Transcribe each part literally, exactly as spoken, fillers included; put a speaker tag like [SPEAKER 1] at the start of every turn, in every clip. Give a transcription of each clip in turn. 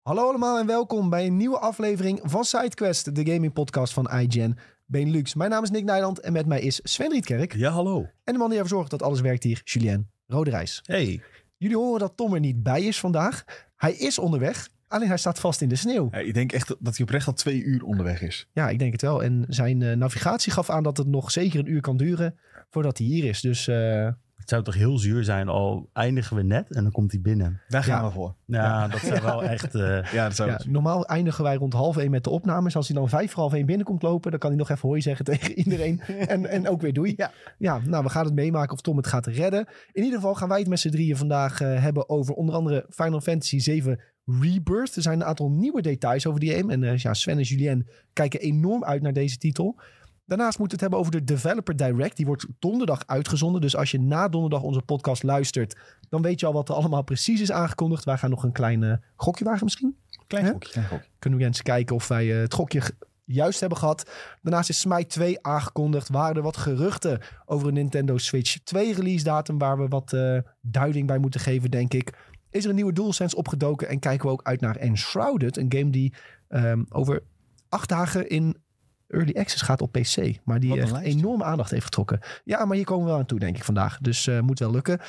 [SPEAKER 1] Hallo allemaal en welkom bij een nieuwe aflevering van SideQuest, de gaming podcast van I G N Benelux. Mijn naam is Nick Nijland en met mij is Sven Rietkerk.
[SPEAKER 2] Ja, hallo.
[SPEAKER 1] En de man die ervoor zorgt dat alles werkt hier, Julien Roderijs.
[SPEAKER 2] Hey.
[SPEAKER 1] Jullie horen dat Tom er niet bij is vandaag. Hij is onderweg, alleen hij staat vast in de sneeuw.
[SPEAKER 2] Ja, ik denk echt dat hij oprecht al twee uur onderweg is.
[SPEAKER 1] Ja, ik denk het wel. En zijn uh, navigatie gaf aan dat het nog zeker een uur kan duren voordat hij hier is. Dus... Uh,
[SPEAKER 3] Het zou toch heel zuur zijn, al eindigen we net en dan komt hij binnen.
[SPEAKER 2] Daar gaan
[SPEAKER 1] Ja.
[SPEAKER 2] we voor.
[SPEAKER 3] Ja,
[SPEAKER 2] Ja.
[SPEAKER 3] dat zou wel echt... Uh...
[SPEAKER 2] Ja, dat zou
[SPEAKER 1] ja, normaal eindigen wij rond half één met de opnames. Als hij dan vijf voor half één binnenkomt lopen, dan kan hij nog even hoi zeggen tegen iedereen. en, en ook weer doei. Ja. ja, nou, we gaan het meemaken of Tom het gaat redden. In ieder geval gaan wij het met z'n drieën vandaag uh, hebben over onder andere Final Fantasy zeven Rebirth. Er zijn een aantal nieuwe details over die game. En uh, ja, Sven en Julien kijken enorm uit naar deze titel. Daarnaast moeten we het hebben over de Developer Direct. Die wordt donderdag uitgezonden. Dus als je na donderdag onze podcast luistert, dan weet je al wat er allemaal precies is aangekondigd. Wij gaan nog een klein uh, gokje wagen misschien.
[SPEAKER 2] Klein
[SPEAKER 1] Hè?
[SPEAKER 2] gokje, klein gokje.
[SPEAKER 1] Kunnen we eens kijken of wij uh, het gokje g- juist hebben gehad. Daarnaast is Smite twee aangekondigd. Waren er wat geruchten over een Nintendo Switch twee release datum waar we wat uh, duiding bij moeten geven, denk ik. Is er een nieuwe DualSense opgedoken en kijken we ook uit naar Enshrouded. Een game die um, over acht dagen in Early Access gaat op P C. Maar die
[SPEAKER 2] Wat een
[SPEAKER 1] echt
[SPEAKER 2] lijst.
[SPEAKER 1] enorme aandacht heeft getrokken. Ja, maar hier komen we wel aan toe, denk ik, vandaag. Dus uh, moet wel lukken.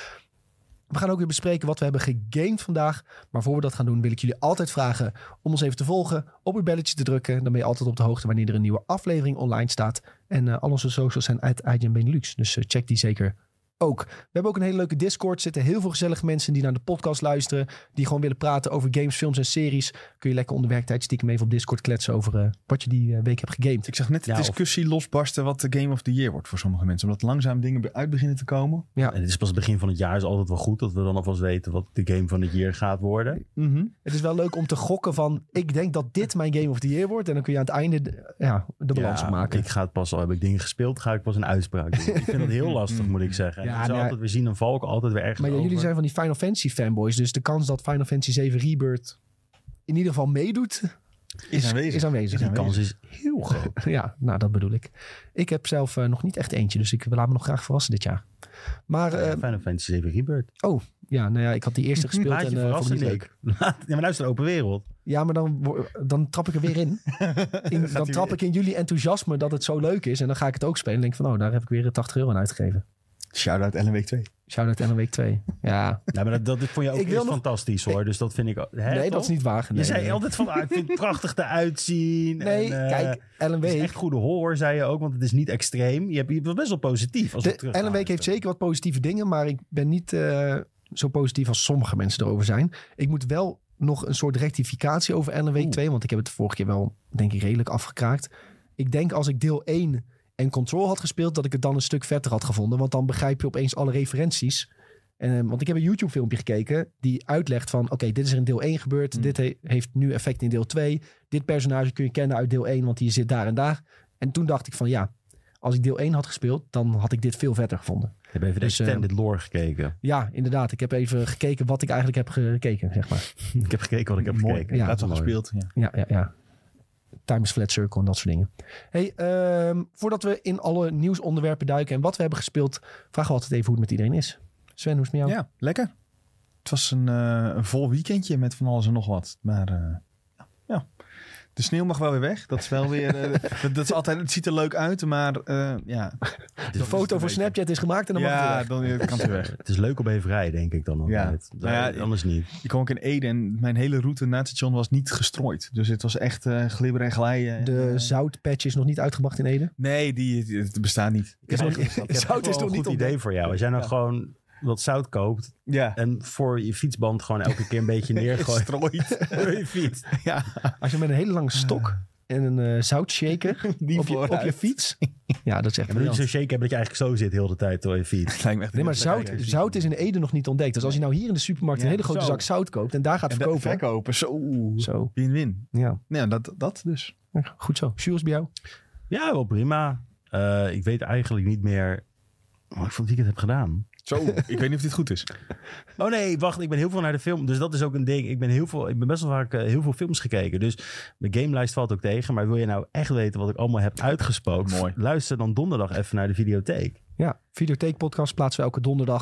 [SPEAKER 1] We gaan ook weer bespreken wat we hebben gegamed vandaag. Maar voor we dat gaan doen, wil ik jullie altijd vragen om ons even te volgen. Op het belletje te drukken. Dan ben je altijd op de hoogte wanneer er een nieuwe aflevering online staat. En uh, al onze socials zijn uit I G N Benelux. Dus uh, check die zeker ook. We hebben ook een hele leuke Discord. Er zitten heel veel gezellige mensen die naar de podcast luisteren. Die gewoon willen praten over games, films en series. Kun je lekker onder werktijd stiekem even op Discord kletsen over uh, wat je die uh, week hebt gegamed.
[SPEAKER 2] Ik zag net de
[SPEAKER 3] Ja, of-
[SPEAKER 2] discussie losbarsten wat de Game of the Year wordt voor sommige mensen. Omdat langzaam dingen uit beginnen te komen.
[SPEAKER 3] En het is pas het begin van het jaar, is altijd wel goed dat we dan alvast weten wat de game van het jaar gaat worden.
[SPEAKER 2] Mm-hmm.
[SPEAKER 1] Het is wel leuk om te gokken van, ik denk dat dit mijn Game of the Year wordt. En dan kun je aan het einde de, ja, de balans
[SPEAKER 3] Ja,
[SPEAKER 1] opmaken.
[SPEAKER 3] ik ga het pas, al heb ik dingen gespeeld, ga ik pas een uitspraak doen. Ik vind dat heel lastig, moet ik zeggen.
[SPEAKER 1] Ja,
[SPEAKER 3] Ja, ik zou
[SPEAKER 1] nou ja.
[SPEAKER 3] altijd weer zien, dan val ik altijd weer ergens
[SPEAKER 1] Maar ja, jullie
[SPEAKER 3] over.
[SPEAKER 1] zijn van die Final Fantasy fanboys. Dus de kans dat Final Fantasy zeven Rebirth in ieder geval meedoet,
[SPEAKER 2] Is aanwezig.
[SPEAKER 1] is aanwezig.
[SPEAKER 3] Die kans is heel groot.
[SPEAKER 1] Ja, nou dat bedoel ik. Ik heb zelf uh, nog niet echt eentje. Dus ik laat me nog graag verrassen dit jaar. Maar uh,
[SPEAKER 3] Final Fantasy zeven Rebirth.
[SPEAKER 1] ja, nou ja, ik had die eerste gespeeld
[SPEAKER 3] Laat
[SPEAKER 1] en
[SPEAKER 3] je
[SPEAKER 1] uh, vond
[SPEAKER 3] verrassen,
[SPEAKER 1] ik niet leuk.
[SPEAKER 3] Nick. Laat- Ja, maar luister, open wereld.
[SPEAKER 1] Ja, maar dan, wo- dan trap ik er weer in. in dan
[SPEAKER 2] hij
[SPEAKER 1] trap
[SPEAKER 2] weer-
[SPEAKER 1] ik in jullie enthousiasme dat het zo leuk is. En dan ga ik het ook spelen. En denk van, oh, daar heb ik weer tachtig euro aan uitgegeven.
[SPEAKER 2] Shout-out Ellen Week twee.
[SPEAKER 1] Shout-out Ellen Week twee. Ja.
[SPEAKER 3] Ja, maar dat, dat vond je ook
[SPEAKER 1] Ik wil
[SPEAKER 3] eerst
[SPEAKER 1] nog-
[SPEAKER 3] fantastisch hoor. Dus dat vind ik... Hè,
[SPEAKER 1] nee,
[SPEAKER 3] toch?
[SPEAKER 1] dat is niet waar. Nee,
[SPEAKER 3] Je zei
[SPEAKER 1] nee.
[SPEAKER 3] altijd van, ah, ik vind het prachtig eruit zien.
[SPEAKER 1] Nee,
[SPEAKER 3] en, uh,
[SPEAKER 1] kijk, Ellen
[SPEAKER 3] Het is
[SPEAKER 1] Week.
[SPEAKER 3] echt goede horror, zei je ook, want het is niet extreem. Je, hebt, je was best wel positief. Als we
[SPEAKER 1] De
[SPEAKER 3] teruggaan.
[SPEAKER 1] Ellen Week heeft zeker wat positieve dingen, maar ik ben niet uh, zo positief als sommige mensen erover zijn. Ik moet wel nog een soort rectificatie over Ellen Week
[SPEAKER 3] Oeh.
[SPEAKER 1] twee, want ik heb het de vorige keer wel, denk ik, redelijk afgekraakt. Ik denk als ik deel één en Control had gespeeld, dat ik het dan een stuk vetter had gevonden, want dan begrijp je opeens alle referenties. En, want ik heb een YouTube filmpje gekeken die uitlegt van, oké, okay, dit is er in deel één gebeurd,
[SPEAKER 2] Hmm.
[SPEAKER 1] dit he- heeft nu effect in deel twee. Dit personage kun je kennen uit deel één, want die zit daar en daar. En toen dacht ik van, ja, als ik deel één had gespeeld, dan had ik dit veel vetter gevonden.
[SPEAKER 3] Ik heb even de
[SPEAKER 1] Dus, uh,
[SPEAKER 3] extended lore gekeken.
[SPEAKER 1] Ja, inderdaad. Ik heb even gekeken wat ik eigenlijk heb gekeken, zeg maar.
[SPEAKER 3] Ik heb gekeken wat ik heb
[SPEAKER 2] Mooi.
[SPEAKER 3] gekeken.
[SPEAKER 1] Ja,
[SPEAKER 2] Laat wel
[SPEAKER 3] mooi.
[SPEAKER 2] gespeeld. Ja.
[SPEAKER 1] Ja, ja, ja. Time is flat circle en dat soort dingen. Hey, um, voordat we in alle nieuwsonderwerpen duiken en wat we hebben gespeeld, vragen we altijd even hoe het met iedereen is. Sven, hoe is het met jou?
[SPEAKER 2] Ja, lekker. Het was een, uh, een vol weekendje met van alles en nog wat. Maar uh, ja, ja, de sneeuw mag wel weer weg. Dat is wel weer... Uh, dat, dat is altijd, het ziet er leuk uit, maar uh, ja.
[SPEAKER 1] De foto voor Snapchat is gemaakt en dan mag het
[SPEAKER 2] Ja,
[SPEAKER 1] weer.
[SPEAKER 2] dan uh, kan het weer weg.
[SPEAKER 3] Het is leuk op even vrij, denk ik dan
[SPEAKER 2] Ja.
[SPEAKER 3] altijd.
[SPEAKER 2] Nou ja,
[SPEAKER 3] Ja, anders niet.
[SPEAKER 2] Ik kwam ook in Ede en mijn hele route naar het station was niet gestrooid. Dus het was echt uh, glibber en glijden.
[SPEAKER 1] De
[SPEAKER 2] Uh,
[SPEAKER 1] zoutpatch is nog niet uitgebracht in Ede.
[SPEAKER 2] Nee, die, die, het bestaat niet.
[SPEAKER 1] Is nog-
[SPEAKER 3] Ik heb
[SPEAKER 1] zout is
[SPEAKER 3] wel
[SPEAKER 1] nog
[SPEAKER 3] een
[SPEAKER 1] niet
[SPEAKER 3] goed
[SPEAKER 1] ontdekt.
[SPEAKER 3] idee voor jou. Als jij nou
[SPEAKER 2] Ja.
[SPEAKER 3] gewoon wat zout koopt
[SPEAKER 2] Ja,
[SPEAKER 3] en voor je fietsband gewoon elke keer een beetje neergooit
[SPEAKER 2] gestrooid.
[SPEAKER 3] door je fiets.
[SPEAKER 2] Ja,
[SPEAKER 1] Als je met een hele lange stok en een uh, zoutshaker
[SPEAKER 2] die
[SPEAKER 1] op je, op
[SPEAKER 2] vooruit.
[SPEAKER 1] je fiets. Ja, dat is echt
[SPEAKER 3] Ja, maar dat je
[SPEAKER 1] briljant.
[SPEAKER 3] zo'n shake hebt dat je eigenlijk zo zit heel de tijd door je fiets.
[SPEAKER 2] lijkt me echt
[SPEAKER 1] Nee, maar
[SPEAKER 2] een-
[SPEAKER 1] zout,
[SPEAKER 2] lekker.
[SPEAKER 1] zout is in Ede nog niet ontdekt. Dus als je nou hier in de supermarkt
[SPEAKER 2] Ja,
[SPEAKER 1] een hele grote
[SPEAKER 3] zo.
[SPEAKER 1] zak zout koopt en daar gaat
[SPEAKER 2] En dat
[SPEAKER 1] verkopen.
[SPEAKER 2] verkopen, zo.
[SPEAKER 1] Zo,
[SPEAKER 2] Win-win.
[SPEAKER 1] ja.
[SPEAKER 2] Ja, dat, dat dus.
[SPEAKER 1] Goed zo. Jules, bij jou?
[SPEAKER 3] Ja, wel prima. Uh, ik weet eigenlijk niet meer wat ik van het weekend heb gedaan.
[SPEAKER 2] Zo, ik weet niet of dit goed is.
[SPEAKER 3] Oh nee, wacht, ik ben heel veel naar de film. Dus dat is ook een ding. Ik ben, heel veel, ik ben best wel vaak uh, heel veel films gekeken. Dus mijn gamelijst valt ook tegen. Maar wil je nou echt weten wat ik allemaal heb uitgespookt?
[SPEAKER 2] Mooi.
[SPEAKER 3] Luister dan donderdag even naar de videotheek.
[SPEAKER 1] Ja, Videotheek podcast plaatsen we elke donderdag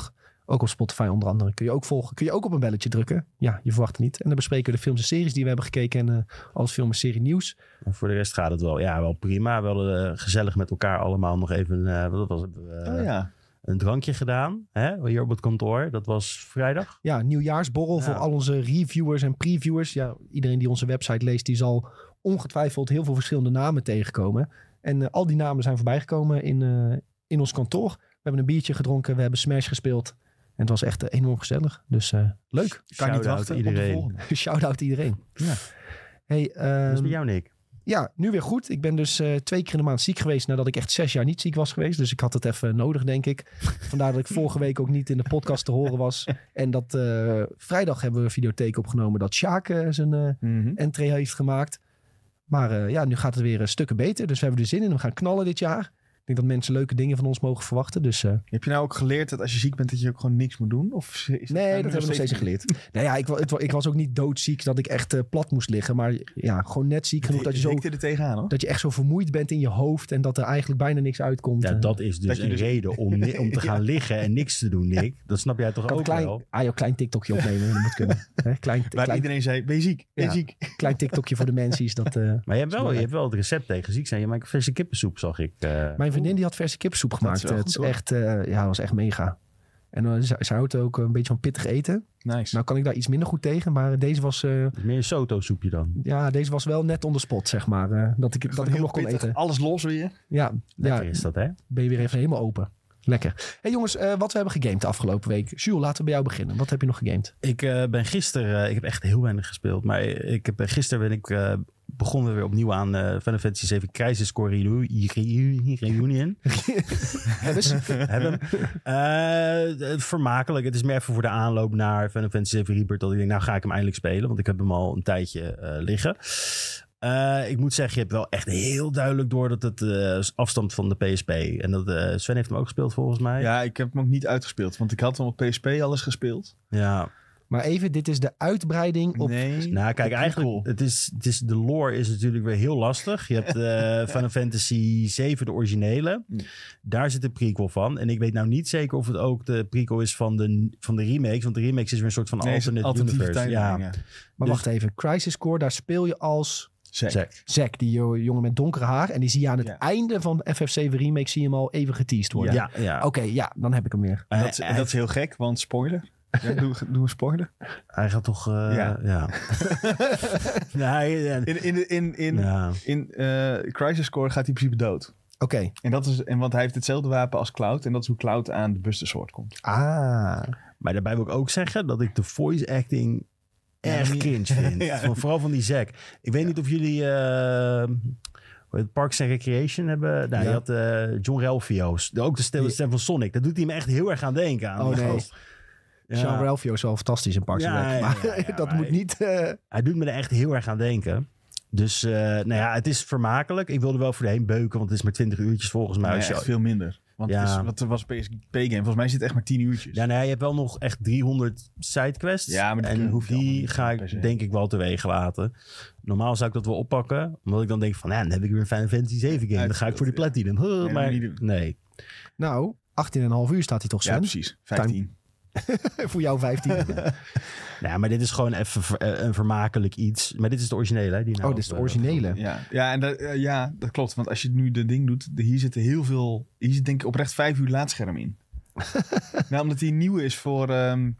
[SPEAKER 1] Ook op Spotify onder andere. Kun je ook volgen. Kun je ook op een belletje drukken. Ja, je verwacht het niet. En dan bespreken we de films en series die we hebben gekeken. En uh, alles film en serie nieuws.
[SPEAKER 3] En voor de rest gaat het wel, ja, wel prima. We hadden uh, gezellig met elkaar allemaal nog even uh, wat was het, uh,
[SPEAKER 2] oh, ja.
[SPEAKER 3] een drankje gedaan. Hè? Hier op het kantoor. Dat was vrijdag.
[SPEAKER 1] Ja, nieuwjaarsborrel ja. voor al onze reviewers en previewers. Ja, iedereen die onze website leest, die zal ongetwijfeld heel veel verschillende namen tegenkomen. En uh, al die namen zijn voorbijgekomen in, uh, in ons kantoor. We hebben een biertje gedronken. We hebben Smash gespeeld. En het was echt uh, enorm gezellig. Dus uh, leuk.
[SPEAKER 2] Kan niet wachten
[SPEAKER 3] iedereen.
[SPEAKER 1] Shout-out iedereen. Ja. Hey, um,
[SPEAKER 3] dat is bij jou, Nick.
[SPEAKER 1] Ja, nu weer goed. Ik ben dus uh, twee keer in de maand ziek geweest nadat ik echt zes jaar niet ziek was geweest. Dus ik had het even nodig, denk ik. Vandaar dat ik vorige week ook niet in de podcast te horen was. En dat uh, vrijdag hebben we een videotheek opgenomen dat Sjaak uh, zijn uh, mm-hmm. entree heeft gemaakt. Maar uh, ja, nu gaat het weer uh, stukken beter. Dus we hebben er zin in. We gaan knallen dit jaar. Ik denk dat mensen leuke dingen van ons mogen verwachten. Dus, uh...
[SPEAKER 2] Heb je nou ook geleerd dat als je ziek bent dat je ook gewoon niks moet doen? Of is
[SPEAKER 1] nee, dat, dat hebben we nog steeds geleerd. Nou ja, ik, het, ik was ook niet doodziek dat ik echt uh, plat moest liggen. Maar ja, gewoon net ziek genoeg dat je, zo,
[SPEAKER 2] er tegenaan, hoor.
[SPEAKER 1] dat je echt zo vermoeid bent in je hoofd. En dat er eigenlijk bijna niks uitkomt.
[SPEAKER 3] Ja, dat is dus dat een dus... reden om, ni- om te gaan ja. liggen en niks te doen, Nick. Dat snap jij toch
[SPEAKER 1] kan
[SPEAKER 3] ook
[SPEAKER 1] klein,
[SPEAKER 3] wel?
[SPEAKER 1] Ah joh, klein TikTokje opnemen. Dat moet kunnen. He, klein,
[SPEAKER 2] Waar klein... iedereen zei, ben je ziek? Ben je
[SPEAKER 1] ja,
[SPEAKER 2] ziek?
[SPEAKER 1] Klein TikTokje voor de mensen is dat... Uh,
[SPEAKER 3] maar je hebt, wel, je hebt wel het recept tegen ziek zijn. Je maakt verse kippensoep, zag ik. Uh...
[SPEAKER 1] Mijn vriendin die had verse kippensoep gemaakt. Het is echt, uh, ja, was echt mega. En uh, ze, ze houdt ook een beetje van pittig eten.
[SPEAKER 2] Nice.
[SPEAKER 1] Nou kan ik daar iets minder goed tegen, maar deze was... Uh,
[SPEAKER 3] meer een soto soepje dan?
[SPEAKER 1] Ja, deze was wel net on the spot, zeg maar. Uh, dat ik, dat ik hem nog kon
[SPEAKER 2] pittig,
[SPEAKER 1] eten.
[SPEAKER 2] Alles los weer.
[SPEAKER 1] Ja.
[SPEAKER 3] Lekker
[SPEAKER 1] ja,
[SPEAKER 3] is dat, hè?
[SPEAKER 1] Ben je weer even helemaal open. Lekker. Hey jongens, uh, wat we hebben gegamed de afgelopen week. Jules, laten we bij jou beginnen. Wat heb je nog gegamed?
[SPEAKER 3] Ik uh, ben gisteren... Uh, ik heb echt heel weinig gespeeld. Maar ik heb, uh, gisteren ben ik... Uh, begonnen we weer opnieuw aan uh, Final Fantasy zeven Crisis Core Reunion. Hebben. Uh, vermakelijk. Het is meer even voor de aanloop naar Final Fantasy zeven Rebirth dat ik denk, nou ga ik hem eindelijk spelen. Want ik heb hem al een tijdje uh, liggen. Uh, ik moet zeggen, je hebt wel echt heel duidelijk door dat het uh, afstamt van de P S P. En dat uh, Sven heeft hem ook gespeeld volgens mij.
[SPEAKER 2] Ja, ik heb hem ook niet uitgespeeld. Want ik had hem op P S P alles gespeeld.
[SPEAKER 3] Ja.
[SPEAKER 1] Maar even, dit is de uitbreiding op...
[SPEAKER 3] Nee, nou kijk, eigenlijk, het is, het is, de lore is natuurlijk weer heel lastig. Je hebt uh, Final Fantasy zeven, de originele. Mm. Daar zit de prequel van. En ik weet nou niet zeker of het ook de prequel is van de, van de remakes. Want de remakes is weer een soort van nee, alternate universe. Ja.
[SPEAKER 1] Maar dus, wacht even, Crisis Core, daar speel je als...
[SPEAKER 3] Zack.
[SPEAKER 1] Zack, die jongen met donkere haar. En die zie je aan het ja. einde van F F zeven Remake zie je hem al even geteased worden.
[SPEAKER 3] Ja, ja.
[SPEAKER 1] Oké, okay, ja, dan heb ik hem weer.
[SPEAKER 2] Uh, dat, uh, dat is heel gek, want spoiler... Ja, doe, doe een spoiler.
[SPEAKER 3] Hij gaat toch... Uh,
[SPEAKER 2] ja.
[SPEAKER 3] ja. nee, ja.
[SPEAKER 2] In, in, in, in, ja. in uh, Crisis Core gaat hij in principe dood.
[SPEAKER 1] Oké. Okay.
[SPEAKER 2] En dat is en want hij heeft hetzelfde wapen als Cloud. En dat is hoe Cloud aan de Buster Sword komt.
[SPEAKER 1] Ah.
[SPEAKER 3] Maar daarbij wil ik ook zeggen dat ik de voice acting erg cringe vind. ja. van, vooral van die Zack. Ik weet ja. niet of jullie... Uh, Parks and Recreation hebben. Nou, ja. Je had uh, John Ralphio's. Ook de stem, stem van Sonic. Dat doet hij me echt heel erg aan denken. Aan
[SPEAKER 1] oh nee.
[SPEAKER 3] Gast.
[SPEAKER 1] Ja. Jean Ralphio is wel fantastisch in Parks and
[SPEAKER 3] ja,
[SPEAKER 1] Rec. Maar ja, ja, ja, dat maar moet niet... Uh...
[SPEAKER 3] Hij doet me er echt heel erg aan denken. Dus uh, nou ja, het is vermakelijk. Ik wilde wel voor de heen beuken, want het is maar twintig uurtjes volgens mij.
[SPEAKER 2] Nee, echt veel minder. Want ja. het is, wat was een P S P-game? Volgens mij zit het echt maar tien uurtjes.
[SPEAKER 3] Ja, nee, je hebt wel nog echt driehonderd sidequests.
[SPEAKER 2] Ja, maar die
[SPEAKER 3] en
[SPEAKER 2] hoef je
[SPEAKER 3] die ga ik denk ik wel teweeg laten. Normaal zou ik dat wel oppakken. Omdat ik dan denk van, nou, dan heb ik weer een Final Fantasy zeven game. Dan ga ik voor die platinum. Huh,
[SPEAKER 2] nee,
[SPEAKER 3] maar
[SPEAKER 2] niet
[SPEAKER 3] nee.
[SPEAKER 1] Nou, achttien komma vijf uur staat hij toch, Sven?
[SPEAKER 2] Ja, precies. vijftien.
[SPEAKER 1] Voor jou vijftien.
[SPEAKER 3] Nou, maar dit is gewoon even een vermakelijk iets. Maar dit is de originele. Hè, die nou
[SPEAKER 1] oh, dit is de originele.
[SPEAKER 2] Ja, ja, en dat, uh, ja, dat klopt. Want als je nu de ding doet, de, hier zitten heel veel... Hier zit denk ik oprecht vijf uur laadscherm in. Nou, omdat die nieuw is voor um,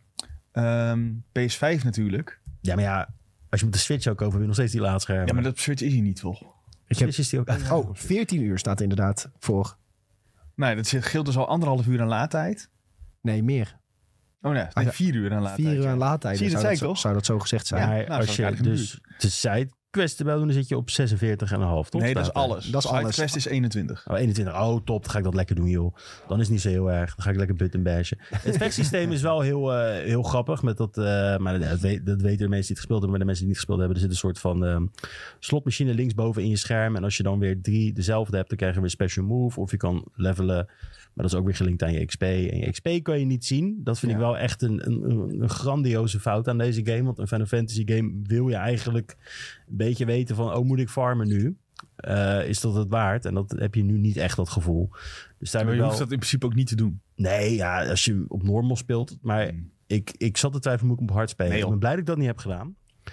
[SPEAKER 2] um, P S vijf natuurlijk.
[SPEAKER 3] Ja, maar ja, als je met de Switch ook over, heb je nog steeds die laadscherm.
[SPEAKER 2] Ja, maar dat Switch is hij niet, toch?
[SPEAKER 3] Ik heb... is die ook uit.
[SPEAKER 1] Oh, veertien uur staat er inderdaad voor.
[SPEAKER 2] Nee, dat scheelt dus al anderhalf uur aan laadtijd.
[SPEAKER 1] Nee, meer.
[SPEAKER 2] Oh nee, nee vier uur aan laadtijd.
[SPEAKER 1] Vier uur aan laadtijd.
[SPEAKER 2] Zie je, dat,
[SPEAKER 1] zou,
[SPEAKER 2] dat
[SPEAKER 1] dat zo, zou dat zo gezegd zijn?
[SPEAKER 3] Ja, nou, als je dus de sidequest erbij doen, dan zit je op zesenveertig komma vijf, toch?
[SPEAKER 2] Nee, dat is alles.
[SPEAKER 1] Dat is alles.
[SPEAKER 2] Sidequest is eenentwintig.
[SPEAKER 3] Oh, eenentwintig. Oh, top. Dan ga ik dat lekker doen, joh. Dan is het niet zo heel erg. Dan ga ik lekker button bashen. Het vechtsysteem is wel heel, uh, heel grappig. Met dat, uh, maar dat, weet, dat weten de mensen die het gespeeld hebben. Maar de mensen die het niet gespeeld hebben, er zit een soort van um, slotmachine linksboven in je scherm. En als je dan weer drie dezelfde hebt, dan krijg je weer special move. Of je kan levelen. Maar dat is ook weer gelinkt aan je X P. En je X P kan je niet zien. Dat vind ja. ik wel echt een, een, een grandioze fout aan deze game. Want een Final Fantasy game wil je eigenlijk een beetje weten van... oh, moet ik farmen nu? uh, is dat het waard? En dat heb je nu niet echt, dat gevoel. Dus daar
[SPEAKER 2] maar je
[SPEAKER 3] wel...
[SPEAKER 2] hoeft dat in principe ook niet te doen.
[SPEAKER 3] Nee, ja, als je op normal speelt. Maar hmm. ik, ik zat te twijfelen, moet ik op hard spelen? Nee, ik ben blij dat ik dat niet heb gedaan.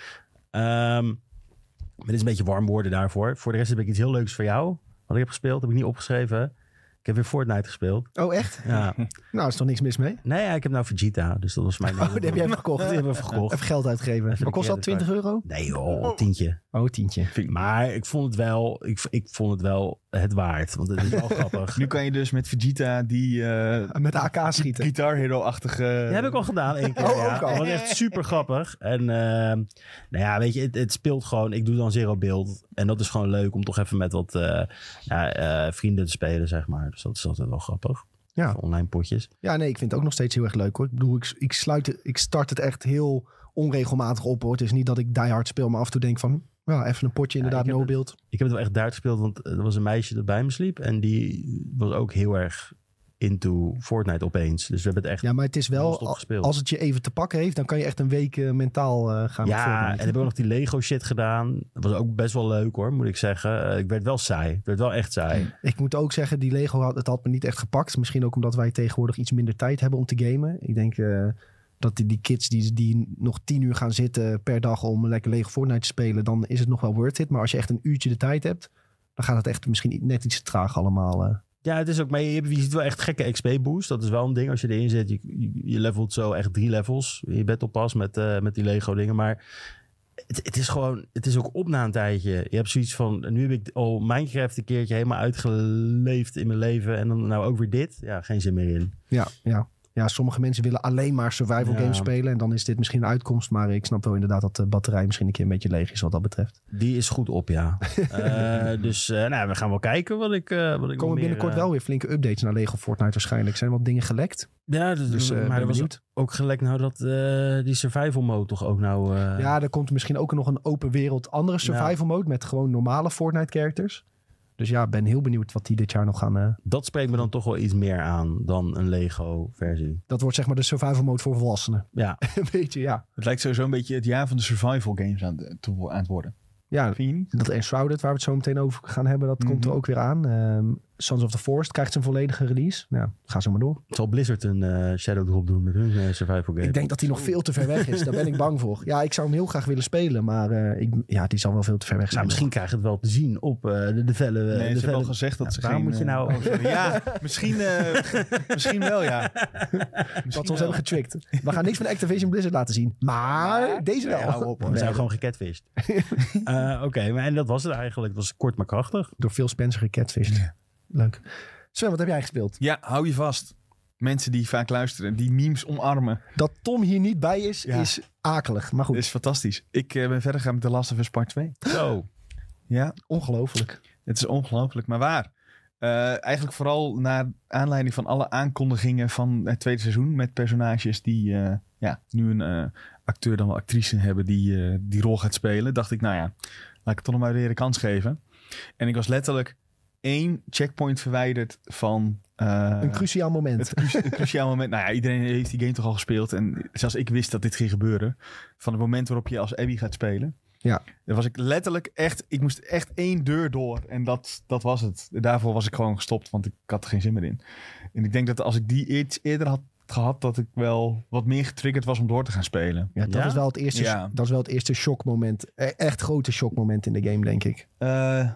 [SPEAKER 3] Um, maar dit is een beetje warm woorden daarvoor. Voor de rest heb ik iets heel leuks voor jou. Wat ik heb gespeeld, heb ik niet opgeschreven. Ik heb weer Fortnite gespeeld.
[SPEAKER 1] Oh, echt?
[SPEAKER 3] Ja.
[SPEAKER 1] Nou, is toch niks mis mee?
[SPEAKER 3] Nee, ja, ik heb nou Vegeta, dus dat was mijn...
[SPEAKER 1] Oh, die heb jij even gekocht.
[SPEAKER 3] Die hebben we verkocht.
[SPEAKER 1] Even geld uitgegeven. Wat kost dat? twintig euro?
[SPEAKER 3] Nee joh, een tientje.
[SPEAKER 1] Oh, tientje.
[SPEAKER 3] Maar ik vond het wel, ik, ik vond het wel het waard, want het is wel grappig.
[SPEAKER 2] Nu kan je dus met Vegeta die... Uh,
[SPEAKER 1] met de A K schieten.
[SPEAKER 2] Guitar Hero-achtige...
[SPEAKER 3] Dat heb ik al gedaan één keer.
[SPEAKER 1] Oh,
[SPEAKER 3] ja.
[SPEAKER 1] ook al.
[SPEAKER 3] Dat was echt super grappig. En uh, nou ja, weet je, het, het speelt gewoon. Ik doe dan zero beeld. En dat is gewoon leuk om toch even met wat uh, ja, uh, vrienden te spelen, zeg maar. Dus dat is altijd wel grappig.
[SPEAKER 1] Ja.
[SPEAKER 3] Online potjes.
[SPEAKER 1] Ja, nee, ik vind het ook nog steeds heel erg leuk hoor. Ik bedoel, ik, ik, sluit het, ik start het echt heel onregelmatig op hoor. Het is niet dat ik die hard speel, maar af en toe denk van... Ja, even een potje inderdaad, ja, no beeld.
[SPEAKER 3] Ik heb het wel echt daar gespeeld, want er was een meisje dat bij me sliep. En die was ook heel erg into Fortnite opeens. Dus we hebben het echt...
[SPEAKER 1] Ja, maar het is wel, als het je even te pakken heeft, dan kan je echt een week uh, mentaal uh, gaan.
[SPEAKER 3] Ja, en hebben we nog die Lego shit gedaan. Dat was ook best wel leuk hoor, moet ik zeggen. Uh, ik werd wel saai. Het werd wel echt saai.
[SPEAKER 1] Ik moet ook zeggen, die Lego had, het had me niet echt gepakt. Misschien ook omdat wij tegenwoordig iets minder tijd hebben om te gamen. Ik denk... Uh, dat die, die kids die, die nog tien uur gaan zitten per dag om lekker Lego Fortnite te spelen, dan is het nog wel worth it. Maar als je echt een uurtje de tijd hebt, dan gaat het echt misschien net iets te traag allemaal. Uh.
[SPEAKER 3] Ja, het is ook, maar je, je ziet wel echt gekke X P boost. Dat is wel een ding als je erin zit. Je, je, je levelt zo echt drie levels. Je bent op pas met, uh, met die Lego dingen. Maar het, het is gewoon, het is ook op na een tijdje. Je hebt zoiets van, nu heb ik al Minecraft een keertje helemaal uitgeleefd in mijn leven. En dan nou ook weer dit. Ja, geen zin meer in.
[SPEAKER 1] Ja, ja. Ja, sommige mensen willen alleen maar survival ja. games spelen. En dan is dit misschien een uitkomst. Maar ik snap wel inderdaad dat de batterij misschien een keer een beetje leeg is wat dat betreft.
[SPEAKER 3] Die is goed op, ja. uh, dus uh, nou, we gaan wel kijken wat ik... Uh, wat ik
[SPEAKER 1] komen binnenkort
[SPEAKER 3] meer, uh...
[SPEAKER 1] wel weer flinke updates naar Lego Fortnite waarschijnlijk. Zijn er wat dingen gelekt?
[SPEAKER 3] Ja, dus, dus, uh, maar er was ook gelekt nou dat uh, die survival mode toch ook nou... Uh...
[SPEAKER 1] Ja, er komt misschien ook nog een open wereld andere survival ja. mode. Met gewoon normale Fortnite characters. Dus ja, ben heel benieuwd wat die dit jaar nog gaan... Uh...
[SPEAKER 3] Dat spreekt me dan toch wel iets meer aan dan een Lego-versie.
[SPEAKER 1] Dat wordt zeg maar de survival mode voor volwassenen.
[SPEAKER 3] Ja.
[SPEAKER 1] Een beetje, ja.
[SPEAKER 2] Het lijkt sowieso een beetje het jaar van de survival games aan, te, aan het worden.
[SPEAKER 1] Ja, dat Enshrouded, waar we het zo meteen over gaan hebben, dat mm-hmm. komt er ook weer aan. Um, Sons of the Forest krijgt zijn volledige release. Nou, ga zo maar door.
[SPEAKER 3] Zal Blizzard een uh, Shadow Drop doen met hun uh, survival game?
[SPEAKER 1] Ik denk dat die nog veel te ver weg is. Daar ben ik bang voor. Ja, ik zou hem heel graag willen spelen, maar uh, ik, ja, die zal wel veel te ver weg zijn.
[SPEAKER 3] Nou, misschien krijg je het wel te zien op uh, de, de velle... Uh,
[SPEAKER 2] nee,
[SPEAKER 3] de
[SPEAKER 2] ze hebben
[SPEAKER 3] al
[SPEAKER 2] gezegd dat
[SPEAKER 3] ja,
[SPEAKER 2] ze
[SPEAKER 3] waarom
[SPEAKER 2] geen...
[SPEAKER 3] moet je nou...
[SPEAKER 2] Uh, oh, ja, misschien, uh, misschien wel, ja.
[SPEAKER 1] Misschien wat ze ons hebben getrickt. We gaan niks van Activision Blizzard laten zien. Maar ja, deze wel.
[SPEAKER 3] Nee, hou op, hoor. We zijn gewoon gecatfished. uh, Oké, okay, en dat was het eigenlijk. Het was kort maar krachtig.
[SPEAKER 1] Door Phil Spencer gecatfished. Ja. Leuk. Sven, wat heb jij gespeeld?
[SPEAKER 2] Ja, hou je vast. Mensen die vaak luisteren, die memes omarmen.
[SPEAKER 1] Dat Tom hier niet bij is, ja. is akelig. Maar goed.
[SPEAKER 2] Dat is fantastisch. Ik uh, ben verder gegaan met The Last of Us Part twee.
[SPEAKER 3] Zo.
[SPEAKER 2] Ja.
[SPEAKER 1] Ongelooflijk.
[SPEAKER 2] Het is ongelooflijk, maar waar. Uh, eigenlijk vooral naar aanleiding van alle aankondigingen van het tweede seizoen. Met personages die uh, ja, nu een uh, acteur dan wel actrice hebben die uh, die rol gaat spelen. Dacht ik, nou ja, laat ik het toch nog maar weer een kans geven. En ik was letterlijk één checkpoint verwijderd van... Uh,
[SPEAKER 1] een cruciaal moment.
[SPEAKER 2] Het cru- een cruciaal moment. Nou ja, iedereen heeft die game toch al gespeeld. En zelfs ik wist dat dit ging gebeuren. Van het moment waarop je als Abby gaat spelen.
[SPEAKER 1] Ja.
[SPEAKER 2] Dan was ik letterlijk echt... Ik moest echt één deur door. En dat, dat was het. Daarvoor was ik gewoon gestopt. Want ik had er geen zin meer in. En ik denk dat als ik die iets eerder had gehad, dat ik wel wat meer getriggerd was om door te gaan spelen.
[SPEAKER 1] Ja, dat
[SPEAKER 2] ja?
[SPEAKER 1] is wel het eerste,
[SPEAKER 2] ja.
[SPEAKER 1] dat is wel het eerste shockmoment. Echt grote shockmoment in de game, denk ik.
[SPEAKER 2] Uh,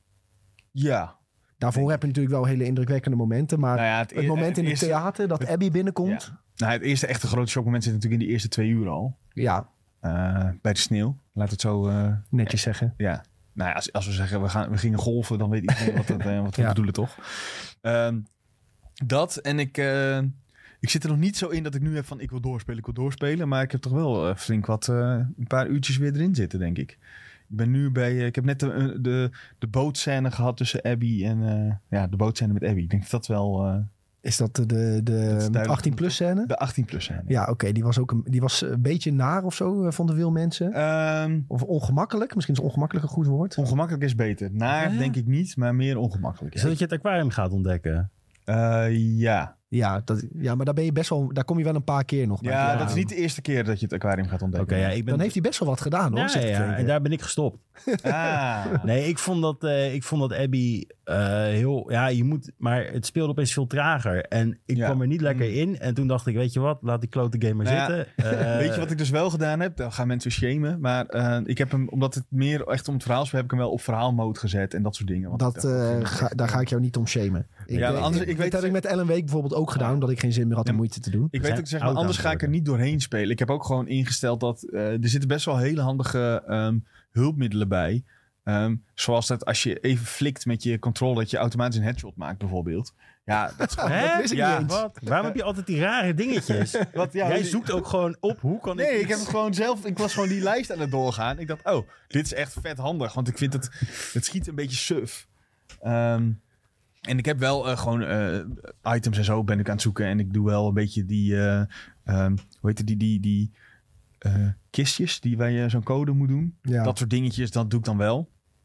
[SPEAKER 2] ja.
[SPEAKER 1] Daarvoor heb je natuurlijk wel hele indrukwekkende momenten. Maar nou ja, het, het moment het in het eerste, theater dat het, Abby binnenkomt.
[SPEAKER 2] Ja. Nou, het eerste echte grote shockmoment zit natuurlijk in die eerste twee uur al.
[SPEAKER 1] Ja.
[SPEAKER 2] Uh, bij de sneeuw. Laat het zo... Uh,
[SPEAKER 1] netjes zeggen.
[SPEAKER 2] Ja. Nou ja, als, als we zeggen we, gaan, we gingen golven, dan weet iedereen wat, het, uh, wat we ja. bedoelen, toch? Uh, dat en ik... Uh, ik zit er nog niet zo in dat ik nu heb van ik wil doorspelen, ik wil doorspelen. Maar ik heb toch wel uh, flink wat... Uh, een paar uurtjes weer erin zitten, denk ik. Ik ben nu bij... Uh, ik heb net de, de, de bootscène gehad tussen Abby en... Uh, ja, de bootscène met Abby. Ik denk dat dat wel... Uh,
[SPEAKER 1] Is dat de, de, de achttien plus scène?
[SPEAKER 2] De achttien plus scène.
[SPEAKER 1] Ja, oké. Okay, die was ook een, die was een beetje naar of zo, vonden veel mensen.
[SPEAKER 2] Um,
[SPEAKER 1] of ongemakkelijk. Misschien is ongemakkelijk een goed woord.
[SPEAKER 2] Ongemakkelijk is beter. Naar ja. denk ik niet, maar meer ongemakkelijk.
[SPEAKER 3] Is dat je het aquarium gaat ontdekken?
[SPEAKER 2] Uh, ja.
[SPEAKER 1] Ja, dat, ja, maar daar ben je best wel, daar kom je wel een paar keer nog bij.
[SPEAKER 2] Ja, dat is niet de eerste keer dat je het aquarium gaat ontdekken.
[SPEAKER 3] Okay, ja, ik ben...
[SPEAKER 1] Dan heeft hij best wel wat gedaan, hoor.
[SPEAKER 3] Ja,
[SPEAKER 1] zegt
[SPEAKER 3] ja, en daar ben ik gestopt.
[SPEAKER 2] Ah.
[SPEAKER 3] Nee, ik vond dat, uh, ik vond dat Abby uh, heel... Ja, je moet... Maar het speelde opeens veel trager. En ik
[SPEAKER 2] ja.
[SPEAKER 3] kwam er niet lekker in. En toen dacht ik, weet je wat? Laat die klote game maar
[SPEAKER 2] nou
[SPEAKER 3] zitten.
[SPEAKER 2] Ja,
[SPEAKER 3] uh,
[SPEAKER 2] weet je wat ik dus wel gedaan heb? Dan gaan mensen shamen. Maar uh, ik heb hem, omdat het meer echt om het verhaal is, heb ik hem wel op verhaalmode gezet en dat soort dingen. Want
[SPEAKER 1] dat,
[SPEAKER 2] dacht,
[SPEAKER 1] uh,
[SPEAKER 2] dat
[SPEAKER 1] ga, daar ga ik jou niet om shamen. Ik,
[SPEAKER 2] ja,
[SPEAKER 1] uh,
[SPEAKER 2] anders,
[SPEAKER 1] ik,
[SPEAKER 2] ik
[SPEAKER 1] weet dat
[SPEAKER 2] het,
[SPEAKER 1] ik met Ellen Week bijvoorbeeld ook gedaan, omdat ik geen zin meer had om ja, moeite te doen.
[SPEAKER 2] Ik weet ook, zeg maar, anders ga ik er niet doorheen spelen. Ik heb ook gewoon ingesteld dat uh, er zitten best wel hele handige um, hulpmiddelen bij. Um, zoals dat als je even flikt met je controller, dat je automatisch een headshot maakt bijvoorbeeld. Ja, dat is gewoon...
[SPEAKER 3] Hè?
[SPEAKER 1] Dat wist ik
[SPEAKER 3] ja,
[SPEAKER 1] niet eens.
[SPEAKER 3] Wat? Waarom heb je altijd die rare dingetjes?
[SPEAKER 2] Wat, ja,
[SPEAKER 3] Jij zoekt ook gewoon op, hoe kan
[SPEAKER 2] nee,
[SPEAKER 3] ik...
[SPEAKER 2] Nee, ik heb het gewoon zelf... Ik was gewoon die lijst aan het doorgaan. Ik dacht, oh, dit is echt vet handig. Want ik vind het... Het schiet een beetje suf. Um, en ik heb wel uh, gewoon uh, items en zo ben ik aan het zoeken. En ik doe wel een beetje die... Uh, um, hoe heet het? Die... die, die uh, kistjes die waar je zo'n code moet doen.
[SPEAKER 1] Ja.
[SPEAKER 2] Dat soort dingetjes, dat doe ik dan wel.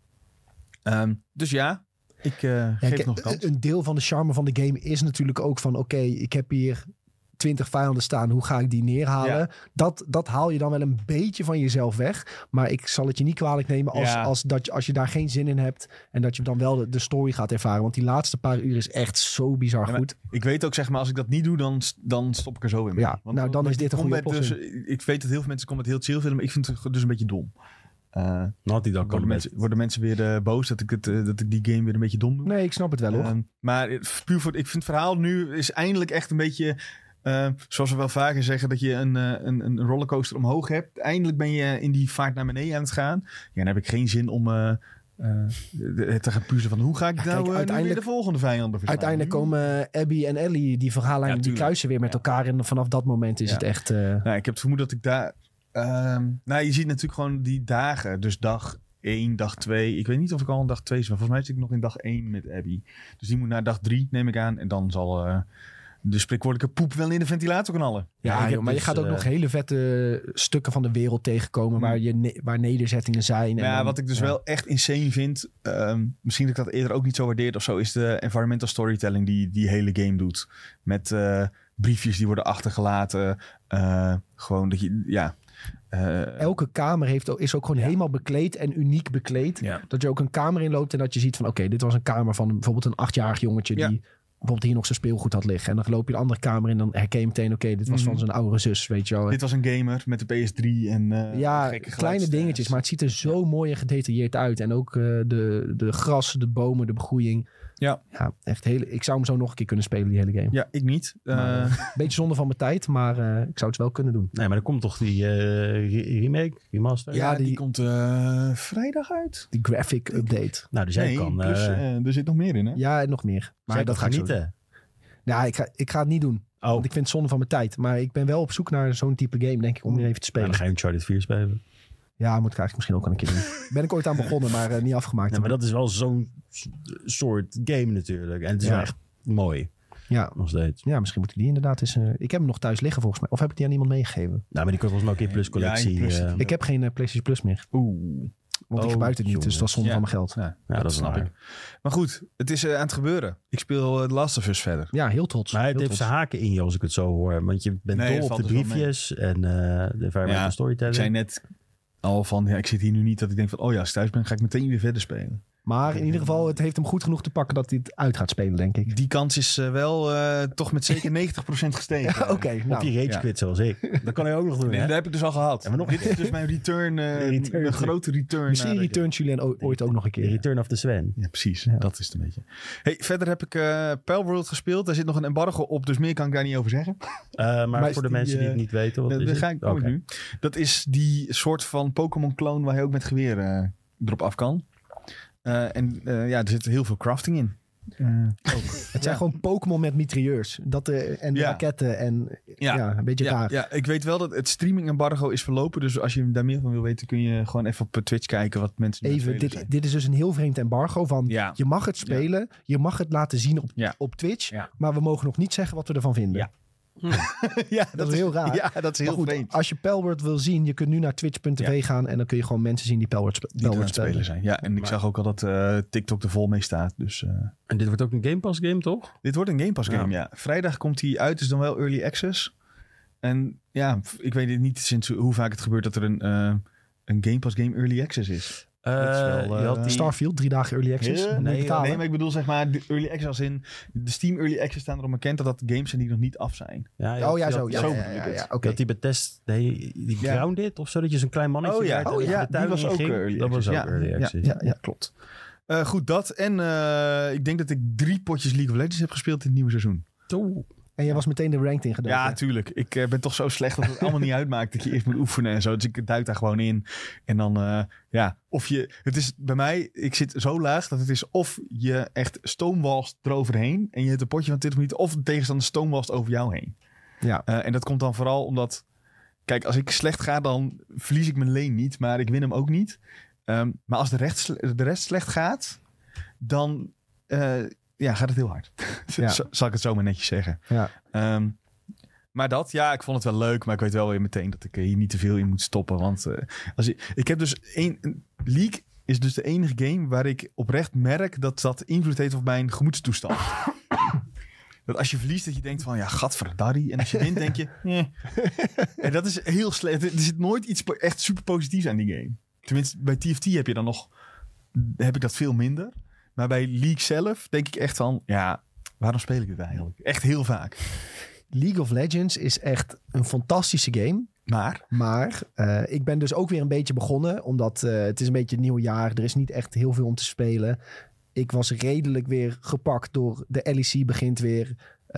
[SPEAKER 2] Um, dus ja... Ik uh,
[SPEAKER 1] ja,
[SPEAKER 2] geef
[SPEAKER 1] ik,
[SPEAKER 2] nog kans.
[SPEAKER 1] Een deel van de charme van de game is natuurlijk ook van... oké, okay, ik heb hier twintig vijanden staan. Hoe ga ik die neerhalen? Ja. Dat, dat haal je dan wel een beetje van jezelf weg. Maar ik zal het je niet kwalijk nemen als, ja. als, dat je, als je daar geen zin in hebt... en dat je dan wel de, de story gaat ervaren. Want die laatste paar uur is echt zo bizar ja, goed.
[SPEAKER 2] Ik weet ook, zeg maar, als ik dat niet doe, dan, dan stop ik er zo weer mee.
[SPEAKER 1] Ja, want, nou dan is dit een goede oplossing.
[SPEAKER 2] Dus, ik weet dat heel veel mensen combat heel chill vinden... maar ik vind het dus een beetje dom. Uh,
[SPEAKER 3] Naughty Dog
[SPEAKER 2] worden, mensen, worden mensen weer uh, boos dat ik, het, uh, dat ik die game weer een beetje dom doe?
[SPEAKER 1] Nee, ik snap het wel hoor. Uh,
[SPEAKER 2] maar puur voor, ik vind het verhaal nu is eindelijk echt een beetje... Uh, zoals we wel vaker zeggen, dat je een, uh, een, een rollercoaster omhoog hebt. Eindelijk ben je in die vaart naar beneden aan het gaan. Ja, dan heb ik geen zin om... Uh, Uh, te gaan puzzelen van hoe ga ik ja, nou kijk, uh, nu weer de volgende vijanden verslaan.
[SPEAKER 1] Uiteindelijk komen Abby en Ellie, die verhaallijnen, ja, die kruisen weer met ja. elkaar. En vanaf dat moment is ja. het echt... Uh...
[SPEAKER 2] Nou, ik heb het vermoed dat ik daar... Uh, nou, je ziet natuurlijk gewoon die dagen. Dus dag één, dag twee. Ik weet niet of ik al in dag twee zit, maar volgens mij zit ik nog in dag één met Abby. Dus die moet naar dag drie, neem ik aan. En dan zal... Uh, de spreekwoordelijke poep wel in de ventilator knallen.
[SPEAKER 1] Ja, ja joh, maar dus, je gaat ook uh, nog hele vette stukken van de wereld tegenkomen... Hmm. Waar, je ne- waar nederzettingen zijn. En
[SPEAKER 2] ja,
[SPEAKER 1] dan,
[SPEAKER 2] wat ik dus
[SPEAKER 1] ja.
[SPEAKER 2] wel echt insane vind... Um, misschien dat ik dat eerder ook niet zo waardeerd of zo... is de environmental storytelling die die hele game doet. Met uh, briefjes die worden achtergelaten. Uh, gewoon dat je... ja.
[SPEAKER 1] Uh, Elke kamer heeft, is ook gewoon ja. helemaal bekleed en uniek bekleed. Ja. Dat je ook een kamer inloopt en dat je ziet van... oké, okay, dit was een kamer van bijvoorbeeld een achtjarig jongetje...
[SPEAKER 2] Ja.
[SPEAKER 1] die bijvoorbeeld hier nog zijn speelgoed had liggen. En dan loop je de andere kamer in, dan herken je meteen... oké, okay, dit was mm-hmm. van zijn oudere zus, weet je wel.
[SPEAKER 2] Dit was een gamer met de P S drie en uh,
[SPEAKER 1] ja, kleine dingetjes, maar het ziet er zo ja. mooi en gedetailleerd uit. En ook uh, de, de gras, de bomen, de begroeiing. Ja. ja, echt hele. Ik zou hem zo nog een keer kunnen spelen, die hele game.
[SPEAKER 2] Ja, ik niet. Uh...
[SPEAKER 1] Maar, uh, beetje zonde van mijn tijd, maar uh, ik zou het wel kunnen doen.
[SPEAKER 3] Nee, maar er komt toch die uh, remake, remaster?
[SPEAKER 2] Ja, die, die komt uh, vrijdag uit.
[SPEAKER 1] Die graphic update.
[SPEAKER 3] Nou, dus jij
[SPEAKER 2] nee,
[SPEAKER 3] kan...
[SPEAKER 2] Plus, uh, er zit nog meer in, hè?
[SPEAKER 1] Ja, nog meer. Maar dat ga ik niet. Ja, ik ga, ik ga het niet doen. Oh. Want ik vind het zonde van mijn tijd. Maar ik ben wel op zoek naar zo'n type game, denk ik, om weer even te spelen.
[SPEAKER 3] Ja, dan ga je Uncharted vier spelen.
[SPEAKER 1] Ja, moet ik eigenlijk misschien ook al een keer doen. Ben ik ooit aan begonnen, maar uh, niet afgemaakt.
[SPEAKER 3] Ja, maar dat is wel zo'n soort game natuurlijk. En het is ja. wel echt mooi.
[SPEAKER 1] Ja.
[SPEAKER 3] Nog steeds.
[SPEAKER 1] Ja, misschien moet ik die inderdaad eens... Uh, ik heb hem nog thuis liggen volgens mij. Of heb ik die aan iemand meegegeven?
[SPEAKER 3] Nou, maar die kan volgens mij ook in Plus collectie. Ja, in Plus,
[SPEAKER 1] uh, ik heb geen uh, PlayStation Plus meer.
[SPEAKER 2] Oeh.
[SPEAKER 1] Want ik oh, gebruik het niet, dus dat is zonde ja. van mijn geld.
[SPEAKER 2] Ja, ja, ja dat, dat snap waar. ik. Maar goed, het is uh, aan het gebeuren. Ik speel uh, The Last of Us verder.
[SPEAKER 1] Ja, heel trots.
[SPEAKER 3] Maar het
[SPEAKER 1] heel
[SPEAKER 3] heeft
[SPEAKER 1] trots.
[SPEAKER 3] zijn haken in je, als ik het zo hoor. Want je bent nee, dol op de briefjes en uh, de environmental ja, storytelling.
[SPEAKER 2] Ik zei net al van, ja, ik zit hier nu niet dat ik denk van... oh ja, als ik thuis ben, ga ik meteen weer verder spelen.
[SPEAKER 1] Maar in ieder geval, het heeft hem goed genoeg te pakken dat hij het uit gaat spelen, denk ik.
[SPEAKER 2] Die kans is uh, wel uh, toch met zeker negentig procent gestegen.
[SPEAKER 1] Ja, Oké. Okay,
[SPEAKER 3] nou. Op die rage quit ja. zoals ik. Dat kan hij ook nog doen,
[SPEAKER 2] nee,
[SPEAKER 3] hè?
[SPEAKER 2] Dat heb ik dus al gehad. Ja, maar nog... Dit is dus mijn return, uh, return. Een grote return.
[SPEAKER 1] Misschien returnt Julien o- ooit ook nog een keer.
[SPEAKER 3] De return of the Sven.
[SPEAKER 2] Ja, precies. Ja. Dat is het een beetje. Hey, verder heb ik uh, Palworld gespeeld. Daar zit nog een embargo op, dus meer kan ik daar niet over zeggen.
[SPEAKER 3] Uh, maar, maar voor de die, mensen die het niet weten, wat
[SPEAKER 2] uh,
[SPEAKER 3] is
[SPEAKER 2] het? Ga ik
[SPEAKER 3] okay.
[SPEAKER 2] nu. Dat is die soort van Pokémon-clone waar je ook met geweer uh, erop af kan. Uh, en uh, ja, er zit heel veel crafting in.
[SPEAKER 1] Uh, ook. Het zijn ja. gewoon Pokémon met mitrailleurs. Dat, uh, en ja. raketten en ja. ja, een beetje
[SPEAKER 2] ja,
[SPEAKER 1] raar.
[SPEAKER 2] Ja, ik weet wel dat het streaming embargo is verlopen. Dus als je daar meer van wil weten, kun je gewoon even op Twitch kijken wat mensen
[SPEAKER 1] even, dit, dit is dus een heel vreemd embargo van ja. je mag het spelen, ja. je mag het laten zien op, ja. op Twitch, ja. maar we mogen nog niet zeggen wat we ervan vinden.
[SPEAKER 2] Ja.
[SPEAKER 1] Hm. ja, dat, dat is heel raar.
[SPEAKER 2] Ja, dat is heel
[SPEAKER 1] goed,
[SPEAKER 2] vreemd.
[SPEAKER 1] Als je Palworld wil zien, je kunt nu naar twitch punt tv ja. gaan en dan kun je gewoon mensen zien die Palworld sp- spelen.
[SPEAKER 2] spelen zijn. Ja, en ik maar. zag ook al dat uh, TikTok er vol mee staat. Dus, uh...
[SPEAKER 3] En dit wordt ook een Game Pass game, toch?
[SPEAKER 2] Dit wordt een Game Pass game, ja. ja. Vrijdag komt hij uit, is dan wel early access. En ja, ik weet niet sinds hoe vaak het gebeurt dat er een, uh, een Game Pass game early access is.
[SPEAKER 3] Uh,
[SPEAKER 2] Dat is wel, uh,
[SPEAKER 3] je had die...
[SPEAKER 1] Starfield, drie dagen early access.
[SPEAKER 2] Ja,
[SPEAKER 1] Moet je
[SPEAKER 2] nee,
[SPEAKER 1] betalen.
[SPEAKER 2] nee, maar ik bedoel zeg maar de early access als in de Steam early access staan erom bekend dat dat games zijn die nog niet af zijn.
[SPEAKER 3] Ja, je had-
[SPEAKER 1] Oh ja,
[SPEAKER 3] je
[SPEAKER 1] zo.
[SPEAKER 3] had-
[SPEAKER 1] Ja,
[SPEAKER 2] zo
[SPEAKER 1] ja,
[SPEAKER 2] bedoel
[SPEAKER 1] ja,
[SPEAKER 2] ik
[SPEAKER 1] ja,
[SPEAKER 2] het.
[SPEAKER 1] ja,
[SPEAKER 3] Je
[SPEAKER 1] oké.
[SPEAKER 3] had die Bethesda, nee, die
[SPEAKER 2] Ja.
[SPEAKER 3] Grounded of zo, dat je zo'n klein mannetje
[SPEAKER 2] Oh ja,
[SPEAKER 3] werd en
[SPEAKER 1] oh
[SPEAKER 3] dat je
[SPEAKER 1] ja,
[SPEAKER 3] de
[SPEAKER 2] die
[SPEAKER 3] tuin
[SPEAKER 2] was ook
[SPEAKER 3] inging.
[SPEAKER 2] early
[SPEAKER 3] Dat was ook
[SPEAKER 2] access, ja.
[SPEAKER 3] early
[SPEAKER 2] Ja.
[SPEAKER 3] access.
[SPEAKER 1] Ja, ja, klopt.
[SPEAKER 2] Uh, goed, dat. En uh, ik denk dat ik drie potjes League of Legends heb gespeeld in het nieuwe seizoen.
[SPEAKER 1] En jij was meteen de ranked ingedoken.
[SPEAKER 2] Ja, tuurlijk. Ik uh, ben toch zo slecht dat het allemaal niet uitmaakt dat je eerst moet oefenen en zo. Dus ik duik daar gewoon in. En dan, uh, ja, of je... Het is bij mij, ik zit zo laag dat het is of je echt stoomwalst eroverheen en je hebt een potje van twintig minuten, of de tegenstander stoomwalst over jou heen.
[SPEAKER 1] Ja.
[SPEAKER 2] Uh, en dat komt dan vooral omdat... Kijk, als ik slecht ga, dan verlies ik mijn lane niet, maar ik win hem ook niet. Um, maar als de rest, de rest slecht gaat, dan uh, ja, gaat het heel hard.
[SPEAKER 1] Ja.
[SPEAKER 2] Z- zal ik het zo maar netjes zeggen.
[SPEAKER 1] Ja.
[SPEAKER 2] Um, maar dat, ja, ik vond het wel leuk, maar ik weet wel weer meteen dat ik hier niet te veel in moet stoppen. Want uh, als ik, ik heb dus één... League is dus de enige game waar ik oprecht merk dat dat invloed heeft op mijn gemoedstoestand. Dat als je verliest, dat je denkt van, ja, gadverdarrie. En als je wint, denk je, nee. En dat is heel slecht. Er zit nooit iets po- echt super positiefs aan die game. Tenminste, bij T F T heb je dan nog, heb ik dat veel minder. Maar bij League zelf denk ik echt van, ja, waarom speel ik dit eigenlijk? Echt heel vaak.
[SPEAKER 1] League of Legends is echt een fantastische game.
[SPEAKER 2] Maar,
[SPEAKER 1] Maar uh, ik ben dus ook weer een beetje begonnen. Omdat uh, het is een beetje een nieuw jaar. Er is niet echt heel veel om te spelen. Ik was redelijk weer gepakt door de L E C begint weer.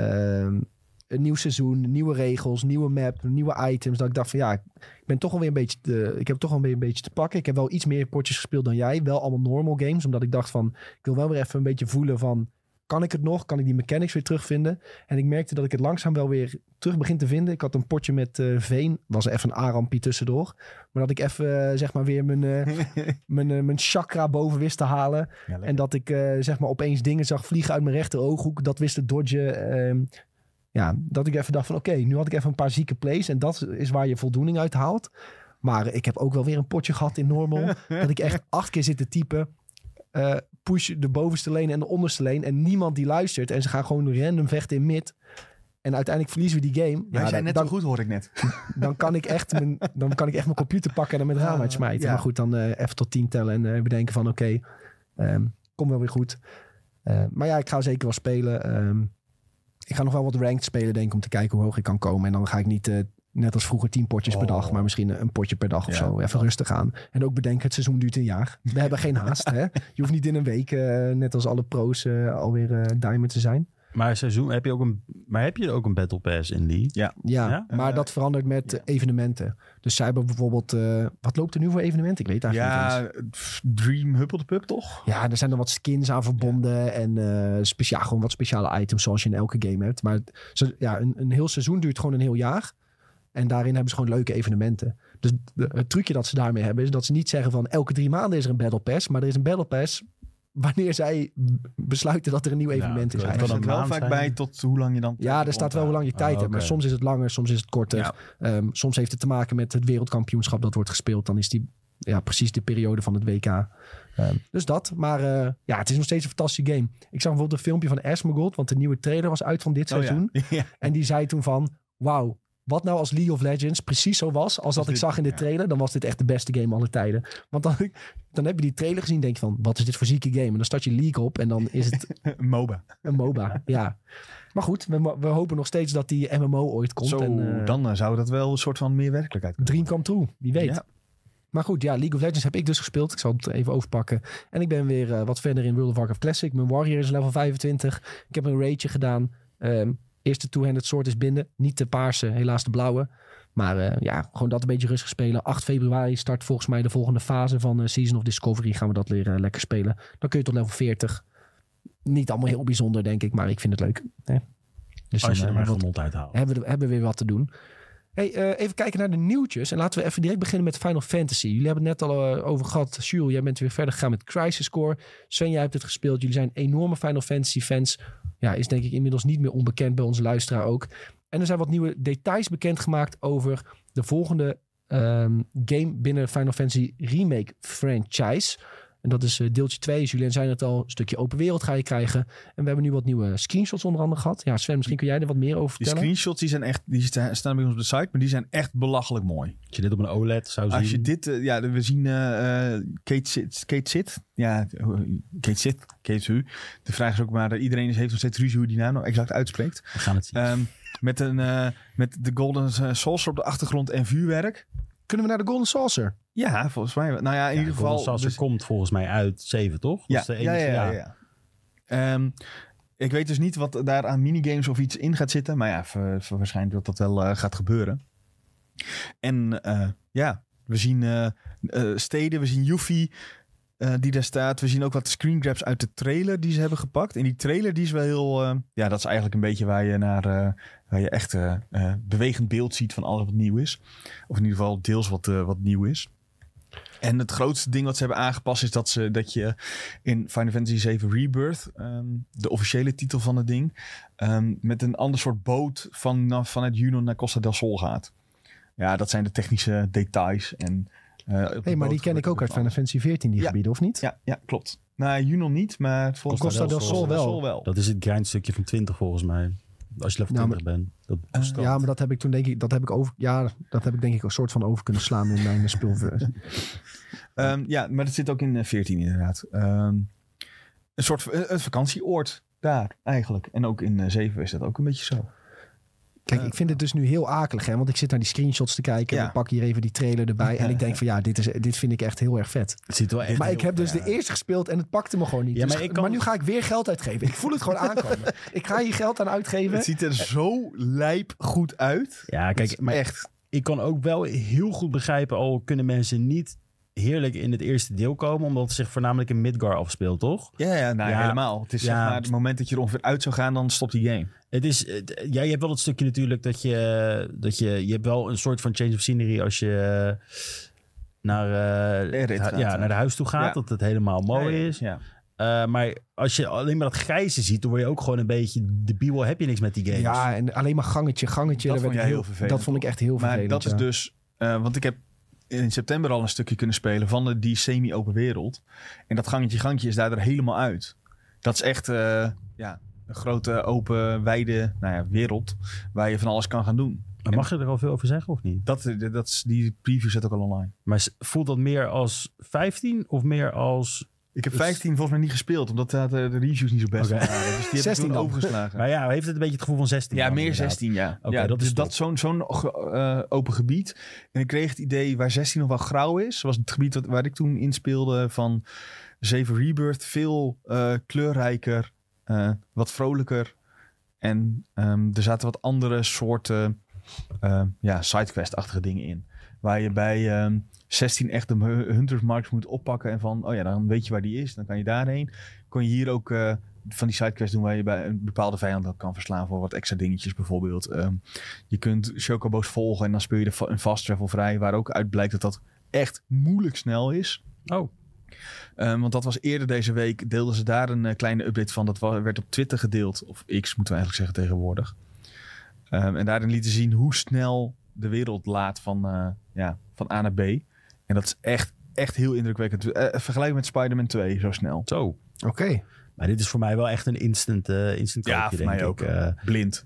[SPEAKER 1] Uh, een nieuw seizoen, nieuwe regels, nieuwe map, nieuwe items. Dat ik dacht van ja, ik ben toch alweer een beetje te, ik heb toch alweer een beetje te pakken. Ik heb wel iets meer potjes gespeeld dan jij. Wel allemaal normal games. Omdat ik dacht van, ik wil wel weer even een beetje voelen van, kan ik het nog? Kan ik die mechanics weer terugvinden? En ik merkte dat ik het langzaam wel weer terug begin te vinden. Ik had een potje met uh, Veen. Was even een A-rampie tussendoor. Maar dat ik even uh, zeg maar weer mijn, uh, mijn, uh, mijn chakra boven wist te halen. Ja, en dat ik uh, zeg maar opeens dingen zag vliegen uit mijn rechter ooghoek. Dat wist te dodgen. Uh, ja, dat ik even dacht van oké, okay, nu had ik even een paar zieke plays. En dat is waar je voldoening uit haalt. Maar ik heb ook wel weer een potje gehad in normal. Dat ik echt acht keer zit te typen. Uh, push de bovenste lane en de onderste lane. En niemand die luistert. En ze gaan gewoon random vechten in mid. En uiteindelijk verliezen we die game.
[SPEAKER 2] Jij
[SPEAKER 1] ja,
[SPEAKER 2] zei net
[SPEAKER 1] dan,
[SPEAKER 2] zo goed, hoor ik net.
[SPEAKER 1] Dan kan ik echt mijn, dan kan ik echt mijn computer pakken en dan met het raam uitsmijten. Ja. Maar goed, dan uh, even tot tien tellen en uh, bedenken van oké, okay, um, kom wel weer goed. Uh, maar ja, ik ga zeker wel spelen. Um, ik ga nog wel wat ranked spelen, denk ik, om te kijken hoe hoog ik kan komen. En dan ga ik niet... Uh, net als vroeger tien potjes oh. per dag, maar misschien een potje per dag of ja, zo. Even ja. rustig aan. En ook bedenken, het seizoen duurt een jaar. We hebben geen haast. Hè? Je hoeft niet in een week, uh, net als alle pro's, uh, alweer uh, diamond te zijn.
[SPEAKER 3] Maar seizoen, heb je ook een, maar heb je ook een Battle Pass in League?
[SPEAKER 2] Ja.
[SPEAKER 1] Ja, ja? maar uh, dat verandert met ja. evenementen. Dus zij hebben bijvoorbeeld... Uh, wat loopt er nu voor evenementen? Ik weet eigenlijk
[SPEAKER 2] ja,
[SPEAKER 1] niet eens.
[SPEAKER 2] Ja, Dream Huppel de Pub, toch?
[SPEAKER 1] Ja, er zijn er wat skins aan verbonden. Ja. En uh, speciaal, gewoon wat speciale items zoals je in elke game hebt. Maar ja, een, een heel seizoen duurt gewoon een heel jaar. En daarin hebben ze gewoon leuke evenementen. Dus de, het trucje dat ze daarmee hebben is dat ze niet zeggen van elke drie maanden is er een Battle Pass. Maar er is een Battle Pass wanneer zij besluiten dat er een nieuw evenement
[SPEAKER 2] ja,
[SPEAKER 1] is.
[SPEAKER 2] Er kan ook wel vaak bij tot hoe lang je dan...
[SPEAKER 1] Ja, er staat wel hoe lang je tijd oh, hebt. Okay. Maar soms is het langer, soms is het korter. Ja. Um, soms heeft het te maken met het wereldkampioenschap dat wordt gespeeld. Dan is die ja, precies de periode van het W K. Um, dus dat. Maar uh, ja, het is nog steeds een fantastische game. Ik zag bijvoorbeeld een filmpje van Asmongold. Want de nieuwe trailer was uit van dit oh, seizoen. Ja. Ja. En die zei toen van... Wauw. Wat nou als League of Legends precies zo was als dat dit, ik zag in de trailer, ja. dan was dit echt de beste game aller tijden. Want dan, dan heb je die trailer gezien en denk je van, wat is dit voor zieke game? En dan start je League op en dan is het...
[SPEAKER 2] een MOBA.
[SPEAKER 1] Een MOBA, ja. Maar goed, we, we hopen nog steeds dat die M M O ooit komt.
[SPEAKER 2] Zo, en, uh, dan uh, zou dat wel een soort van meer werkelijkheid kunnen.
[SPEAKER 1] Dream come true, wie weet. Ja. Maar goed, ja, League of Legends heb ik dus gespeeld. Ik zal het even overpakken. En ik ben weer uh, wat verder in World of Warcraft Classic. Mijn Warrior is level vijfentwintig. Ik heb een raidje gedaan. Um, Eerste two-handed sword is binnen. Niet de paarse, helaas de blauwe. Maar uh, ja, gewoon dat een beetje rustig spelen. acht februari start volgens mij de volgende fase van uh, Season of Discovery. Gaan we dat leren uh, lekker spelen. Dan kun je tot level veertig. Niet allemaal heel bijzonder, denk ik. Maar ik vind het leuk. Hè?
[SPEAKER 3] Dus als dan, je er maar wat, genot uithaalt.
[SPEAKER 1] Hebben we, hebben we weer wat te doen. Hey, uh, even kijken naar de nieuwtjes. En laten we even direct beginnen met Final Fantasy. Jullie hebben het net al uh, over gehad. Jules, jij bent weer verder gegaan met Crisis Core. Sven, jij hebt het gespeeld. Jullie zijn enorme Final Fantasy fans. Ja, is denk ik inmiddels niet meer onbekend bij onze luisteraar ook. En er zijn wat nieuwe details bekendgemaakt over de volgende um, game binnen Final Fantasy Remake franchise. En dat is uh, deeltje twee. Julien zei het al, een stukje open wereld ga je krijgen. En we hebben nu wat nieuwe screenshots onder andere gehad. Ja, Sven, misschien kun jij er wat meer over
[SPEAKER 2] Die
[SPEAKER 1] vertellen.
[SPEAKER 2] screenshots die zijn echt, die staan bij ons op de site, maar die zijn echt belachelijk mooi.
[SPEAKER 3] Als je dit op een O L E D zou zien.
[SPEAKER 2] Als je dit, uh, ja, we zien uh, uh, Kate Sit, Kate Sit, ja, Kate Sit, Kate Su. De vraag is ook maar, uh, iedereen heeft nog steeds ruzie hoe die naam nou exact uitspreekt.
[SPEAKER 3] We gaan het zien.
[SPEAKER 2] Um, met, een, uh, met de Golden Saucer op de achtergrond en vuurwerk.
[SPEAKER 1] Kunnen we naar de Golden Saucer?
[SPEAKER 2] Ja, volgens mij. Nou ja, in
[SPEAKER 3] ja,
[SPEAKER 2] ieder geval.
[SPEAKER 3] Golden Saucer
[SPEAKER 2] dus,
[SPEAKER 3] komt volgens mij uit zeven, toch?
[SPEAKER 2] Ja,
[SPEAKER 3] Dat is de
[SPEAKER 2] ja,
[SPEAKER 3] enige,
[SPEAKER 2] ja, ja. ja. Um, ik weet dus niet wat daar aan minigames of iets in gaat zitten. Maar ja, voor, voor waarschijnlijk dat dat wel uh, gaat gebeuren. En uh, ja, we zien uh, uh, steden, we zien Yuffie uh, die daar staat. We zien ook wat screen grabs uit de trailer die ze hebben gepakt. En die trailer die is wel heel... Uh, ja, dat is eigenlijk een beetje waar je naar... Uh, waar je echt uh, uh, bewegend beeld ziet van alles wat nieuw is. Of in ieder geval deels wat, uh, wat nieuw is. En het grootste ding wat ze hebben aangepast is dat, ze, dat je in Final Fantasy zeven Rebirth, um, de officiële titel van het ding, um, met een ander soort boot van, vanuit Junon naar Costa del Sol gaat. Ja, dat zijn de technische details. En, uh,
[SPEAKER 1] hey, maar die ken ik ook uit Final Fantasy veertien, die
[SPEAKER 2] ja.
[SPEAKER 1] gebieden, of niet?
[SPEAKER 2] Ja, ja, klopt. Nou, Junon niet, maar volgens
[SPEAKER 1] Costa del Sol, Sol, wel.
[SPEAKER 2] wel.
[SPEAKER 3] Dat is het grindstukje van twintig volgens mij. Als je level
[SPEAKER 1] ja,
[SPEAKER 3] twintig
[SPEAKER 1] maar,
[SPEAKER 3] bent. Dat
[SPEAKER 1] uh, ja, maar dat heb ik toen denk ik, dat heb ik over, ja, dat heb ik denk ik een soort van over kunnen slaan in mijn speelversie.
[SPEAKER 2] um, ja, maar dat zit ook in veertien inderdaad. Um, een soort een, een vakantieoord daar eigenlijk. En ook in uh, zeven is dat ook een beetje zo.
[SPEAKER 1] Kijk, ik vind het dus nu heel akelig, hè? Want ik zit naar die screenshots te kijken. Ja. En ik pak hier even die trailer erbij. En ik denk van ja, dit, is, dit vind ik echt heel erg vet.
[SPEAKER 3] Het ziet wel echt
[SPEAKER 1] maar
[SPEAKER 3] heel,
[SPEAKER 1] ik heb dus
[SPEAKER 3] ja.
[SPEAKER 1] de eerste gespeeld en het pakte me gewoon niet.
[SPEAKER 3] Ja,
[SPEAKER 1] dus,
[SPEAKER 3] maar, ik kan...
[SPEAKER 1] maar nu ga ik weer geld uitgeven. Ik voel het gewoon aankomen. Ik ga hier geld aan uitgeven.
[SPEAKER 2] Het ziet er zo lijp goed uit.
[SPEAKER 3] Ja, kijk, maar echt. Ik kan ook wel heel goed begrijpen, al kunnen mensen niet heerlijk in het eerste deel komen, omdat het zich voornamelijk in Midgar afspeelt, toch?
[SPEAKER 2] Ja, ja, nou, ja helemaal. Het is ja, zeg maar het moment dat je er ongeveer uit zou gaan, dan stopt die game.
[SPEAKER 3] Het is, het, ja, je hebt wel het stukje natuurlijk dat je, dat je, je hebt wel een soort van change of scenery als je naar, uh,
[SPEAKER 2] de
[SPEAKER 3] het, ja, naar de huis toe gaat, ja. dat het helemaal mooi ja, ja, is.
[SPEAKER 2] Ja.
[SPEAKER 3] Uh, maar als je alleen maar dat grijze ziet, dan word je ook gewoon een beetje debiel. Heb je niks met die games?
[SPEAKER 1] Ja, en alleen maar gangetje, gangetje.
[SPEAKER 2] Dat,
[SPEAKER 1] vond,
[SPEAKER 2] werd
[SPEAKER 1] heel,
[SPEAKER 2] heel vervelend,
[SPEAKER 1] dat vond ik echt heel
[SPEAKER 2] maar
[SPEAKER 1] vervelend.
[SPEAKER 2] Maar dat
[SPEAKER 1] ja.
[SPEAKER 2] is dus, uh, want ik heb in september al een stukje kunnen spelen van de, die semi-open wereld. En dat gangetje, gangetje is daar er helemaal uit. Dat is echt uh, ja, een grote, open, wijde nou ja, wereld waar je van alles kan gaan doen.
[SPEAKER 3] Maar mag je er al veel over zeggen of niet?
[SPEAKER 2] Dat, dat is, die preview zit ook al online.
[SPEAKER 3] Maar voelt dat meer als vijftien of meer als...
[SPEAKER 2] Ik heb vijftien volgens mij niet gespeeld, omdat de, de reviews niet zo best okay. waren. Dus die heb ik toen overgeslagen.
[SPEAKER 3] Maar ja, heeft het een beetje het gevoel van zestien?
[SPEAKER 2] Ja,
[SPEAKER 3] dan,
[SPEAKER 2] meer
[SPEAKER 3] inderdaad.
[SPEAKER 2] zestien, ja.
[SPEAKER 3] Okay,
[SPEAKER 2] ja
[SPEAKER 3] dat
[SPEAKER 2] dus
[SPEAKER 3] is
[SPEAKER 2] dat zo'n zo'n uh, open gebied. En ik kreeg het idee waar zestien nog wel grauw is. Zoals het gebied wat, waar ik toen inspeelde van zeven Rebirth. Veel uh, kleurrijker, uh, wat vrolijker. En um, er zaten wat andere soorten uh, ja, sidequest-achtige dingen in. Waar je bij um, zestien echt de Hunter's Marks moet oppakken. En van, oh ja, dan weet je waar die is. Dan kan je daarheen. Kon je hier ook uh, van die sidequests doen waar je bij een bepaalde vijand kan verslaan voor wat extra dingetjes bijvoorbeeld. Um, je kunt chocobo's volgen en dan speel je de een fast travel vrij. Waar ook uit blijkt dat dat echt moeilijk snel is.
[SPEAKER 3] Oh.
[SPEAKER 2] Um, want dat was eerder deze week. Deelden ze daar een uh, kleine update van. Dat werd op Twitter gedeeld. Of X moeten we eigenlijk zeggen tegenwoordig. Um, en daarin lieten zien hoe snel de wereld laat van, uh, ja, van A naar B. En dat is echt, echt heel indrukwekkend. Uh, vergelijk met Spider-Man twee, zo snel.
[SPEAKER 3] Zo.
[SPEAKER 1] Oké. Okay.
[SPEAKER 3] Maar dit is voor mij wel echt een instant, uh, instant koopje,
[SPEAKER 2] ja, voor
[SPEAKER 3] denk
[SPEAKER 2] mij
[SPEAKER 3] ik.
[SPEAKER 2] ook. Uh, blind.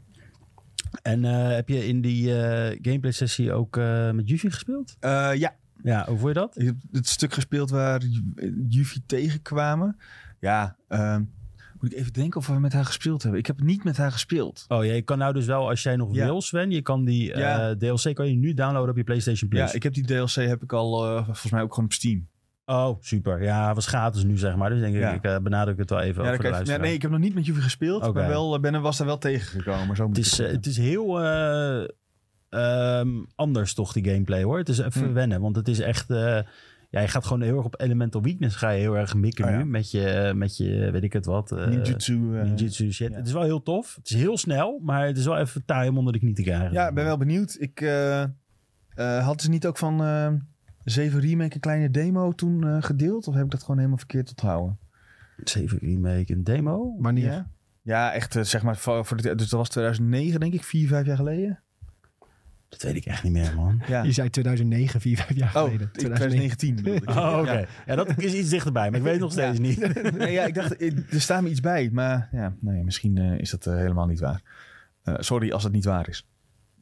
[SPEAKER 3] En uh, heb je in die uh, gameplay sessie ook uh, met Yuffie gespeeld?
[SPEAKER 2] Uh, ja.
[SPEAKER 3] Ja, hoe vond je dat?
[SPEAKER 2] Ik heb het stuk gespeeld waar Yuffie tegenkwamen. Ja, uh, moet ik even denken of we met haar gespeeld hebben. Ik heb niet met haar gespeeld.
[SPEAKER 3] Oh ja, je kan nou dus wel, als jij nog ja. wil, Sven, je kan die ja. uh, D L C kan je nu downloaden op je PlayStation Plus.
[SPEAKER 2] Ja, ik heb die D L C heb ik al uh, volgens mij ook gewoon op Steam.
[SPEAKER 3] Oh, super. Ja, het was gratis nu, zeg maar. Dus denk
[SPEAKER 2] ja.
[SPEAKER 3] ik, ik uh, benadruk het wel even.
[SPEAKER 2] Ja,
[SPEAKER 3] over de
[SPEAKER 2] ja, nee, ik heb nog niet met Yuffie gespeeld. Okay. Maar wel, ben, was daar wel tegengekomen. Zo
[SPEAKER 3] het, is, uh, het is heel uh, um, anders toch, die gameplay, hoor. Het is even hmm. wennen, want het is echt... Uh, ja, je gaat gewoon heel erg op elemental weakness ga je heel erg mikken oh, ja. nu. Met je, met je, weet ik het wat. Uh,
[SPEAKER 2] ninjutsu. Uh,
[SPEAKER 3] ninjutsu shit. Ja. Het is wel heel tof. Het is heel snel, maar het is wel even taai om onder de knie te krijgen.
[SPEAKER 2] Ja, ik ben wel benieuwd. Ik uh, uh, had ze niet ook van uh, zeven Remake een kleine demo toen uh, gedeeld? Of heb ik dat gewoon helemaal verkeerd onthouden?
[SPEAKER 3] zeven Remake een demo?
[SPEAKER 1] Wanneer?
[SPEAKER 2] Ja, ja echt uh, zeg maar voor, voor de, dus dat was tweeduizend negen denk ik, vier, vijf jaar geleden.
[SPEAKER 3] Dat weet ik echt niet meer, man.
[SPEAKER 2] Ja.
[SPEAKER 1] Je zei tweeduizend negen, vier, vijf jaar
[SPEAKER 2] Oh,
[SPEAKER 1] geleden.
[SPEAKER 2] twintig negentien bedoelde ik.
[SPEAKER 3] Oh, oké.
[SPEAKER 2] Ja.
[SPEAKER 3] Ja, dat is iets dichterbij, maar ik weet het nog steeds niet.
[SPEAKER 2] Nee, ja, ik dacht, eh, er staat me iets bij. Maar ja, nou ja, misschien uh, is dat uh, helemaal niet waar. Uh, sorry als het niet waar is.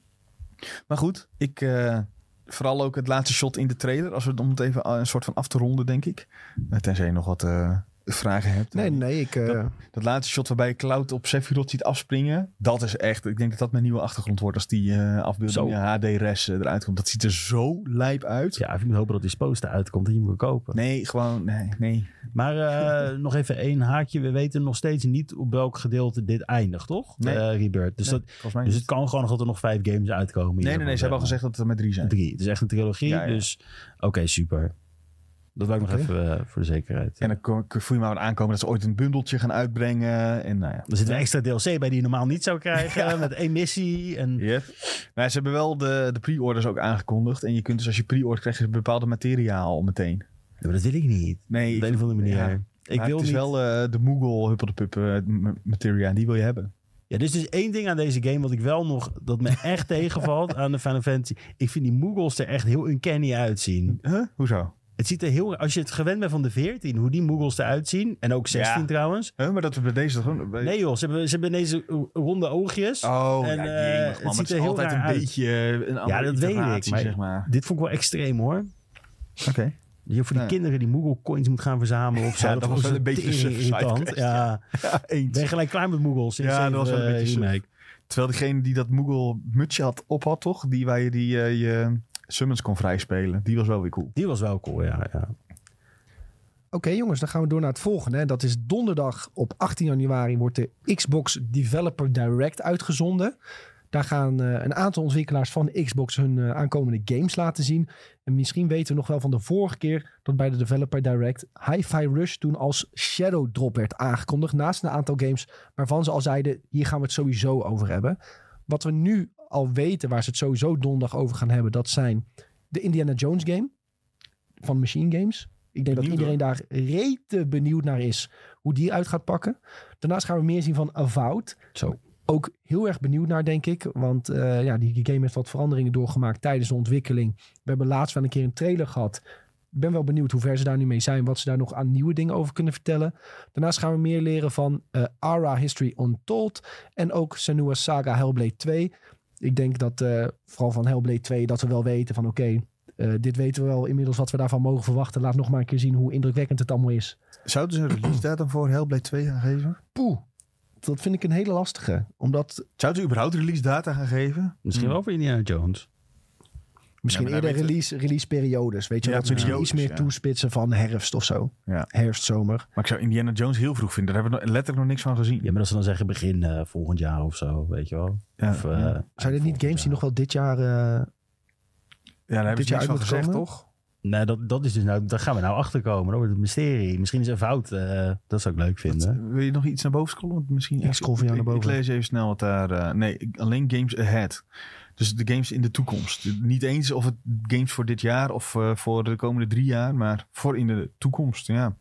[SPEAKER 2] Maar goed, ik... Uh, vooral ook het laatste shot in de trailer. Als we om het even een soort van af te ronden, denk ik. Uh, tenzij je nog wat uh, vragen hebt.
[SPEAKER 1] Nee, nee, ik... Uh...
[SPEAKER 2] Dat, dat laatste shot waarbij je Cloud op Sephiroth ziet afspringen. Dat is echt... Ik denk dat dat mijn nieuwe achtergrond wordt als die uh, afbeelding H D-res uh, eruit komt. Dat ziet er zo lijp uit.
[SPEAKER 3] Ja, ik moet hopen dat die poster uitkomt en je moet kopen.
[SPEAKER 2] Nee, gewoon... Nee, nee.
[SPEAKER 3] Maar uh, nog even één haakje. We weten nog steeds niet op welk gedeelte dit eindigt, toch?
[SPEAKER 2] Nee.
[SPEAKER 3] Uh, Rebirth. Dus,
[SPEAKER 2] nee,
[SPEAKER 3] dat, dus het kan gewoon nog dat er nog vijf games uitkomen.
[SPEAKER 2] Nee, nee, nee. Ze hebben al gezegd dat het er met drie zijn.
[SPEAKER 3] Drie. Het is echt een trilogie.
[SPEAKER 2] Ja, ja.
[SPEAKER 3] Dus oké, okay, super. Dat wou ik
[SPEAKER 1] okay.
[SPEAKER 3] nog even uh, voor de zekerheid.
[SPEAKER 2] En dan voel je maar wat aankomen dat ze ooit een bundeltje gaan uitbrengen. En, nou ja.
[SPEAKER 3] Er zit een extra D L C bij die je normaal niet zou krijgen. Ja. Met één missie. En...
[SPEAKER 2] Yep. Nou, ze hebben wel de, de pre-orders ook aangekondigd. En je kunt dus als je pre-ordert krijg je bepaalde materiaal meteen.
[SPEAKER 3] Ja, maar dat wil ik niet.
[SPEAKER 2] Nee.
[SPEAKER 3] Op de een of andere manier.
[SPEAKER 2] Ja.
[SPEAKER 3] Ik wil
[SPEAKER 2] het is
[SPEAKER 3] niet...
[SPEAKER 2] wel uh, de Moogle huppeldepup uh, materia. Die wil je hebben.
[SPEAKER 3] Ja, dus er is één ding aan deze game wat ik wel nog... dat me echt tegenvalt aan de Final Fantasy. Ik vind die Moogles er echt heel uncanny uitzien.
[SPEAKER 2] Huh? Hoezo?
[SPEAKER 3] Het ziet er heel... Als je het gewend bent van de veertien, hoe die Moogles eruit zien... en ook zestien ja. trouwens.
[SPEAKER 2] Huh, maar dat we bij deze gewoon... Bij...
[SPEAKER 3] Nee joh, ze hebben, ze hebben deze ronde oogjes.
[SPEAKER 2] Oh,
[SPEAKER 3] en,
[SPEAKER 2] ja,
[SPEAKER 3] uh,
[SPEAKER 2] jemig, man.
[SPEAKER 3] het ziet
[SPEAKER 2] er
[SPEAKER 3] er heel
[SPEAKER 2] altijd een
[SPEAKER 3] uit.
[SPEAKER 2] beetje een andere
[SPEAKER 3] ja, dat weet ik. Maar,
[SPEAKER 2] zeg maar.
[SPEAKER 3] Dit vond ik wel extreem hoor.
[SPEAKER 2] Oké. Okay.
[SPEAKER 3] Je voor die nee. kinderen die Moogle coins moet gaan verzamelen of zo.
[SPEAKER 2] Ja, dat, dat was wel een beetje
[SPEAKER 3] irritant. Ja,
[SPEAKER 2] ja eens.
[SPEAKER 3] Ben je gelijk klaar met Moogles?
[SPEAKER 2] Ja, dat was wel een beetje
[SPEAKER 3] remake.
[SPEAKER 2] Terwijl diegene die dat Moogle mutsje had op had, toch? Die waar je die uh, je summons kon vrijspelen. Die was wel weer cool.
[SPEAKER 3] Die was wel cool, ja. ja.
[SPEAKER 1] Oké okay, jongens, dan gaan we door naar het volgende. Hè. Dat is donderdag op achttien januari wordt de Xbox Developer Direct uitgezonden. Daar gaan uh, een aantal ontwikkelaars van Xbox hun uh, aankomende games laten zien. En misschien weten we nog wel van de vorige keer dat bij de Developer Direct Hi-Fi Rush toen als Shadow Drop werd aangekondigd. Naast een aantal games waarvan ze al zeiden, hier gaan we het sowieso over hebben. Wat we nu al weten waar ze het sowieso donderdag over gaan hebben, dat zijn de Indiana Jones game van Machine Games. Ik denk benieuwd, dat iedereen hoor. daar rete benieuwd naar is hoe die uit gaat pakken. Daarnaast gaan we meer zien van Avowed.
[SPEAKER 3] Zo.
[SPEAKER 1] Ook heel erg benieuwd naar, denk ik. Want uh, ja, die game heeft wat veranderingen doorgemaakt tijdens de ontwikkeling. We hebben laatst wel een keer een trailer gehad. Ik ben wel benieuwd hoe ver ze daar nu mee zijn. Wat ze daar nog aan nieuwe dingen over kunnen vertellen. Daarnaast gaan we meer leren van uh, Ara History Untold. En ook Senua's Saga Hellblade twee. Ik denk dat uh, vooral van Hellblade twee dat we wel weten van oké... Okay, Uh, dit weten we wel inmiddels wat we daarvan mogen verwachten. Laat nog maar een keer zien hoe indrukwekkend het allemaal is.
[SPEAKER 2] Zouden ze een release datum voor Hellblade twee gaan geven?
[SPEAKER 1] Poeh, dat vind ik een hele lastige. Omdat...
[SPEAKER 2] Zouden ze überhaupt release data gaan geven?
[SPEAKER 3] Misschien hmm. wel voor Indiana Jones.
[SPEAKER 1] Misschien ja, eerder release, release periodes. Weet je, ja, dat ze misschien iets meer ja. toespitsen van herfst of zo.
[SPEAKER 2] Ja.
[SPEAKER 1] Herfst, zomer.
[SPEAKER 2] Maar ik zou Indiana Jones heel vroeg vinden. Daar hebben we letterlijk nog niks van gezien.
[SPEAKER 3] Ja, maar dat ze dan zeggen begin uh, volgend jaar of zo, weet je wel.
[SPEAKER 2] Ja.
[SPEAKER 3] Of, uh,
[SPEAKER 1] ja. Zijn dit niet games jaar. die nog wel dit jaar... Uh,
[SPEAKER 2] Ja, daar hebben ze niks van gezegd, komen? toch?
[SPEAKER 3] Nee, dat, dat is dus nou, daar gaan we nou achter komen. Dat wordt het mysterie. Misschien is het fout. Uh, dat zou ik leuk vinden.
[SPEAKER 2] Wat, wil je nog iets naar boven scrollen? Want misschien
[SPEAKER 1] ja, scroll van jou naar boven.
[SPEAKER 2] Ik, ik lees even snel wat daar... Uh, nee, alleen games ahead. Dus de games in de toekomst. Niet eens of het games voor dit jaar of uh, voor de komende drie jaar, maar voor in de toekomst, ja.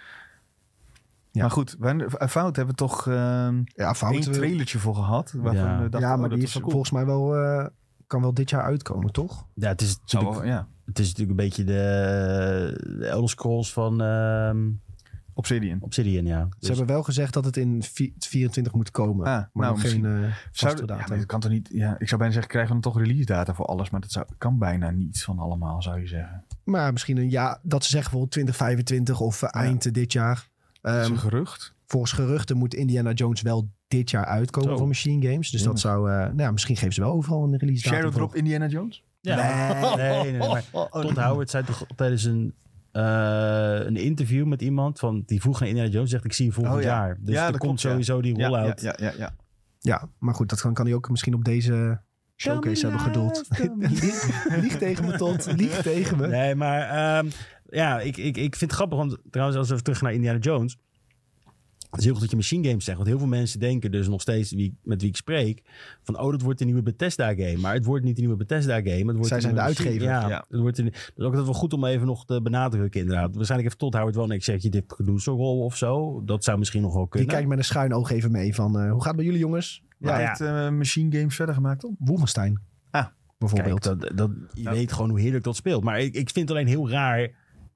[SPEAKER 2] Ja. Maar goed, Avowed hebben we toch uh, ja, één trailertje voor gehad. Waarvan
[SPEAKER 1] ja,
[SPEAKER 2] we dachten,
[SPEAKER 1] ja maar
[SPEAKER 2] oh,
[SPEAKER 1] die is cool. volgens mij wel... Uh, kan wel dit jaar uitkomen, toch?
[SPEAKER 3] Ja, het is natuurlijk,
[SPEAKER 2] wel, ja.
[SPEAKER 3] het is natuurlijk een beetje de, de Elder Scrolls van... Um,
[SPEAKER 2] Obsidian.
[SPEAKER 3] Obsidian, ja.
[SPEAKER 1] Dus. Ze hebben wel gezegd dat het in vierentwintig moet komen. Ah, maar nou, nog geen uh, vaste data.
[SPEAKER 2] Ja, maar dat kan toch niet... Ja, ik zou bijna zeggen, krijgen we dan toch release data voor alles. Maar dat zou, kan bijna niets van allemaal, zou je zeggen.
[SPEAKER 1] Maar misschien een jaar... Dat ze zeggen bijvoorbeeld twintig vijfentwintig of uh, eind ja. dit jaar.
[SPEAKER 2] Um, dat is een gerucht.
[SPEAKER 1] Volgens geruchten moet Indiana Jones wel dit jaar uitkomen Zo. van Machine Games. Dus ja. dat zou... Uh, nou ja, misschien geven ze wel overal een release data.
[SPEAKER 2] Shadow Drop Indiana Jones?
[SPEAKER 3] Ja. Nee, nee, nee. Maar Todd Howard zei toch tijdens een... Uh, een interview met iemand van die vroeg naar Indiana Jones, zegt ik zie je volgend oh, ja. jaar. Dus ja, er komt klopt, sowieso ja. die rollout.
[SPEAKER 2] Ja, ja, ja, ja.
[SPEAKER 1] ja, maar goed, dat kan, kan hij ook misschien op deze showcase hebben geduld. Lieg tegen me, Todd. Lieg tegen me.
[SPEAKER 3] Nee, maar um, ja, ik, ik, ik vind het grappig, want trouwens als we terug naar Indiana Jones. Het is heel goed dat je Machine Games zegt. Want heel veel mensen denken dus nog steeds, wie, met wie ik spreek, van oh, dat wordt een nieuwe Bethesda-game. Maar het wordt niet een nieuwe Bethesda-game. Het wordt
[SPEAKER 1] Zij zijn de uitgever.
[SPEAKER 3] Ja,
[SPEAKER 2] ja.
[SPEAKER 3] Het wordt een, dat is ook wel goed om even nog te benadrukken inderdaad. Waarschijnlijk heeft Todd Howard wel een executive producer-rol of zo. Dat zou misschien nog wel kunnen.
[SPEAKER 1] Die kijkt met een schuin oog even mee van, uh, hoe gaat het bij jullie jongens?
[SPEAKER 2] Ja, ja. heeft uh, Machine Games verder gemaakt, toch?
[SPEAKER 1] Wolfenstein.
[SPEAKER 2] Ah.
[SPEAKER 1] bijvoorbeeld.
[SPEAKER 3] Kijk, dat, dat, je
[SPEAKER 2] Ja.
[SPEAKER 3] weet gewoon hoe heerlijk dat speelt. Maar ik, ik vind het alleen heel raar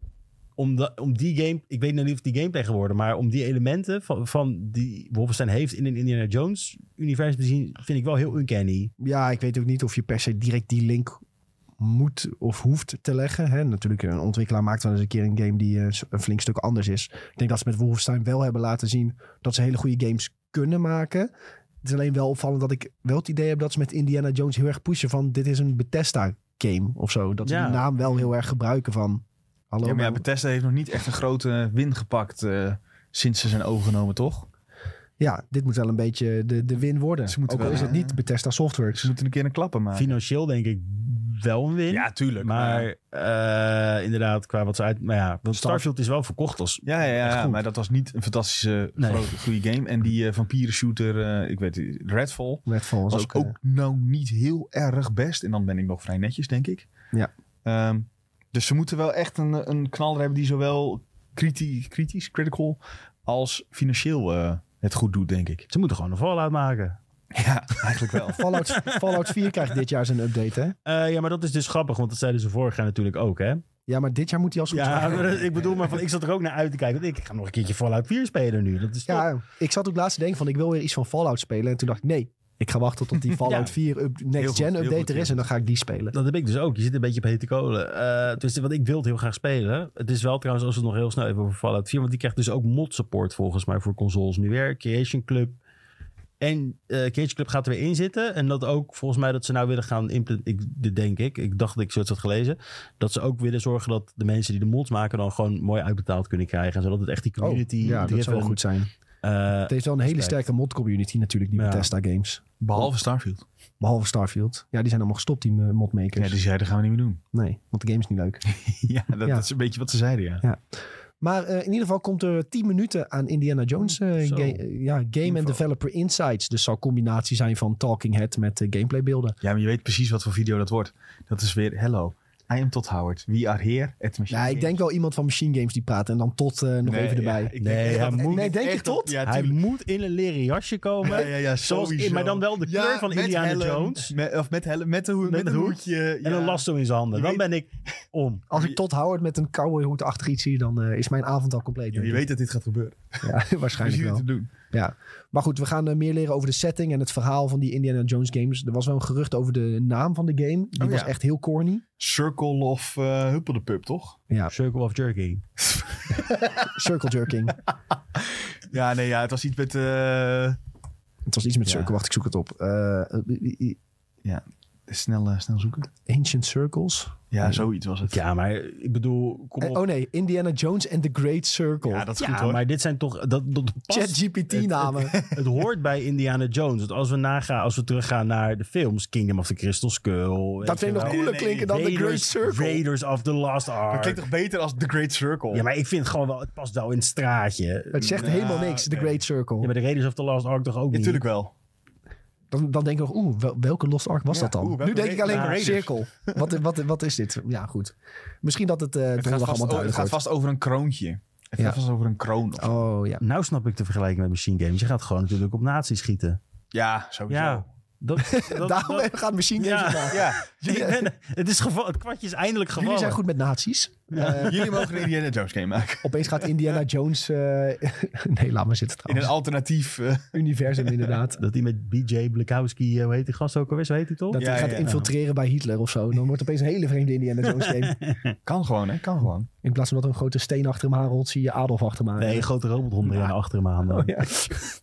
[SPEAKER 3] om, de, om die game... Ik weet nog niet of die gameplay geworden, maar om die elementen van, van die Wolfenstein heeft in een Indiana Jones universum te zien, vind ik wel heel uncanny.
[SPEAKER 1] Ja, ik weet ook niet of je per se direct die link moet of hoeft te leggen. Hè? Natuurlijk, een ontwikkelaar maakt wel eens een keer een game die uh, een flink stuk anders is. Ik denk dat ze met Wolfenstein wel hebben laten zien dat ze hele goede games kunnen maken. Het is alleen wel opvallend dat ik wel het idee heb dat ze met Indiana Jones heel erg pushen van dit is een Bethesda game of zo. Dat ze
[SPEAKER 3] Ja.
[SPEAKER 1] die naam wel heel erg gebruiken van hallo.
[SPEAKER 2] Ja, maar ja,
[SPEAKER 1] maar-
[SPEAKER 2] Bethesda heeft nog niet echt een grote win gepakt uh, sinds ze zijn overgenomen, toch?
[SPEAKER 1] ja, dit moet wel een beetje de, de win worden.
[SPEAKER 2] Ze moeten
[SPEAKER 1] Ook al
[SPEAKER 2] wel,
[SPEAKER 1] is het
[SPEAKER 2] hè?
[SPEAKER 1] niet Bethesda Softworks.
[SPEAKER 2] Ze moeten een keer een klapper maken.
[SPEAKER 3] Financieel denk ik wel een win.
[SPEAKER 2] Ja, tuurlijk.
[SPEAKER 3] Maar uh, inderdaad, qua wat ze uit... Maar ja, want Starfield is wel verkocht als...
[SPEAKER 2] Ja, ja, ja,
[SPEAKER 3] echt
[SPEAKER 2] ja
[SPEAKER 3] goed.
[SPEAKER 2] maar dat was niet een fantastische,
[SPEAKER 3] Nee.
[SPEAKER 2] grote, goede game. En die uh, vampieren shooter, uh, ik weet het, Redfall,
[SPEAKER 1] Redfall was,
[SPEAKER 2] was
[SPEAKER 1] ook...
[SPEAKER 2] ook,
[SPEAKER 1] eh,
[SPEAKER 2] nou niet heel erg best. En dan ben ik nog vrij netjes, denk ik.
[SPEAKER 1] Ja.
[SPEAKER 2] Um, dus ze moeten wel echt een, een knaller hebben die zowel kritisch, kritisch, critical, als financieel uh, het goed doet, denk ik.
[SPEAKER 3] Ze moeten gewoon een Fallout maken.
[SPEAKER 2] Ja, eigenlijk wel.
[SPEAKER 1] Fallout, Fallout vier krijgt dit jaar zijn update, hè?
[SPEAKER 3] Uh, ja, maar dat is dus grappig, want dat zeiden ze vorig jaar natuurlijk ook, hè?
[SPEAKER 1] Ja, maar dit jaar moet hij als goed
[SPEAKER 3] Ja,
[SPEAKER 1] zijn.
[SPEAKER 3] maar dat- ik bedoel maar van, ik zat er ook naar uit te kijken. Want ik ga nog een keertje Fallout vier spelen nu. Dat is toch...
[SPEAKER 1] Ja, ik zat ook laatst te denken van ik wil weer iets van Fallout spelen. En toen dacht ik nee, ik ga wachten tot die Fallout
[SPEAKER 3] Ja.
[SPEAKER 1] vier up,
[SPEAKER 2] Heel
[SPEAKER 1] Next
[SPEAKER 2] goed,
[SPEAKER 1] Gen
[SPEAKER 2] heel
[SPEAKER 1] update
[SPEAKER 2] goed,
[SPEAKER 1] er is.
[SPEAKER 2] heel
[SPEAKER 1] En dan ga ik die spelen.
[SPEAKER 3] Dat heb ik dus ook. Je zit een beetje op hete kolen. Uh, dus wat ik wil het heel graag spelen. Het is wel trouwens, als we het nog heel snel even over Fallout vier. Want die krijgt dus ook mod support volgens mij voor consoles nu weer. Creation Club. En uh, Creation Club gaat er weer in zitten. En dat ook volgens mij dat ze nou willen gaan implementeren. Dit denk ik. Ik dacht dat ik zoiets had gelezen. Dat ze ook willen zorgen dat de mensen die de mods maken dan gewoon mooi uitbetaald kunnen krijgen. Zodat het echt die community
[SPEAKER 1] Oh, ja, dat zou wel
[SPEAKER 3] driven,
[SPEAKER 1] goed zijn.
[SPEAKER 3] uh,
[SPEAKER 1] Het heeft wel een hele
[SPEAKER 3] respect.
[SPEAKER 1] sterke mod community natuurlijk, die
[SPEAKER 3] Ja.
[SPEAKER 1] Bethesda games.
[SPEAKER 2] Behalve Starfield.
[SPEAKER 1] Behalve Starfield. Ja, die zijn allemaal gestopt, die uh, modmakers.
[SPEAKER 2] Ja, die zeiden, dat gaan we niet meer doen.
[SPEAKER 1] Nee, want de game is niet leuk.
[SPEAKER 2] ja, dat,
[SPEAKER 1] Ja.
[SPEAKER 2] dat is een beetje wat ze zeiden, ja.
[SPEAKER 1] Ja. Maar uh, in ieder geval komt er tien minuten aan Indiana Jones uh,
[SPEAKER 3] Zo.
[SPEAKER 1] ga- uh, ja, Game
[SPEAKER 2] Info.
[SPEAKER 1] and Developer Insights. Dus zal een combinatie zijn van talking head met uh, gameplaybeelden.
[SPEAKER 2] Ja, maar je weet precies wat voor video dat wordt. Dat is weer, hello, I am Todd Howard. We are here at Machine
[SPEAKER 1] Ja, ik
[SPEAKER 2] Games.
[SPEAKER 1] denk wel iemand van Machine Games die praat en dan tot uh, nog
[SPEAKER 2] Nee,
[SPEAKER 1] even erbij.
[SPEAKER 2] ja, ik
[SPEAKER 3] Nee,
[SPEAKER 2] denk echt
[SPEAKER 3] hij
[SPEAKER 2] dat-
[SPEAKER 3] moet-
[SPEAKER 1] Nee, denk je
[SPEAKER 2] echt
[SPEAKER 1] tot?
[SPEAKER 2] dat- Ja,
[SPEAKER 3] Hij
[SPEAKER 2] tuurlijk.
[SPEAKER 3] moet in een leren jasje komen.
[SPEAKER 2] Ja, ja, ja,
[SPEAKER 3] Zoals in-
[SPEAKER 2] sowieso.
[SPEAKER 3] maar dan wel de kleur
[SPEAKER 2] Ja,
[SPEAKER 3] van
[SPEAKER 2] met
[SPEAKER 3] Indiana
[SPEAKER 2] helm,
[SPEAKER 3] Jones.
[SPEAKER 2] Met, of met, helm, met, de, hoed, met,
[SPEAKER 3] Met
[SPEAKER 2] een
[SPEAKER 3] een hoed
[SPEAKER 2] hoedje.
[SPEAKER 3] En
[SPEAKER 2] ja.
[SPEAKER 3] een lasso in zijn handen.
[SPEAKER 2] Je
[SPEAKER 3] Dan
[SPEAKER 2] weet-
[SPEAKER 3] ben ik om.
[SPEAKER 1] Als ik Todd Howard met een cowboyhoed-achtig iets zie, dan uh, is mijn avond al compleet.
[SPEAKER 2] Ja,
[SPEAKER 1] denk
[SPEAKER 2] je
[SPEAKER 1] ik.
[SPEAKER 2] weet dat dit gaat gebeuren.
[SPEAKER 1] Ja, waarschijnlijk
[SPEAKER 2] We zien
[SPEAKER 1] wel.
[SPEAKER 2] het te doen.
[SPEAKER 1] Ja. Maar goed, we gaan uh, meer leren over de setting en het verhaal van die Indiana Jones games. Er was wel een gerucht over de naam van de game. Die
[SPEAKER 2] Oh,
[SPEAKER 1] was
[SPEAKER 2] ja.
[SPEAKER 1] echt heel corny.
[SPEAKER 2] Circle of uh, Huppel de Pup, toch?
[SPEAKER 1] Ja,
[SPEAKER 3] Circle of Jerky.
[SPEAKER 1] circle jerking.
[SPEAKER 2] Ja, nee, ja, het was iets met... Uh,
[SPEAKER 1] Het was iets met
[SPEAKER 3] Ja.
[SPEAKER 1] circle. Wacht, ik zoek het op. Uh,
[SPEAKER 2] snel, uh, snel zoeken.
[SPEAKER 1] Ancient Circles.
[SPEAKER 2] Ja, zoiets was het.
[SPEAKER 3] Ja, maar ik bedoel, kom
[SPEAKER 1] Eh,
[SPEAKER 3] op.
[SPEAKER 1] oh nee, Indiana Jones and the Great Circle.
[SPEAKER 2] Ja, dat is
[SPEAKER 3] Ja,
[SPEAKER 2] goed hoor.
[SPEAKER 3] maar dit zijn toch... Dat, dat past-
[SPEAKER 1] ChatGPT-namen.
[SPEAKER 3] Het hoort bij Indiana Jones. Dat als we nagaan, als we teruggaan naar de films, Kingdom of the Crystal Skull. weet
[SPEAKER 1] Dat
[SPEAKER 3] je
[SPEAKER 1] vind ik nog
[SPEAKER 3] wel.
[SPEAKER 1] cooler
[SPEAKER 2] nee,
[SPEAKER 1] klinken dan The Great
[SPEAKER 3] Raiders,
[SPEAKER 1] Circle.
[SPEAKER 3] Raiders of the Lost
[SPEAKER 2] Dat
[SPEAKER 3] Ark.
[SPEAKER 2] klinkt toch beter als The Great Circle?
[SPEAKER 3] Ja, maar ik vind het gewoon wel, het past wel in het straatje.
[SPEAKER 1] Het zegt
[SPEAKER 2] Nou,
[SPEAKER 1] helemaal niks, The
[SPEAKER 2] nee.
[SPEAKER 1] Great Circle.
[SPEAKER 3] Ja, maar de Raiders of the Lost Ark toch ook niet?
[SPEAKER 2] Natuurlijk wel.
[SPEAKER 1] Dan, dan denk ik nog, oeh, wel- welke Lost Ark was
[SPEAKER 2] Ja,
[SPEAKER 1] dat dan?
[SPEAKER 2] oeh, welke
[SPEAKER 1] nu denk ik
[SPEAKER 2] Ra-
[SPEAKER 1] alleen
[SPEAKER 2] ja,
[SPEAKER 1] maar
[SPEAKER 2] Raiders.
[SPEAKER 1] cirkel. Wat, wat, wat is dit? Ja, goed. Misschien dat het, uh,
[SPEAKER 2] Het gaat,
[SPEAKER 1] donderdag
[SPEAKER 2] vast,
[SPEAKER 1] allemaal
[SPEAKER 2] o- het
[SPEAKER 1] duidelijk
[SPEAKER 2] gaat
[SPEAKER 1] wordt.
[SPEAKER 2] vast over een kroontje. Het
[SPEAKER 1] Ja.
[SPEAKER 2] gaat vast over een kroon. Of...
[SPEAKER 1] Oh ja.
[SPEAKER 3] Nou snap ik de vergelijking met Machine Games. Je gaat gewoon natuurlijk op nazi's schieten.
[SPEAKER 2] Ja, sowieso.
[SPEAKER 3] Ja, dat, dat,
[SPEAKER 1] Daarom
[SPEAKER 3] dat-
[SPEAKER 1] gaat Machine Games
[SPEAKER 3] Ja.
[SPEAKER 1] het maken.
[SPEAKER 2] Ja,
[SPEAKER 3] Ik ben- het, is geval, het kwartje is eindelijk gevallen.
[SPEAKER 1] Jullie zijn goed met nazi's. Uh,
[SPEAKER 2] jullie mogen een Indiana Jones game maken.
[SPEAKER 1] opeens gaat Indiana Jones... uh, nee, laat maar zitten
[SPEAKER 2] In een
[SPEAKER 1] trouwens.
[SPEAKER 2] alternatief... uh,
[SPEAKER 1] Universum inderdaad.
[SPEAKER 3] Dat hij met B J Blakowski, uh, hoe heet die gast ook alweer? Zo heet hij toch?
[SPEAKER 1] Dat
[SPEAKER 2] Ja,
[SPEAKER 1] hij gaat
[SPEAKER 2] ja, ja.
[SPEAKER 1] infiltreren bij Hitler of zo. Dan wordt het opeens een hele vreemde Indiana Jones game.
[SPEAKER 2] kan gewoon, hè? Kan gewoon.
[SPEAKER 1] In plaats van dat er een grote steen achter hem aanrolt, zie je Adolf achter hem aan.
[SPEAKER 3] Nee, een grote robothond ja. achter hem aan. Dan.
[SPEAKER 1] Oh, ja.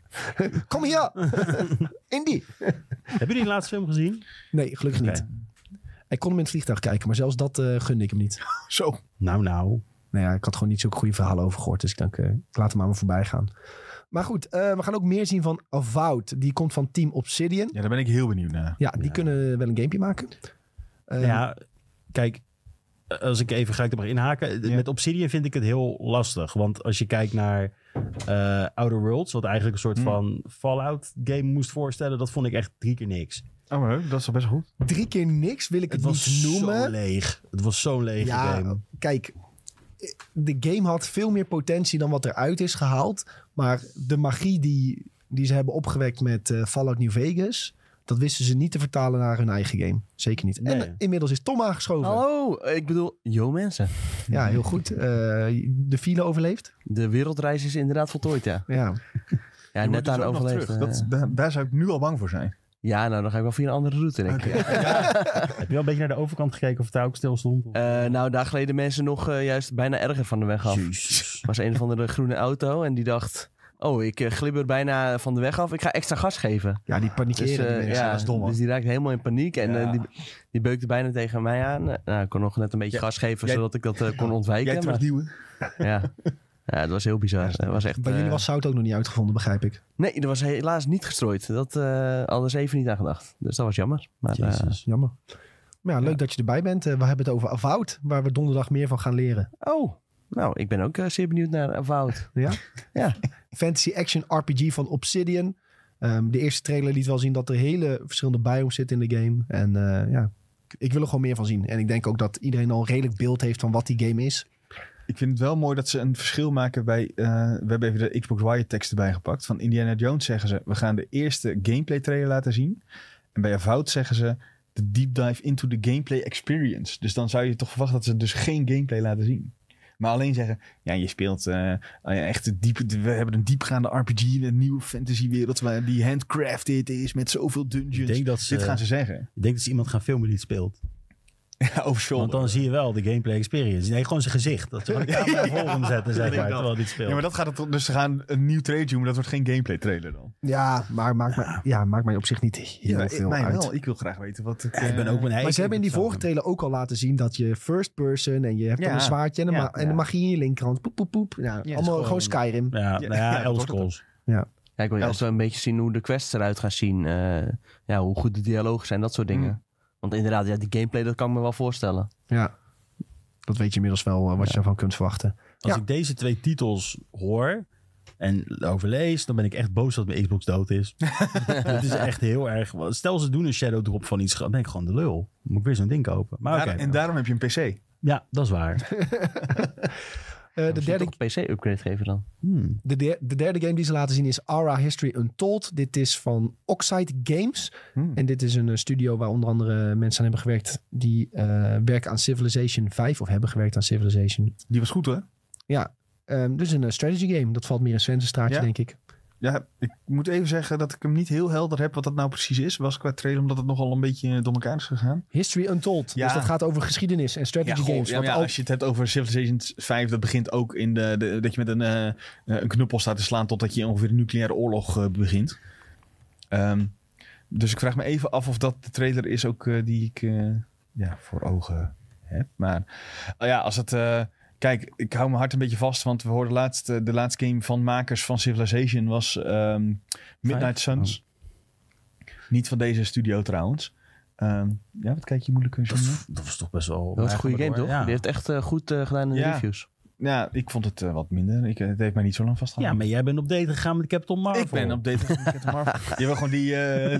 [SPEAKER 1] Kom hier! Indy!
[SPEAKER 3] Hebben jullie de laatste film gezien?
[SPEAKER 1] Nee, gelukkig
[SPEAKER 3] Oké.
[SPEAKER 1] niet. Ik kon hem in het vliegtuig kijken, maar zelfs dat uh, gunde ik hem niet.
[SPEAKER 2] Zo.
[SPEAKER 3] Nou, nou.
[SPEAKER 1] Nou ja, ik had gewoon niet zulke goede verhalen over gehoord. Dus ik denk, uh, ik laat hem aan me voorbij gaan. Maar goed, uh, we gaan ook meer zien van Avowed. Die komt van Team Obsidian.
[SPEAKER 2] Ja, daar ben ik heel benieuwd naar.
[SPEAKER 1] Ja, die
[SPEAKER 3] Ja.
[SPEAKER 1] kunnen wel een gamepje maken. Uh,
[SPEAKER 3] Ja, kijk, als ik even ga ik er maar inhaken.
[SPEAKER 2] Ja.
[SPEAKER 3] Met Obsidian vind ik het heel lastig. Want als je kijkt naar uh, Outer Worlds, wat eigenlijk een soort
[SPEAKER 2] Hmm.
[SPEAKER 3] van Fallout game moest voorstellen, dat vond ik echt drie keer niks.
[SPEAKER 2] Oh, maar dat is wel best wel goed.
[SPEAKER 1] Drie keer niks wil ik het,
[SPEAKER 3] Het was
[SPEAKER 1] niet noemen.
[SPEAKER 3] zo leeg. Het was zo'n lege
[SPEAKER 1] Ja,
[SPEAKER 3] game.
[SPEAKER 1] kijk, de game had veel meer potentie dan wat eruit is gehaald. Maar de magie die, die ze hebben opgewekt met uh, Fallout New Vegas, dat wisten ze niet te vertalen naar hun eigen game. Zeker niet.
[SPEAKER 3] Nee.
[SPEAKER 1] En uh, inmiddels is Tom aangeschoven.
[SPEAKER 4] Hallo, ik bedoel, yo mensen.
[SPEAKER 1] Ja, heel goed. Uh, de file overleefd.
[SPEAKER 4] De wereldreis is inderdaad voltooid, ja.
[SPEAKER 1] Ja.
[SPEAKER 4] Ja,
[SPEAKER 2] Je
[SPEAKER 4] net
[SPEAKER 2] moet dus
[SPEAKER 4] aan
[SPEAKER 2] ook nog
[SPEAKER 4] overleefd.
[SPEAKER 2] terug.
[SPEAKER 4] uh,
[SPEAKER 2] Dat, daar, daar zou ik nu al bang voor zijn.
[SPEAKER 4] Ja, nou dan ga ik wel via een andere route, denk ik.
[SPEAKER 2] Okay.
[SPEAKER 3] Heb je wel een beetje naar de overkant gekeken of het daar ook stil stond? Of?
[SPEAKER 4] Uh, nou, daar gleden mensen nog uh, juist bijna erger van de weg af.
[SPEAKER 3] Jezus.
[SPEAKER 4] Er was een of andere groene auto en die dacht... Oh, ik uh, glibber bijna van de weg af. Ik ga extra gas geven.
[SPEAKER 1] Ja, die panikeren.
[SPEAKER 4] Dus, uh,
[SPEAKER 1] die mensen.
[SPEAKER 4] ja,
[SPEAKER 2] dat is dom, hoor.
[SPEAKER 4] dus die raakte helemaal in paniek. En
[SPEAKER 2] Ja.
[SPEAKER 4] uh, die, die beukte bijna tegen mij aan. Uh, nou, ik kon nog net een beetje
[SPEAKER 2] Ja,
[SPEAKER 4] gas geven,
[SPEAKER 2] jij-
[SPEAKER 4] zodat ik dat uh, kon ontwijken.
[SPEAKER 2] Jij
[SPEAKER 4] maar,
[SPEAKER 2] terugduwen?
[SPEAKER 4] ja. ja, het was heel bizar. Het was echt,
[SPEAKER 1] Bij jullie
[SPEAKER 4] uh,
[SPEAKER 1] was zout ook nog niet uitgevonden, begrijp ik.
[SPEAKER 4] Nee, er was helaas niet gestrooid. Dat uh, hadden ze even niet aan gedacht. Dus dat was jammer. Maar, uh,
[SPEAKER 3] Jezus.
[SPEAKER 1] Jammer. Maar ja, leuk
[SPEAKER 4] Ja.
[SPEAKER 1] dat je erbij bent. Uh, we hebben het over Avowed, waar we donderdag meer van gaan leren.
[SPEAKER 4] oh, nou, ik ben ook uh, zeer benieuwd naar Avowed.
[SPEAKER 1] Ja?
[SPEAKER 4] Ja.
[SPEAKER 1] Fantasy Action R P G van Obsidian. Um, de eerste trailer liet wel zien dat er hele verschillende biomes zitten in de game. En uh, ja, ik wil er gewoon meer van zien. En ik denk ook dat iedereen al een redelijk beeld heeft van wat die game is.
[SPEAKER 2] Ik vind het wel mooi dat ze een verschil maken bij... Uh, we hebben even de Xbox Wire tekst erbij gepakt. Van Indiana Jones zeggen ze... we gaan de eerste gameplay trailer laten zien. En bij Avowed zeggen ze... de deep dive into the gameplay experience. Dus dan zou je toch verwachten dat ze dus geen gameplay laten zien. Maar alleen zeggen... ja, je speelt uh, echt een diep... we hebben een diepgaande R P G... een nieuwe fantasywereld... waar die handcrafted is met zoveel dungeons.
[SPEAKER 3] Ik denk dat ze,
[SPEAKER 2] Dit gaan ze zeggen.
[SPEAKER 3] Ik denk dat ze iemand gaan filmen die het speelt.
[SPEAKER 2] Ja, over shoulder.
[SPEAKER 3] Want dan zie je wel de gameplay experience. Nee, gewoon zijn gezicht. Dat ze gewoon de camera voor hem zetten, zeg maar, terwijl hij het speelt.
[SPEAKER 2] Ja, maar dat gaat het toch- dus ze gaan een nieuw trailer doen, maar dat wordt geen gameplay trailer dan.
[SPEAKER 1] Ja, maar maakt, mij, ja, maakt mij op zich niet heel
[SPEAKER 2] Ja,
[SPEAKER 1] veel
[SPEAKER 2] mij
[SPEAKER 1] uit.
[SPEAKER 2] wel. Ik wil graag weten wat ik...
[SPEAKER 3] Ja, ik ben ook mijn
[SPEAKER 1] Maar ze hebben in die vorige trailer ook al laten zien dat je first person... en je hebt dan
[SPEAKER 2] Ja.
[SPEAKER 1] een zwaardje en een,
[SPEAKER 2] Ja,
[SPEAKER 1] ma- en
[SPEAKER 2] ja.
[SPEAKER 1] de magie in je linkerhand. Poep, poep, poep. Ja, allemaal
[SPEAKER 3] gewoon-
[SPEAKER 1] gewoon Skyrim.
[SPEAKER 3] Ja,
[SPEAKER 2] Ja,
[SPEAKER 3] nou ja,
[SPEAKER 2] ja, dat
[SPEAKER 3] Elder
[SPEAKER 2] wordt het
[SPEAKER 3] Scrolls.
[SPEAKER 4] Ja, ik wil
[SPEAKER 2] Els-
[SPEAKER 4] juist wel een beetje zien hoe de quests eruit gaan zien. Uh, ja, hoe goed de dialogen zijn, dat soort dingen.
[SPEAKER 2] Mm.
[SPEAKER 4] Want inderdaad, ja, die gameplay, dat kan ik me wel voorstellen.
[SPEAKER 1] Ja, dat weet je inmiddels wel uh, wat
[SPEAKER 3] Ja.
[SPEAKER 1] je ervan kunt verwachten.
[SPEAKER 3] Als
[SPEAKER 1] Ja.
[SPEAKER 3] ik deze twee titels hoor en overlees, dan ben ik echt boos dat mijn Xbox dood is. Het is echt heel erg... Stel ze doen een shadow drop van iets, dan ben ik gewoon de lul. Moet ik weer zo'n ding kopen. Maar oké.
[SPEAKER 2] Daar- en daarom heb je een P C.
[SPEAKER 3] Ja, dat is waar.
[SPEAKER 1] Uh, de,
[SPEAKER 4] De
[SPEAKER 1] derde,
[SPEAKER 4] toch een P C-upgrade geven dan.
[SPEAKER 3] Hmm.
[SPEAKER 1] de, de, de derde game die ze laten zien is Aura History Untold. Dit is van Oxide Games.
[SPEAKER 2] Hmm.
[SPEAKER 1] En dit is een uh, studio waar onder andere mensen aan hebben gewerkt... die uh, werken aan Civilization vijf of hebben gewerkt aan Civilization.
[SPEAKER 2] Die was goed hoor.
[SPEAKER 1] Ja, um, dus een uh, strategy game. Dat valt meer in Sven's straatje,
[SPEAKER 2] Ja.
[SPEAKER 1] denk ik.
[SPEAKER 2] Ja, ik moet even zeggen dat ik hem niet heel helder heb wat dat nou precies is. Was qua trailer omdat het nogal een beetje door elkaar is gegaan.
[SPEAKER 1] History Untold.
[SPEAKER 2] Ja.
[SPEAKER 1] Dus dat gaat over geschiedenis en strategy
[SPEAKER 2] goh,
[SPEAKER 1] games.
[SPEAKER 2] ja,
[SPEAKER 1] Want
[SPEAKER 2] maar ja,
[SPEAKER 1] al-
[SPEAKER 2] als je het hebt over Civilization vijf, dat begint ook in de, de dat je met een, uh, een knuppel staat te slaan totdat je ongeveer een nucleaire oorlog uh, begint. Um, dus ik vraag me even af of dat de trailer is ook uh, die ik uh, ja, voor ogen heb. Maar uh, ja, als het... Uh, Kijk, ik hou mijn hart een beetje vast, want we hoorden laatst uh, de laatste game van makers van Civilization was um, Midnight Suns. Oh. Niet van deze studio trouwens. Um, ja, wat kijk je moeilijk kun je
[SPEAKER 3] Dat,
[SPEAKER 2] zien?
[SPEAKER 3] dat was toch best wel...
[SPEAKER 4] Dat was een goede game,
[SPEAKER 3] door.
[SPEAKER 4] toch?
[SPEAKER 3] Ja.
[SPEAKER 4] Die heeft echt uh, goed uh, gedaan in de
[SPEAKER 2] Ja.
[SPEAKER 4] reviews.
[SPEAKER 2] Ja, ik vond het uh, wat minder. Ik, het heeft mij niet zo lang
[SPEAKER 3] Ja,
[SPEAKER 2] vastgehouden.
[SPEAKER 3] maar jij bent op date gegaan met Captain Marvel.
[SPEAKER 2] Ik ben op date met Captain Marvel. Je wil gewoon die... Uh,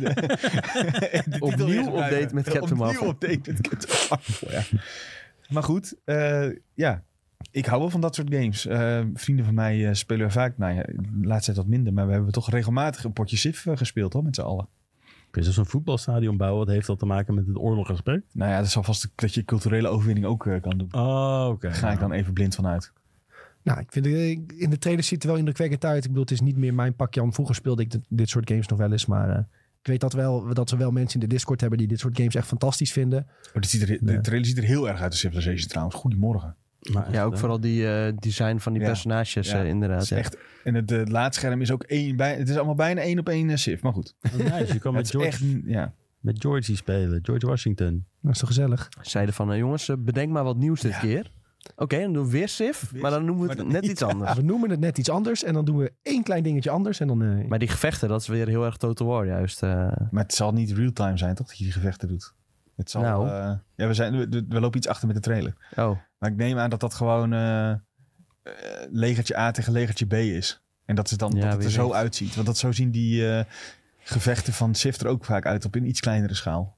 [SPEAKER 2] de, de
[SPEAKER 4] Opnieuw
[SPEAKER 2] titel
[SPEAKER 4] op date
[SPEAKER 2] gebruiken.
[SPEAKER 4] met Captain Marvel.
[SPEAKER 2] Opnieuw op date met Captain Marvel, ja. Maar goed, uh, ja. Ik hou wel van dat soort games. Uh, vrienden van mij uh, spelen we vaak... Nou ja, de laatste tijd wat minder. Maar we hebben toch regelmatig een potje Civ uh, gespeeld, hoor, met z'n allen.
[SPEAKER 3] Kun je zo'n voetbalstadion bouwen? Wat heeft dat te maken met het oorlogsgesprek?
[SPEAKER 2] Nou ja, dat is alvast dat je culturele overwinning ook uh, kan doen.
[SPEAKER 3] Oh, oké.
[SPEAKER 2] Daar ga ik dan even blind van uit.
[SPEAKER 1] Nou, ik vind de, in de trailer ziet het er wel indrukwekkend uit. Ik bedoel, het is niet meer mijn pakje aan. Vroeger speelde ik dit, dit soort games nog wel eens. Maar uh, ik weet dat, wel, dat we wel mensen in de Discord hebben die dit soort games echt fantastisch vinden.
[SPEAKER 2] Oh, dit ziet er, de
[SPEAKER 1] Ja.
[SPEAKER 2] trailer ziet er heel erg uit, de Civilization trouwens. Goedemorgen.
[SPEAKER 3] Maar echt,
[SPEAKER 4] Ja, ook
[SPEAKER 3] hè?
[SPEAKER 4] vooral die uh, design van die
[SPEAKER 2] Ja.
[SPEAKER 4] personages
[SPEAKER 2] Ja.
[SPEAKER 4] uh, inderdaad.
[SPEAKER 2] Het is
[SPEAKER 4] Ja.
[SPEAKER 2] echt, en het, het laadscherm is ook één bij. Het is allemaal bijna één op één uh, Civ, maar goed.
[SPEAKER 3] Oh, nice. Je kan
[SPEAKER 2] Het
[SPEAKER 3] met
[SPEAKER 2] is
[SPEAKER 3] George,
[SPEAKER 2] echt, ja.
[SPEAKER 3] met Georgie spelen. George Washington.
[SPEAKER 1] Dat is toch gezellig?
[SPEAKER 4] Zeiden van, uh, jongens, uh, bedenk maar wat nieuws dit
[SPEAKER 2] Ja.
[SPEAKER 4] keer. Oké, okay, dan doen we weer Civ,
[SPEAKER 2] Weer
[SPEAKER 4] maar dan noemen we het
[SPEAKER 2] maar dan-
[SPEAKER 4] net iets anders.
[SPEAKER 1] We noemen het net iets anders en dan doen we één klein dingetje anders. En dan, uh,
[SPEAKER 4] Maar die gevechten, dat is weer heel erg Total War juist. Uh,
[SPEAKER 2] Maar het zal niet real-time zijn, toch? Dat je die gevechten doet. Het zal,
[SPEAKER 4] Nou.
[SPEAKER 2] uh, ja, we, zijn, we, we lopen iets achter met de trailer.
[SPEAKER 4] oh,
[SPEAKER 2] Maar ik neem aan dat dat gewoon uh, uh, legertje A tegen legertje B is. En dat, is dan,
[SPEAKER 4] Ja,
[SPEAKER 2] dat het er
[SPEAKER 4] wie
[SPEAKER 2] zo
[SPEAKER 4] weet.
[SPEAKER 2] uitziet. Want dat, zo zien die uh, gevechten van Civ er ook vaak uit op een iets kleinere schaal.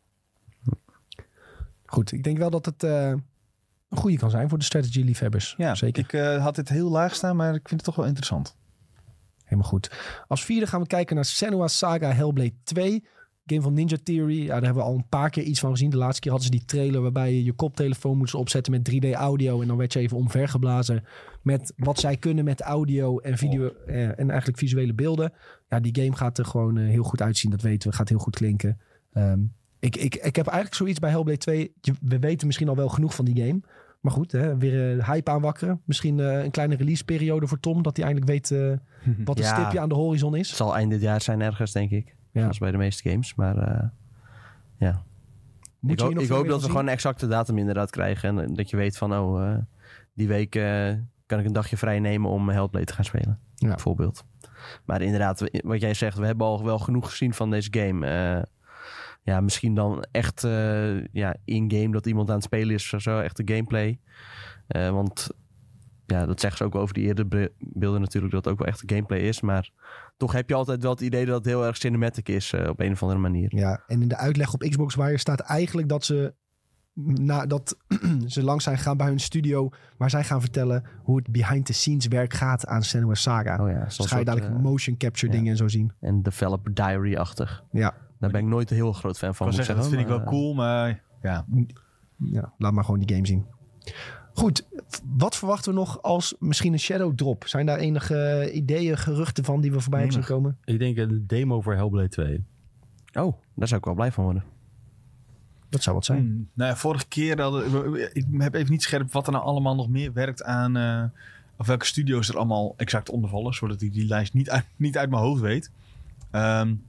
[SPEAKER 1] goed, ik denk wel dat het uh, een goede kan zijn voor de strategy-liefhebbers.
[SPEAKER 2] Ja,
[SPEAKER 1] Zeker.
[SPEAKER 2] ik uh, had het heel laag staan, maar ik vind het toch wel interessant.
[SPEAKER 1] Helemaal goed. Als vierde gaan we kijken naar Senua's Saga Hellblade twee. Game van Ninja Theory. Ja, daar hebben we al een paar keer iets van gezien. De laatste keer hadden ze die trailer waarbij je je koptelefoon moest opzetten met drie D audio. En dan werd je even omvergeblazen met wat zij kunnen met audio en video oh. eh, en eigenlijk visuele beelden. Ja, die game gaat er gewoon uh, heel goed uitzien. Dat weten we. Gaat heel goed klinken. Um, ik, ik, ik heb eigenlijk zoiets bij Hellblade twee. Je, we weten misschien al wel genoeg van die game. Maar goed, hè, weer uh, hype aanwakkeren. Misschien uh, een kleine releaseperiode voor Tom. Dat hij eindelijk weet uh, wat een ja, stipje aan de horizon is.
[SPEAKER 4] Het zal eind dit jaar zijn ergens, denk ik. Ja. Zoals bij de meeste games. Maar uh, ja. Moet ik hoop, ik hoop dat we zien? gewoon een exacte datum inderdaad krijgen. En dat je weet van, oh, uh, die week uh, kan ik een dagje vrij nemen om Hellblade te gaan spelen. Ja. Bijvoorbeeld. Maar inderdaad, wat jij zegt, we hebben al wel genoeg gezien van deze game. Uh, ja, misschien dan echt uh, ja, in-game dat iemand aan het spelen is. Zo, echt de gameplay. Uh, want ja, dat zeggen ze ook over die eerdere beelden natuurlijk, dat het ook wel echt de gameplay is. Maar toch heb je altijd wel het idee dat het heel erg cinematic is uh, op een of andere manier.
[SPEAKER 1] Ja, en in de uitleg op Xbox Wire staat eigenlijk dat ze nadat ze langs zijn gegaan bij hun studio, waar zij gaan vertellen hoe het behind the scenes werk gaat aan Senua's Saga.
[SPEAKER 4] Oh ja,
[SPEAKER 1] dus ga je dadelijk uh, motion capture ja. dingen en zo zien.
[SPEAKER 4] En developer diary-achtig.
[SPEAKER 1] Ja.
[SPEAKER 4] Daar ben ik nooit een heel groot fan van.
[SPEAKER 2] Ik zeggen, dat vind ik wel cool, maar ja.
[SPEAKER 1] ja. Laat maar gewoon die game zien. Goed, wat verwachten we nog als misschien een Shadow Drop? Zijn daar enige ideeën, geruchten van die we voorbij hebben zien komen?
[SPEAKER 3] Ik denk een demo voor Hellblade twee.
[SPEAKER 4] Oh, daar zou ik wel blij van worden.
[SPEAKER 1] Dat zou wat zijn.
[SPEAKER 2] Hmm. Nou ja, vorige keer hadden ik heb even niet scherp wat er nou allemaal nog meer werkt aan, uh, of welke studio's er allemaal exact onder vallen, zodat ik die lijst niet uit, niet uit mijn hoofd weet. Um,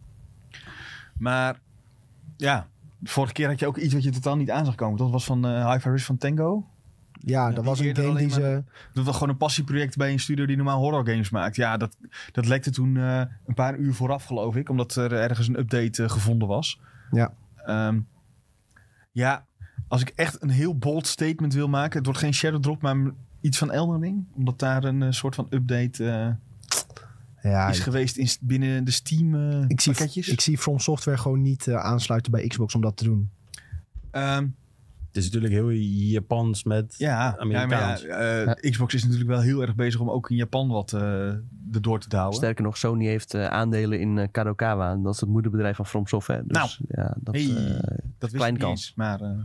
[SPEAKER 2] maar ja, vorige keer had je ook iets wat je totaal niet aan zag komen. Dat was van uh, Hi-Fi Rush van Tango.
[SPEAKER 1] Ja, dat ja, was een game die ze... Maar,
[SPEAKER 2] dat was gewoon een passieproject bij een studio die normaal horror games maakt. Ja, dat, dat lekte toen uh, een paar uur vooraf, geloof ik. Omdat er ergens een update uh, gevonden was.
[SPEAKER 1] Ja.
[SPEAKER 2] Um, ja, als ik echt een heel bold statement wil maken. Het wordt geen Shadow Drop, maar iets van Elden Ring. Omdat daar een uh, soort van update uh, ja, is ik... geweest in, binnen de Steam uh,
[SPEAKER 1] ik zie,
[SPEAKER 2] pakketjes.
[SPEAKER 1] Ik zie From Software gewoon niet uh, aansluiten bij Xbox om dat te doen.
[SPEAKER 2] Um,
[SPEAKER 3] Het is natuurlijk heel Japans met
[SPEAKER 2] ja,
[SPEAKER 3] Amerikaans.
[SPEAKER 2] Ja, maar ja, uh, ja. Xbox is natuurlijk wel heel erg bezig om ook in Japan wat uh, erdoor te douwen.
[SPEAKER 4] Sterker nog, Sony heeft uh, aandelen in uh, Kadokawa. Dat is het moederbedrijf van From Software. Dus,
[SPEAKER 2] nou,
[SPEAKER 4] ja, dat,
[SPEAKER 2] hey,
[SPEAKER 4] uh,
[SPEAKER 2] dat
[SPEAKER 4] klein
[SPEAKER 2] wist
[SPEAKER 4] kans.
[SPEAKER 2] Niet, maar, uh...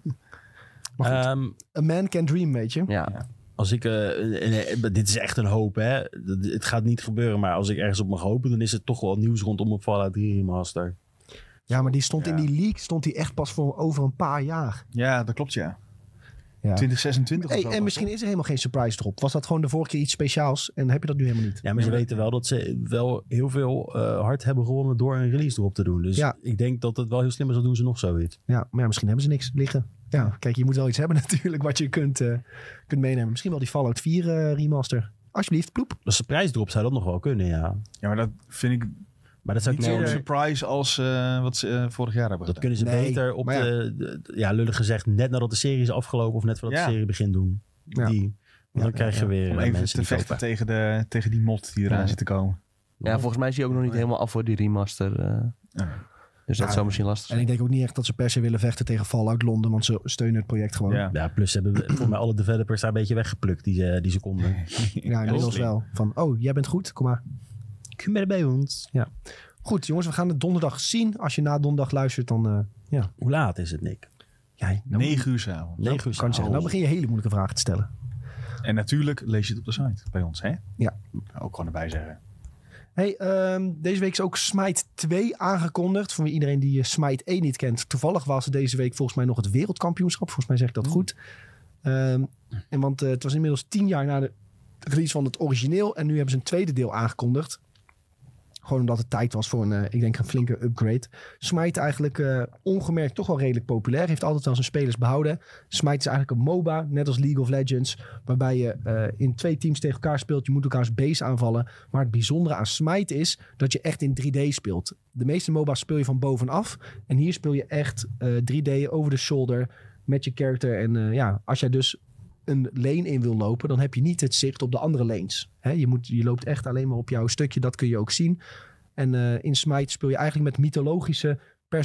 [SPEAKER 1] maar goed, um, a man can dream, weet je.
[SPEAKER 4] Ja.
[SPEAKER 3] ja. Als ik, uh, dit is echt een hoop, hè. Het gaat niet gebeuren, maar als ik ergens op mag hopen, dan is het toch wel nieuws rondom een Fallout drie remaster.
[SPEAKER 1] Ja, maar die stond
[SPEAKER 2] ja.
[SPEAKER 1] in die leak stond die echt pas voor over een paar jaar.
[SPEAKER 2] Ja, dat klopt, ja. ja. twintig zesentwintig
[SPEAKER 1] hey,
[SPEAKER 2] of zo.
[SPEAKER 1] En misschien is er helemaal geen surprise drop. Was dat gewoon de vorige keer iets speciaals en heb je dat nu helemaal niet?
[SPEAKER 3] Ja, maar ze ja. weten wel dat ze wel heel veel uh, hard hebben gewonnen door een release drop te doen. Dus ja. ik denk dat het wel heel slim is, dan doen ze nog zoiets.
[SPEAKER 1] Ja, maar ja, misschien hebben ze niks liggen. Ja, kijk, je moet wel iets hebben natuurlijk wat je kunt, uh, kunt meenemen. Misschien wel die Fallout vier uh, remaster. Alsjeblieft, ploep.
[SPEAKER 3] De surprise drop zou dat nog wel kunnen, ja.
[SPEAKER 2] Ja, maar dat vind ik...
[SPEAKER 3] Maar dat zou
[SPEAKER 2] niet zo'n surprise als uh, wat ze uh, vorig jaar hebben
[SPEAKER 3] Dat
[SPEAKER 2] gedaan.
[SPEAKER 3] kunnen ze nee, beter op ja. de, de... Ja, lullig gezegd, net nadat de serie is afgelopen of net voordat ja. de serie begint doen.
[SPEAKER 1] Ja.
[SPEAKER 3] Die. Dan ja, krijg je ja. weer
[SPEAKER 2] Om
[SPEAKER 3] uh,
[SPEAKER 2] even
[SPEAKER 3] mensen
[SPEAKER 2] te vechten tegen, de, tegen die mod die eraan ja. zit te komen.
[SPEAKER 4] Ja, volgens mij is die ook nog niet helemaal af voor die remaster. Uh, ja. Dus dat ja, zou misschien lastig zijn.
[SPEAKER 1] En ik denk ook niet echt dat ze per se willen vechten tegen Fallout Londen, want ze steunen het project gewoon.
[SPEAKER 3] Ja, ja plus hebben we voor mij alle developers daar een beetje weggeplukt die, uh, die seconden.
[SPEAKER 1] Ja, inmiddels wel. Van, oh, jij bent goed, kom maar.
[SPEAKER 3] Kom maar bij ons.
[SPEAKER 1] Ja. Goed, jongens, we gaan het donderdag zien. Als je na donderdag luistert, dan... Uh, ja.
[SPEAKER 3] Hoe laat is het, Nick?
[SPEAKER 1] Ja, nou,
[SPEAKER 2] negen uur s'avonds.
[SPEAKER 1] negen uur s'avonds. Nou begin je hele moeilijke vragen te stellen.
[SPEAKER 2] En natuurlijk lees je het op de site bij ons, hè?
[SPEAKER 1] Ja.
[SPEAKER 2] Ook gewoon erbij zeggen.
[SPEAKER 1] Hey, um, deze week is ook Smite twee aangekondigd. Voor iedereen die uh, Smite één niet kent. Toevallig was er deze week volgens mij nog het wereldkampioenschap. Volgens mij zeg ik dat mm. goed. Um, en want uh, het was inmiddels tien jaar na de release van het origineel. En nu hebben ze een tweede deel aangekondigd. Gewoon omdat het tijd was voor een, uh, ik denk, een flinke upgrade. Smite eigenlijk uh, ongemerkt toch wel redelijk populair. Heeft altijd wel zijn spelers behouden. Smite is eigenlijk een MOBA, net als League of Legends. Waarbij je uh, in twee teams tegen elkaar speelt. Je moet elkaars base aanvallen. Maar het bijzondere aan Smite is dat je echt in drie D speelt. De meeste MOBA's speel je van bovenaf. En hier speel je echt uh, drie D over de shoulder met je character. En uh, ja, als jij dus een lane in wil lopen, dan heb je niet het zicht op de andere lanes. He, je, moet, je loopt echt alleen maar op jouw stukje, dat kun je ook zien. En uh, in Smite speel je eigenlijk met mythologische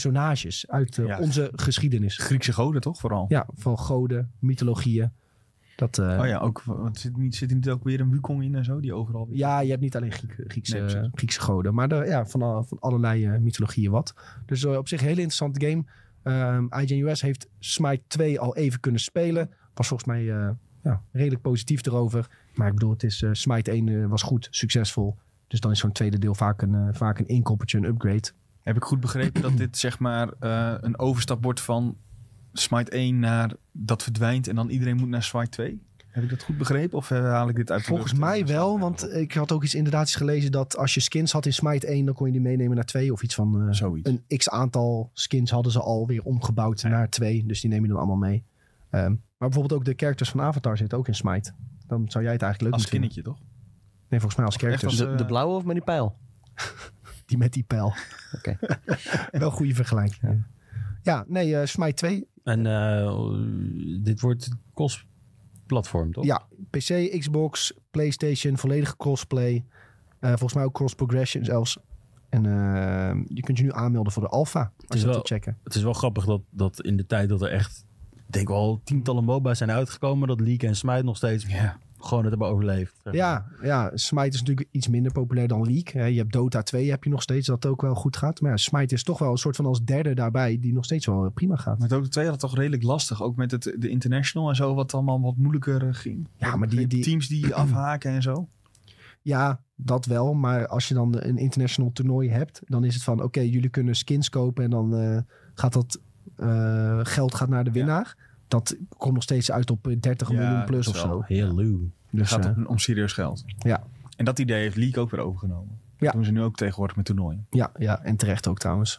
[SPEAKER 1] personages uit uh, ja, onze geschiedenis.
[SPEAKER 2] Griekse goden toch vooral?
[SPEAKER 1] Ja, van goden, mythologieën. Dat, uh,
[SPEAKER 2] oh ja, ook, want zit, niet, zit er niet ook weer een Wukong in en zo? Die overal weer...
[SPEAKER 1] Ja, je hebt niet alleen Griek, Griekse,
[SPEAKER 2] nee,
[SPEAKER 1] Griekse goden. Maar er, ja, van, van allerlei uh, mythologieën wat. Dus uh, op zich een hele interessante game. Um, I G N U S heeft Smite twee al even kunnen spelen. Was volgens mij uh, ja, redelijk positief erover. Maar ik bedoel, het is, uh, Smite één uh, was goed, succesvol. Dus dan is zo'n tweede deel vaak een, uh, vaak een inkoppertje, een upgrade.
[SPEAKER 2] Heb ik goed begrepen dat dit zeg maar uh, een overstap wordt van Smite één naar dat verdwijnt en dan iedereen moet naar Smite twee? Heb ik dat goed begrepen of haal ik dit uit?
[SPEAKER 1] Volgens mij wel, want ik had ook iets inderdaad eens gelezen dat als je skins had in Smite één, dan kon je die meenemen naar twee of iets van uh,
[SPEAKER 2] Zoiets.
[SPEAKER 1] Een x aantal skins hadden ze alweer omgebouwd ja. naar twee. Dus die neem je dan allemaal mee. Um, maar bijvoorbeeld ook de characters van Avatar zitten ook in Smite. Dan zou jij het eigenlijk leuk
[SPEAKER 2] als
[SPEAKER 1] moeten
[SPEAKER 2] skinnetje, toch?
[SPEAKER 1] Nee, volgens mij als characters.
[SPEAKER 4] Als, uh... de, de blauwe of met die pijl?
[SPEAKER 1] Die met die pijl.
[SPEAKER 4] Oké.
[SPEAKER 1] Wel goede vergelijking. Ja, ja nee, uh, Smite twee.
[SPEAKER 3] En uh, dit wordt cross-platform, toch?
[SPEAKER 1] Ja, P C, Xbox, PlayStation, volledige crossplay. Uh, volgens mij ook cross-progression zelfs. En uh, je kunt je nu aanmelden voor de alpha.
[SPEAKER 3] Het is, wel, checken. Het is wel grappig dat, dat in de tijd dat er echt, ik denk wel tientallen MOBA's zijn uitgekomen, dat League en Smite nog steeds ja. gewoon het hebben overleefd. Zeg
[SPEAKER 1] ja, ja, Smite is natuurlijk iets minder populair dan League. Je hebt Dota twee, heb je nog steeds, dat ook wel goed gaat. Maar ja, Smite is toch wel een soort van als derde daarbij, die nog steeds wel prima gaat.
[SPEAKER 2] Maar Dota twee had het toch redelijk lastig, ook met het, de International en zo, wat allemaal wat moeilijker ging.
[SPEAKER 1] Ja, maar die, die
[SPEAKER 2] teams die afhaken en zo.
[SPEAKER 1] Ja, dat wel. Maar als je dan een international toernooi hebt, dan is het van, oké, okay, jullie kunnen skins kopen en dan uh, gaat dat uh, geld gaat naar de winnaar. Ja. Dat komt nog steeds uit op dertig ja, miljoen plus of zo.
[SPEAKER 3] Heel ja.
[SPEAKER 2] Dus het gaat uh, om, om serieus geld.
[SPEAKER 1] Ja.
[SPEAKER 2] En dat idee heeft League ook weer overgenomen. Ja. Dat doen ze nu ook tegenwoordig met toernooien.
[SPEAKER 1] Ja, ja, en terecht ook trouwens.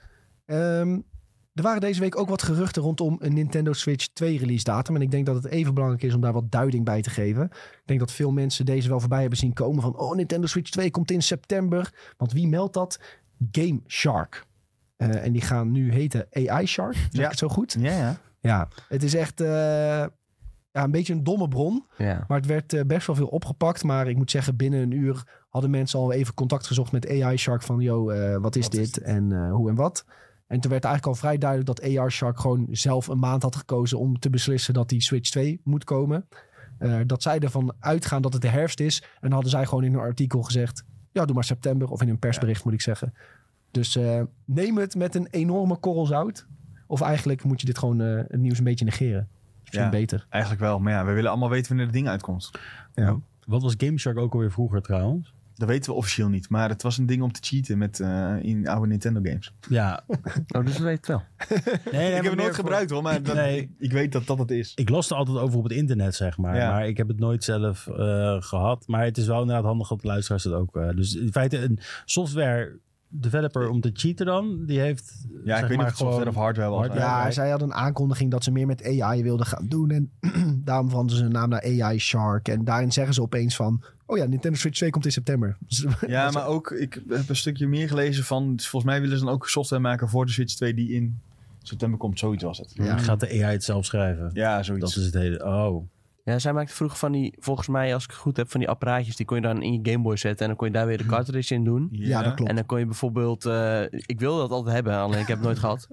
[SPEAKER 1] Um, er waren deze week ook wat geruchten rondom een Nintendo Switch twee release datum. En ik denk dat het even belangrijk is om daar wat duiding bij te geven. Ik denk dat veel mensen deze wel voorbij hebben zien komen van, oh, Nintendo Switch twee komt in september. Want wie meldt dat? Game Shark. Uh, en die gaan nu heten A I Shark. Zeg ja. ik het zo goed?
[SPEAKER 2] Ja, ja.
[SPEAKER 1] Ja, het is echt uh, ja, een beetje een domme bron. Ja. Maar het werd uh, best wel veel opgepakt. Maar ik moet zeggen, binnen een uur hadden mensen al even contact gezocht met A I Shark. Van, yo, uh, wat is wat dit? Is en uh, hoe en wat? En toen werd eigenlijk al vrij duidelijk dat A I Shark gewoon zelf een maand had gekozen om te beslissen dat die Switch twee moet komen. Uh, dat zij ervan uitgaan dat het de herfst is. En hadden zij gewoon in een artikel gezegd, ja, doe maar september. Of in een persbericht ja. moet ik zeggen. Dus uh, neem het met een enorme korrel zout. Of eigenlijk moet je dit gewoon uh, het nieuws een beetje negeren. Misschien ja, beter.
[SPEAKER 2] Eigenlijk wel. Maar ja, we willen allemaal weten wanneer het ding uitkomt.
[SPEAKER 3] Ja. Wat was Game Shark ook alweer vroeger trouwens?
[SPEAKER 2] Dat weten we officieel niet. Maar het was een ding om te cheaten met uh, in oude Nintendo games.
[SPEAKER 3] Ja.
[SPEAKER 4] Oh, dus dat weet het wel.
[SPEAKER 2] Nee, ik heb het nooit voor... gebruikt hoor. Maar dat, nee. ik, ik weet dat dat het is.
[SPEAKER 3] Ik las er altijd over op het internet, zeg maar. Ja. Maar ik heb het nooit zelf uh, gehad. Maar het is wel inderdaad handig dat de luisteraars het ook. Uh, dus in feite een software developer om te cheaten dan, die heeft...
[SPEAKER 2] Ja, ik weet niet of het software of hardware was.
[SPEAKER 1] Hardware. Ja, zij hadden een aankondiging dat ze meer met A I wilden gaan doen. En daarom veranderen ze hun naam naar A I Shark. En daarin zeggen ze opeens van, oh ja, Nintendo Switch twee komt in september.
[SPEAKER 2] Ja, maar ook, ik heb een stukje meer gelezen van, volgens mij willen ze dan ook software maken voor de Switch twee die in september komt. Zoiets was het.
[SPEAKER 3] Ja, gaat de A I het zelf schrijven?
[SPEAKER 2] Ja, zoiets.
[SPEAKER 3] Dat is het hele... Oh...
[SPEAKER 4] Ja, zij maakte vroeger van die, volgens mij, als ik het goed heb, van die apparaatjes. Die kon je dan in je Game Boy zetten en dan kon je daar weer de cartridge in doen.
[SPEAKER 1] Ja, ja dat klopt.
[SPEAKER 4] En dan kon je bijvoorbeeld, uh, ik wilde dat altijd hebben, alleen ik heb het nooit gehad.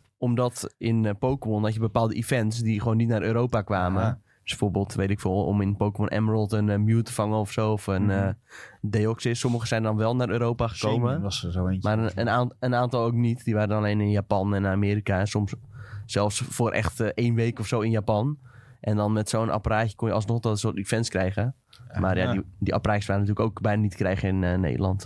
[SPEAKER 4] Omdat in uh, Pokémon had je bepaalde events die gewoon niet naar Europa kwamen. Ja. Dus bijvoorbeeld, weet ik veel, om in Pokémon Emerald een uh, Mew te vangen of zo. Of een mm-hmm. uh, Deoxys. Sommige zijn dan wel naar Europa gekomen.
[SPEAKER 2] Shane was er zo eentje.
[SPEAKER 4] Maar een, een, a- een aantal ook niet. Die waren dan alleen in Japan en Amerika. En soms zelfs voor echt uh, één week of zo in Japan. En dan met zo'n apparaatje kon je alsnog dat soort events krijgen. Maar ja, die, die apparaatjes waren natuurlijk ook bijna niet te krijgen in uh, Nederland.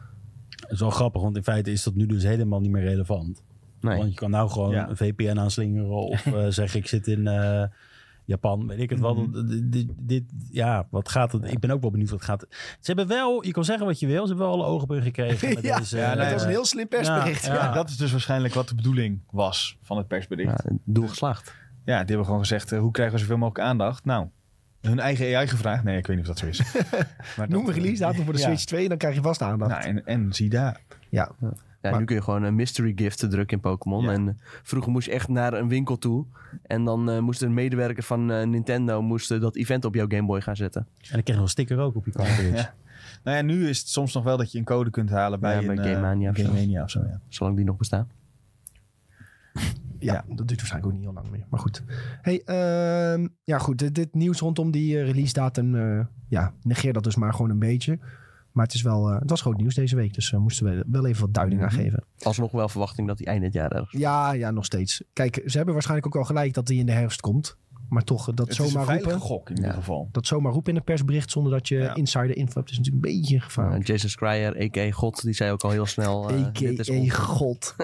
[SPEAKER 3] Het is wel grappig, want in feite is dat nu dus helemaal niet meer relevant. Nee. Want je kan nou gewoon ja. een V P N aanslingeren of uh, zeggen ik zit in uh, Japan, weet ik het wel. Mm-hmm. Dit, dit, ja, wat gaat het? Ik ben ook wel benieuwd wat gaat het. Ze hebben wel, je kan zeggen wat je wil, ze hebben wel alle ogen op hun gekregen. Met
[SPEAKER 1] ja,
[SPEAKER 3] deze,
[SPEAKER 1] ja, dat
[SPEAKER 3] uh,
[SPEAKER 1] was een heel slim persbericht.
[SPEAKER 2] Ja, ja. Ja, dat is dus waarschijnlijk wat de bedoeling was van het persbericht.
[SPEAKER 4] Ja, doel geslaagd.
[SPEAKER 2] Ja, die hebben gewoon gezegd, uh, hoe krijgen we zoveel mogelijk aandacht? Nou, hun eigen A I gevraagd. Nee, ik weet niet of dat zo is.
[SPEAKER 1] Maar Noem een release datum voor de ja. Switch twee en dan krijg je vast aandacht.
[SPEAKER 2] Nou, en, en zie daar.
[SPEAKER 1] Ja.
[SPEAKER 4] Ja,
[SPEAKER 1] maar,
[SPEAKER 4] nu kun je gewoon een mystery gift drukken in Pokémon. Ja. En uh, vroeger moest je echt naar een winkel toe. En dan uh, moest een medewerker van uh, Nintendo moest, uh, dat event op jouw Game Boy gaan zetten.
[SPEAKER 3] En dan kreeg je nog een sticker ook op je cartridge.
[SPEAKER 2] Ja. Nou ja, nu is het soms nog wel dat je een code kunt halen bij,
[SPEAKER 4] ja,
[SPEAKER 2] een,
[SPEAKER 4] bij Game Mania,
[SPEAKER 2] uh,
[SPEAKER 4] of,
[SPEAKER 2] Game Mania of zo. Ja.
[SPEAKER 4] Zolang die nog bestaan.
[SPEAKER 1] Ja, ja, dat duurt waarschijnlijk ook niet heel lang meer. Maar goed. Hey, uh, ja goed, dit, dit nieuws rondom die uh, release datum, uh, ja, negeer dat dus maar gewoon een beetje. Maar het is wel, uh, het was groot nieuws deze week, dus we uh, moesten we wel even wat duiding
[SPEAKER 2] mm-hmm.
[SPEAKER 1] aan geven.
[SPEAKER 4] Alsnog wel verwachting dat hij eind dit jaar ergens.
[SPEAKER 1] Ja, ja, nog steeds. Kijk, ze hebben waarschijnlijk ook wel gelijk dat hij in de herfst komt. Maar toch, dat
[SPEAKER 2] het
[SPEAKER 1] zomaar
[SPEAKER 2] roepen... Het
[SPEAKER 1] roepen...
[SPEAKER 2] is een gok in ieder geval.
[SPEAKER 1] Dat zomaar roepen in een persbericht zonder dat je ja. insider info hebt, is natuurlijk een beetje gevaarlijk.
[SPEAKER 4] Uh, Jason Schreier, a k a. God, die zei ook al heel snel... Uh,
[SPEAKER 1] a k a. God.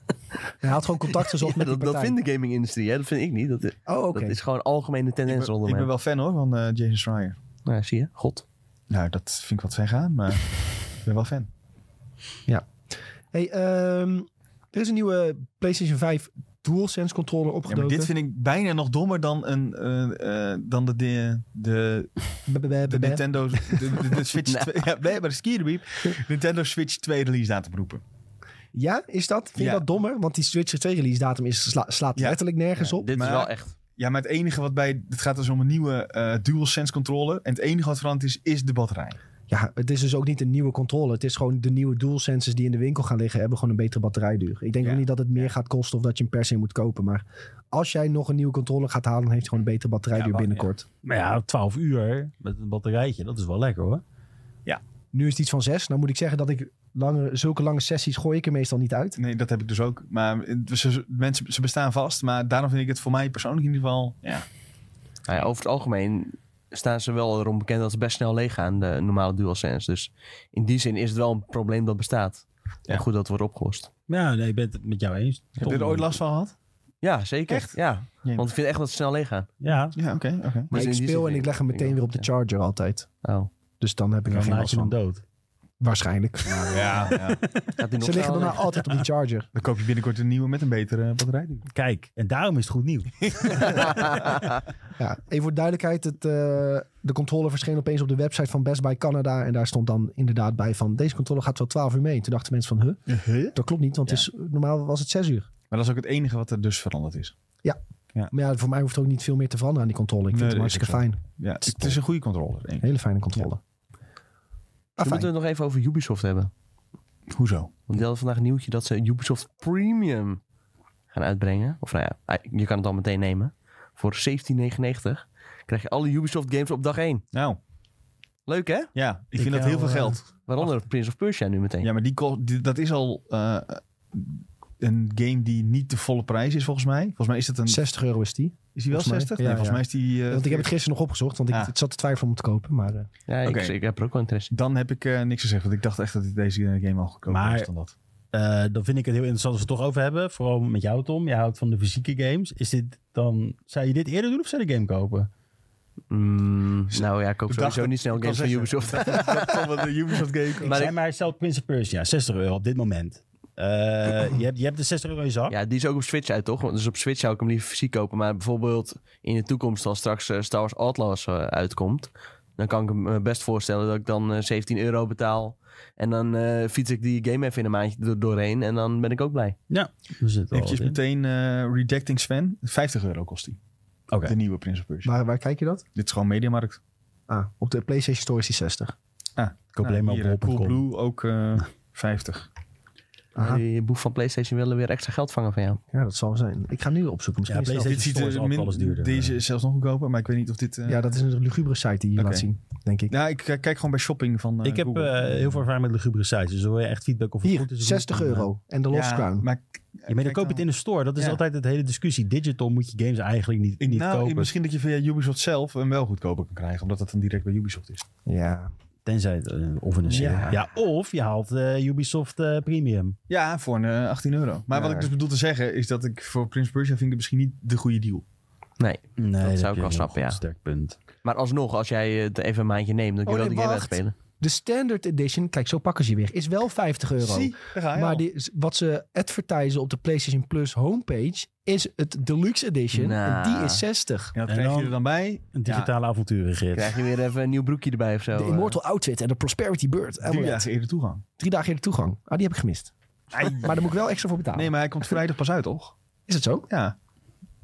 [SPEAKER 1] Hij had gewoon contact gezocht ja, met
[SPEAKER 4] dat,
[SPEAKER 1] die
[SPEAKER 4] dat vindt de gaming-industrie, hè? Dat vind ik niet. Dat,
[SPEAKER 1] oh, okay.
[SPEAKER 4] dat is gewoon algemene tendens rondom
[SPEAKER 2] Ik ben wel fan hoor, van uh, Jason Schreier.
[SPEAKER 4] Nou, zie je, God.
[SPEAKER 2] Nou, dat vind ik wat ver gaan, maar ik ben wel fan.
[SPEAKER 1] Ja. Hey, um, er is een nieuwe PlayStation vijf DualSense controller opgedoken.
[SPEAKER 2] Ja, maar dit vind ik bijna nog dommer dan, een, uh, uh, dan de, de, de, de, de Nintendo de, de, de Switch nou. twee. Ja, nee, maar de skierbiep. Nintendo Switch twee release datum roepen.
[SPEAKER 1] Ja, is dat? Vind je
[SPEAKER 2] ja.
[SPEAKER 1] dat dommer? Want die Switch twee release datum is, sla, slaat ja. letterlijk nergens
[SPEAKER 4] ja,
[SPEAKER 1] op.
[SPEAKER 4] Dit
[SPEAKER 2] maar,
[SPEAKER 4] is wel echt...
[SPEAKER 2] Ja, maar het enige wat bij... Het gaat dus om een nieuwe uh, DualSense controller. En het enige wat veranderd is, is de batterij.
[SPEAKER 1] Ja, het is dus ook niet een nieuwe controller. Het is gewoon de nieuwe DualSenses die in de winkel gaan liggen, hebben gewoon een betere batterijduur. Ik denk ja. ook niet dat het meer gaat kosten of dat je hem per se moet kopen. Maar als jij nog een nieuwe controller gaat halen, dan heeft hij gewoon een betere batterijduur ja, binnenkort.
[SPEAKER 3] Ja. Maar ja, twaalf uur met een batterijtje, dat is wel lekker hoor.
[SPEAKER 2] Ja.
[SPEAKER 1] Nu is het iets van zes. Nou moet ik zeggen dat ik lange, zulke lange sessies gooi ik er meestal niet uit.
[SPEAKER 2] Nee, dat heb ik dus ook. Maar ze, mensen, ze bestaan vast. Maar daarom vind ik het voor mij persoonlijk in ieder geval... Ja.
[SPEAKER 4] Nou ja, over het algemeen staan ze wel erom bekend dat ze best snel leeg gaan, de normale DualSense. Dus in die zin is het wel een probleem dat bestaat. Ja. En goed dat het wordt opgelost.
[SPEAKER 3] Ja, nee, ik ben het met jou eens.
[SPEAKER 2] Heb je er ooit last van gehad?
[SPEAKER 4] Ja, zeker.
[SPEAKER 2] Echt?
[SPEAKER 4] Ja.
[SPEAKER 2] Ja.
[SPEAKER 4] Want ik vind echt dat ze snel leeg gaan.
[SPEAKER 3] Ja,
[SPEAKER 2] ja oké. Okay, okay.
[SPEAKER 1] Maar dus ik speel en ik leg hem meteen ik weer op de charger altijd.
[SPEAKER 4] Oh.
[SPEAKER 1] Dus dan heb ik er geen last van.
[SPEAKER 3] dood.
[SPEAKER 1] Waarschijnlijk.
[SPEAKER 2] Maar, ja, ja.
[SPEAKER 1] Ze liggen daarna altijd op die charger.
[SPEAKER 2] Dan koop je binnenkort een nieuwe met een betere batterij.
[SPEAKER 3] Kijk, en daarom is het goed nieuw.
[SPEAKER 1] Ja, even voor duidelijkheid. Het, uh, de controller verscheen opeens op de website van Best Buy Canada. En daar stond dan inderdaad bij van... Deze controller gaat wel twaalf uur mee. En toen dachten mensen van... Huh?
[SPEAKER 2] Uh-huh.
[SPEAKER 1] Dat klopt niet, want ja. het is, normaal was het zes uur.
[SPEAKER 2] Maar dat is ook het enige wat er dus veranderd is.
[SPEAKER 1] Ja. Ja. Maar ja, voor mij hoeft er ook niet veel meer te veranderen aan die controller. Ik vind nee, hem hartstikke fijn.
[SPEAKER 2] Ja, het, het is een goede controller. Denk ik.
[SPEAKER 1] Hele fijne controller. Ja.
[SPEAKER 4] Ah, moeten we het nog even over Ubisoft hebben.
[SPEAKER 2] Hoezo?
[SPEAKER 4] Want die hadden vandaag een nieuwtje dat ze Ubisoft Premium gaan uitbrengen. Of nou ja, je kan het al meteen nemen. Voor zeventien negenennegentig krijg je alle Ubisoft games op dag één.
[SPEAKER 2] Nou.
[SPEAKER 4] Leuk hè?
[SPEAKER 2] Ja, ik, ik vind dat
[SPEAKER 1] jou,
[SPEAKER 2] heel veel
[SPEAKER 1] uh,
[SPEAKER 2] geld.
[SPEAKER 4] Waaronder Ach. Prince of Persia nu meteen.
[SPEAKER 2] Ja, maar die, die, dat is al uh, een game die niet de volle prijs is volgens mij. Volgens mij is het een...
[SPEAKER 1] zestig euro is die.
[SPEAKER 2] Is die wel
[SPEAKER 1] volgens
[SPEAKER 2] zestig?
[SPEAKER 1] Mij? Ja,
[SPEAKER 2] nee, volgens
[SPEAKER 1] ja.
[SPEAKER 2] mij is die... Uh,
[SPEAKER 1] want ik heb het gisteren nog opgezocht, want ik ah. zat te twijfelen om het te kopen. Maar, uh...
[SPEAKER 4] Ja, ik, okay. ik heb er ook wel interesse.
[SPEAKER 2] Dan heb ik uh, niks gezegd, want ik dacht echt dat deze game al goedkoper was dan dat.
[SPEAKER 3] Uh, dan vind ik het heel interessant als we het toch over hebben. Vooral met jou, Tom. Jij houdt van de fysieke games. Is dit dan... Zou je dit eerder doen of zou je de game kopen?
[SPEAKER 4] Mm, nou ja, ik koop
[SPEAKER 2] ik
[SPEAKER 4] sowieso niet snel games van Ubisoft.
[SPEAKER 2] de Ubisoft game.
[SPEAKER 3] Maar ik zei maar zelf Prince of Persia. zestig euro op dit moment. Uh, je, hebt, je hebt de zestig euro in je zak.
[SPEAKER 4] Ja, die is ook op Switch uit, toch? Dus op Switch zou ik hem liever fysiek kopen. Maar bijvoorbeeld in de toekomst, als straks uh, Star Wars Outlaws uh, uitkomt... dan kan ik me best voorstellen dat ik dan uh, zeventien euro betaal... en dan uh, fiets ik die game even in een maandje do- doorheen... en dan ben ik ook blij.
[SPEAKER 3] Ja, we zitten
[SPEAKER 2] eventjes meteen uh, Redacting Sven. vijftig euro kost die.
[SPEAKER 3] Okay.
[SPEAKER 2] De nieuwe Prince of Persia.
[SPEAKER 1] Waar, waar kijk je dat?
[SPEAKER 2] Dit is gewoon Mediamarkt.
[SPEAKER 1] Ah, op de PlayStation Store is die zestig.
[SPEAKER 2] Ah,
[SPEAKER 3] ik koop alleen maar op
[SPEAKER 2] Coolblue ook uh, vijftig.
[SPEAKER 4] Ja, die boef van PlayStation willen weer extra geld vangen van jou.
[SPEAKER 1] Ja, dat zal zijn. Ik ga nu opzoeken. Misschien
[SPEAKER 3] ja, PlayStation Store is altijd alles duurder.
[SPEAKER 2] Deze is zelfs nog goedkoper, maar ik weet niet of dit... Uh...
[SPEAKER 1] Ja, dat is een lugubere site die je okay. laat zien, denk ik.
[SPEAKER 2] Ja, ik kijk gewoon bij shopping van uh,
[SPEAKER 3] Ik heb uh, heel veel ervaring met lugubere sites, dus hoor je echt feedback of het
[SPEAKER 1] Hier,
[SPEAKER 3] goed is.
[SPEAKER 1] zestig euro en de Lost
[SPEAKER 2] ja,
[SPEAKER 1] Crown.
[SPEAKER 2] Maar,
[SPEAKER 3] ja, maar dan koop je het in de store. Dat is ja. altijd het hele discussie. Digital moet je games eigenlijk niet,
[SPEAKER 2] ik,
[SPEAKER 3] niet
[SPEAKER 2] nou,
[SPEAKER 3] kopen.
[SPEAKER 2] Misschien dat je via Ubisoft zelf hem wel goedkoper kan krijgen, omdat dat dan direct bij Ubisoft is.
[SPEAKER 1] Ja.
[SPEAKER 3] Tenzij het uh, of een serie. Ja. ja, of je haalt uh, Ubisoft uh, Premium.
[SPEAKER 2] Ja, voor een uh, achttien euro. Maar ja. wat ik dus bedoel te zeggen is dat ik voor Prince Persia vind ik misschien niet de goede deal.
[SPEAKER 4] Nee, nee dat, dat zou ik wel snappen, ja.
[SPEAKER 3] Sterk punt.
[SPEAKER 4] Maar alsnog, als jij het even een maandje neemt, dan kun je oh, wel nee, de game uitspelen.
[SPEAKER 1] De Standard Edition, kijk, zo pakken ze je weer, is wel vijftig euro.
[SPEAKER 2] Zie, daar ga je
[SPEAKER 1] maar die, wat ze advertisen op de PlayStation Plus homepage is het Deluxe Edition.
[SPEAKER 4] Nah.
[SPEAKER 1] En die is zestig.
[SPEAKER 2] Ja, dat krijg je er dan bij.
[SPEAKER 3] Een digitale ja. avonturengids.
[SPEAKER 4] Krijg je weer even een nieuw broekje erbij of zo.
[SPEAKER 1] De Immortal Outfit en de Prosperity Bird.
[SPEAKER 2] Drie dagen eerder toegang.
[SPEAKER 1] Drie dagen eerder toegang. Ah, die heb ik gemist. Maar daar moet ik wel extra voor betalen.
[SPEAKER 2] Nee, maar hij komt vrijdag pas uit, toch?
[SPEAKER 1] Is het zo?
[SPEAKER 2] Ja.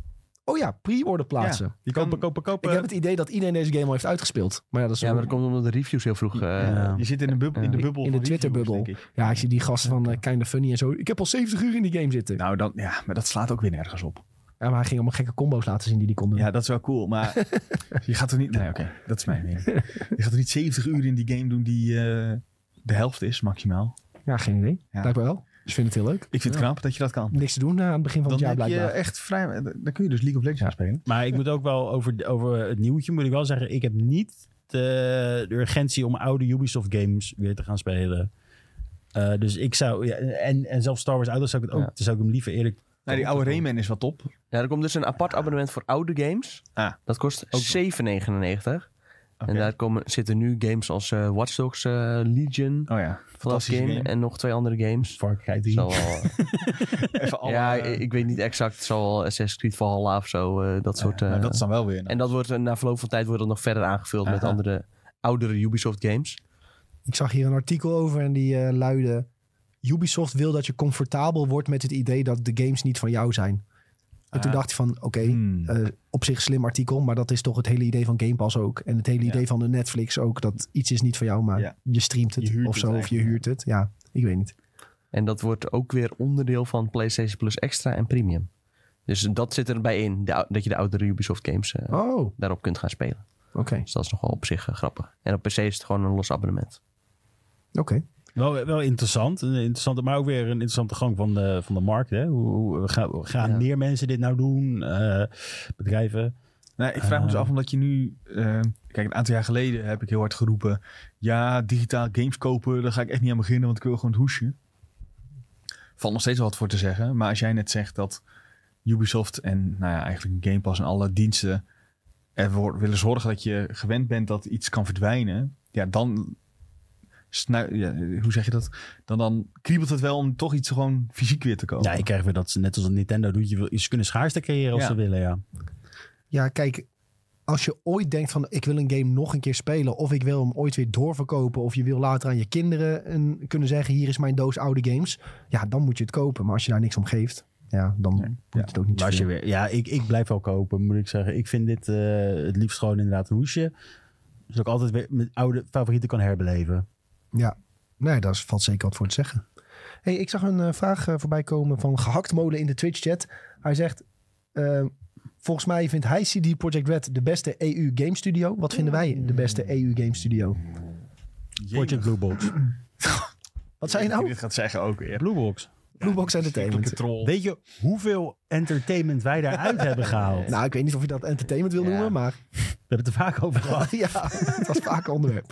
[SPEAKER 1] Oh ja, pre-order plaatsen.
[SPEAKER 2] Ja, je kan
[SPEAKER 3] Kopen, kopen, kopen.
[SPEAKER 1] Ik heb het idee dat iedereen deze game al heeft uitgespeeld. Maar ja, dat is
[SPEAKER 4] Ja,
[SPEAKER 1] een-
[SPEAKER 4] maar dat komt omdat de reviews heel vroeg... Uh,
[SPEAKER 3] Ja.
[SPEAKER 2] Je zit in de, bub- in de
[SPEAKER 1] Ja.
[SPEAKER 2] bubbel
[SPEAKER 1] In de
[SPEAKER 2] van reviews,
[SPEAKER 1] Twitter-bubbel.
[SPEAKER 2] denk ik.
[SPEAKER 1] Ja, ik zie die gasten van uh, Kinda Funny en zo. Ik heb al zeventig uur in die game zitten.
[SPEAKER 2] Nou, dan, ja, maar dat slaat ook weer nergens op.
[SPEAKER 1] Ja, maar hij ging allemaal gekke combo's laten zien die die kon doen.
[SPEAKER 2] Ja, dat is wel cool, maar je gaat er niet... Nee, oké, okay, dat is mijn mening. Je gaat er niet zeventig uur in die game doen die uh, de helft is, maximaal.
[SPEAKER 1] Ja, geen idee.
[SPEAKER 2] Ja.
[SPEAKER 1] Blijkbaar wel. Dus ik vind het heel leuk.
[SPEAKER 2] Ik vind het
[SPEAKER 1] Ja.
[SPEAKER 2] knap dat je dat kan.
[SPEAKER 1] Niks te doen uh, aan het begin van
[SPEAKER 2] Dan
[SPEAKER 1] het jaar
[SPEAKER 2] heb je
[SPEAKER 1] blijkbaar.
[SPEAKER 2] echt vrij... Dan kun je dus League of Legends gaan spelen.
[SPEAKER 3] Maar ik moet ook wel over, over het nieuwtje moet ik wel zeggen, ik heb niet de, de urgentie om oude Ubisoft games weer te gaan spelen. Uh, dus ik zou, ja, en, en zelfs Star Wars Outlaws zou ik het ook,
[SPEAKER 4] Ja.
[SPEAKER 3] dan zou ik hem liever eerlijk...
[SPEAKER 2] Nou, die oude Rayman is wel top.
[SPEAKER 4] Ja, er komt dus een apart abonnement voor oude games.
[SPEAKER 2] Ah.
[SPEAKER 4] Dat kost zeven negenennegentig.
[SPEAKER 2] Okay.
[SPEAKER 4] En daar komen, zitten nu games als uh, Watch Dogs uh, Legion,
[SPEAKER 2] Oh ja,
[SPEAKER 4] Last
[SPEAKER 2] fantastische
[SPEAKER 4] game,
[SPEAKER 2] game.
[SPEAKER 4] en nog twee andere games.
[SPEAKER 3] Far Cry drie.
[SPEAKER 4] Zal wel,
[SPEAKER 2] Even alle,
[SPEAKER 4] ja,
[SPEAKER 2] uh,
[SPEAKER 4] ik, ik weet niet exact. Het zal wel Assassin's Creed Valhalla of zo. Uh, dat soort.
[SPEAKER 2] maar
[SPEAKER 4] Uh,
[SPEAKER 2] dat is dan wel weer... Nou.
[SPEAKER 4] en dat wordt uh, na verloop van tijd wordt het nog verder aangevuld
[SPEAKER 2] Aha.
[SPEAKER 4] met andere oudere Ubisoft games.
[SPEAKER 1] Ik zag hier een artikel over en die uh, luidde... Ubisoft wil dat je comfortabel wordt met het idee dat de games niet van jou zijn. En
[SPEAKER 2] Ah.
[SPEAKER 1] toen dacht ik van, oké, okay,
[SPEAKER 2] Hmm.
[SPEAKER 1] uh, op zich slim artikel, maar dat is toch het hele idee van Game Pass ook. En het hele
[SPEAKER 2] Ja.
[SPEAKER 1] idee van de Netflix ook, dat iets is niet van jou, maar
[SPEAKER 2] Ja.
[SPEAKER 1] je streamt het
[SPEAKER 2] Je huurt
[SPEAKER 1] of
[SPEAKER 2] het
[SPEAKER 1] zo, of je
[SPEAKER 2] eigenlijk.
[SPEAKER 1] huurt het. Ja, ik weet niet.
[SPEAKER 4] En dat wordt ook weer onderdeel van PlayStation Plus Extra en Premium. Dus dat zit erbij in, de, dat je de oudere Ubisoft games uh,
[SPEAKER 1] Oh,
[SPEAKER 4] daarop kunt gaan spelen.
[SPEAKER 1] oké. Okay.
[SPEAKER 4] Dus dat is nog wel op zich uh, grappig. En op P C is het gewoon een los abonnement.
[SPEAKER 1] Oké. Okay.
[SPEAKER 3] Wel, wel interessant, een interessante, maar ook weer een interessante gang van de, van de markt. Hè? Hoe, hoe gaan, gaan
[SPEAKER 4] Ja.
[SPEAKER 3] meer mensen dit nou doen? Uh, bedrijven?
[SPEAKER 2] Nou, ik vraag me dus
[SPEAKER 3] Uh.
[SPEAKER 2] af omdat je nu... Uh, kijk, een aantal jaar geleden heb ik heel hard geroepen... Ja, digitaal games kopen, daar ga ik echt niet aan beginnen... want ik wil gewoon het hoesje. Valt nog steeds wel wat voor te zeggen. Maar als jij net zegt dat Ubisoft en nou ja, eigenlijk Game Pass en alle diensten... ervoor willen zorgen dat je gewend bent dat iets kan verdwijnen... Ja, dan... Snu- ja, hoe zeg je dat? Dan, dan kriebelt het wel om toch iets gewoon fysiek weer te kopen.
[SPEAKER 3] Ja, ik krijg weer dat ze net als een Nintendo doet. Je wil, ze kunnen schaarste creëren als
[SPEAKER 2] Ja.
[SPEAKER 3] ze willen, ja.
[SPEAKER 1] Ja, kijk, als je ooit denkt van ik wil een game nog een keer spelen of ik wil hem ooit weer doorverkopen of je wil later aan je kinderen een, kunnen zeggen hier is mijn doos oude games. Ja, dan moet je het kopen. Maar als je daar niks om geeft, ja, dan
[SPEAKER 2] Nee.
[SPEAKER 1] moet
[SPEAKER 2] Ja.
[SPEAKER 1] het ook niet
[SPEAKER 3] Maar als je
[SPEAKER 1] spelen.
[SPEAKER 3] weer, ja, ik, ik blijf wel kopen, moet ik zeggen. Ik vind dit uh, het liefst gewoon inderdaad een hoesje. Zodat ik altijd weer mijn oude favorieten kan herbeleven.
[SPEAKER 1] Ja, nee, daar valt zeker wat voor te zeggen. Hey, ik zag een uh, vraag uh, voorbij komen van Gehaktmolen in de Twitch-chat. Hij zegt, uh, volgens mij vindt hij C D Projekt Red de beste E U game studio. Wat vinden wij de beste E U game studio?
[SPEAKER 3] Project Blue Box.
[SPEAKER 1] Wat zei je nou?
[SPEAKER 2] Dit gaat zeggen ook weer.
[SPEAKER 3] Blue Box.
[SPEAKER 1] Blue Box Entertainment.
[SPEAKER 2] Troll.
[SPEAKER 3] Weet je hoeveel entertainment wij daaruit hebben gehaald?
[SPEAKER 1] Nou, ik weet niet of je dat entertainment wil
[SPEAKER 2] Ja.
[SPEAKER 1] noemen, maar
[SPEAKER 3] We hebben het er vaak over gehad.
[SPEAKER 1] ja, het was vaak een onderwerp.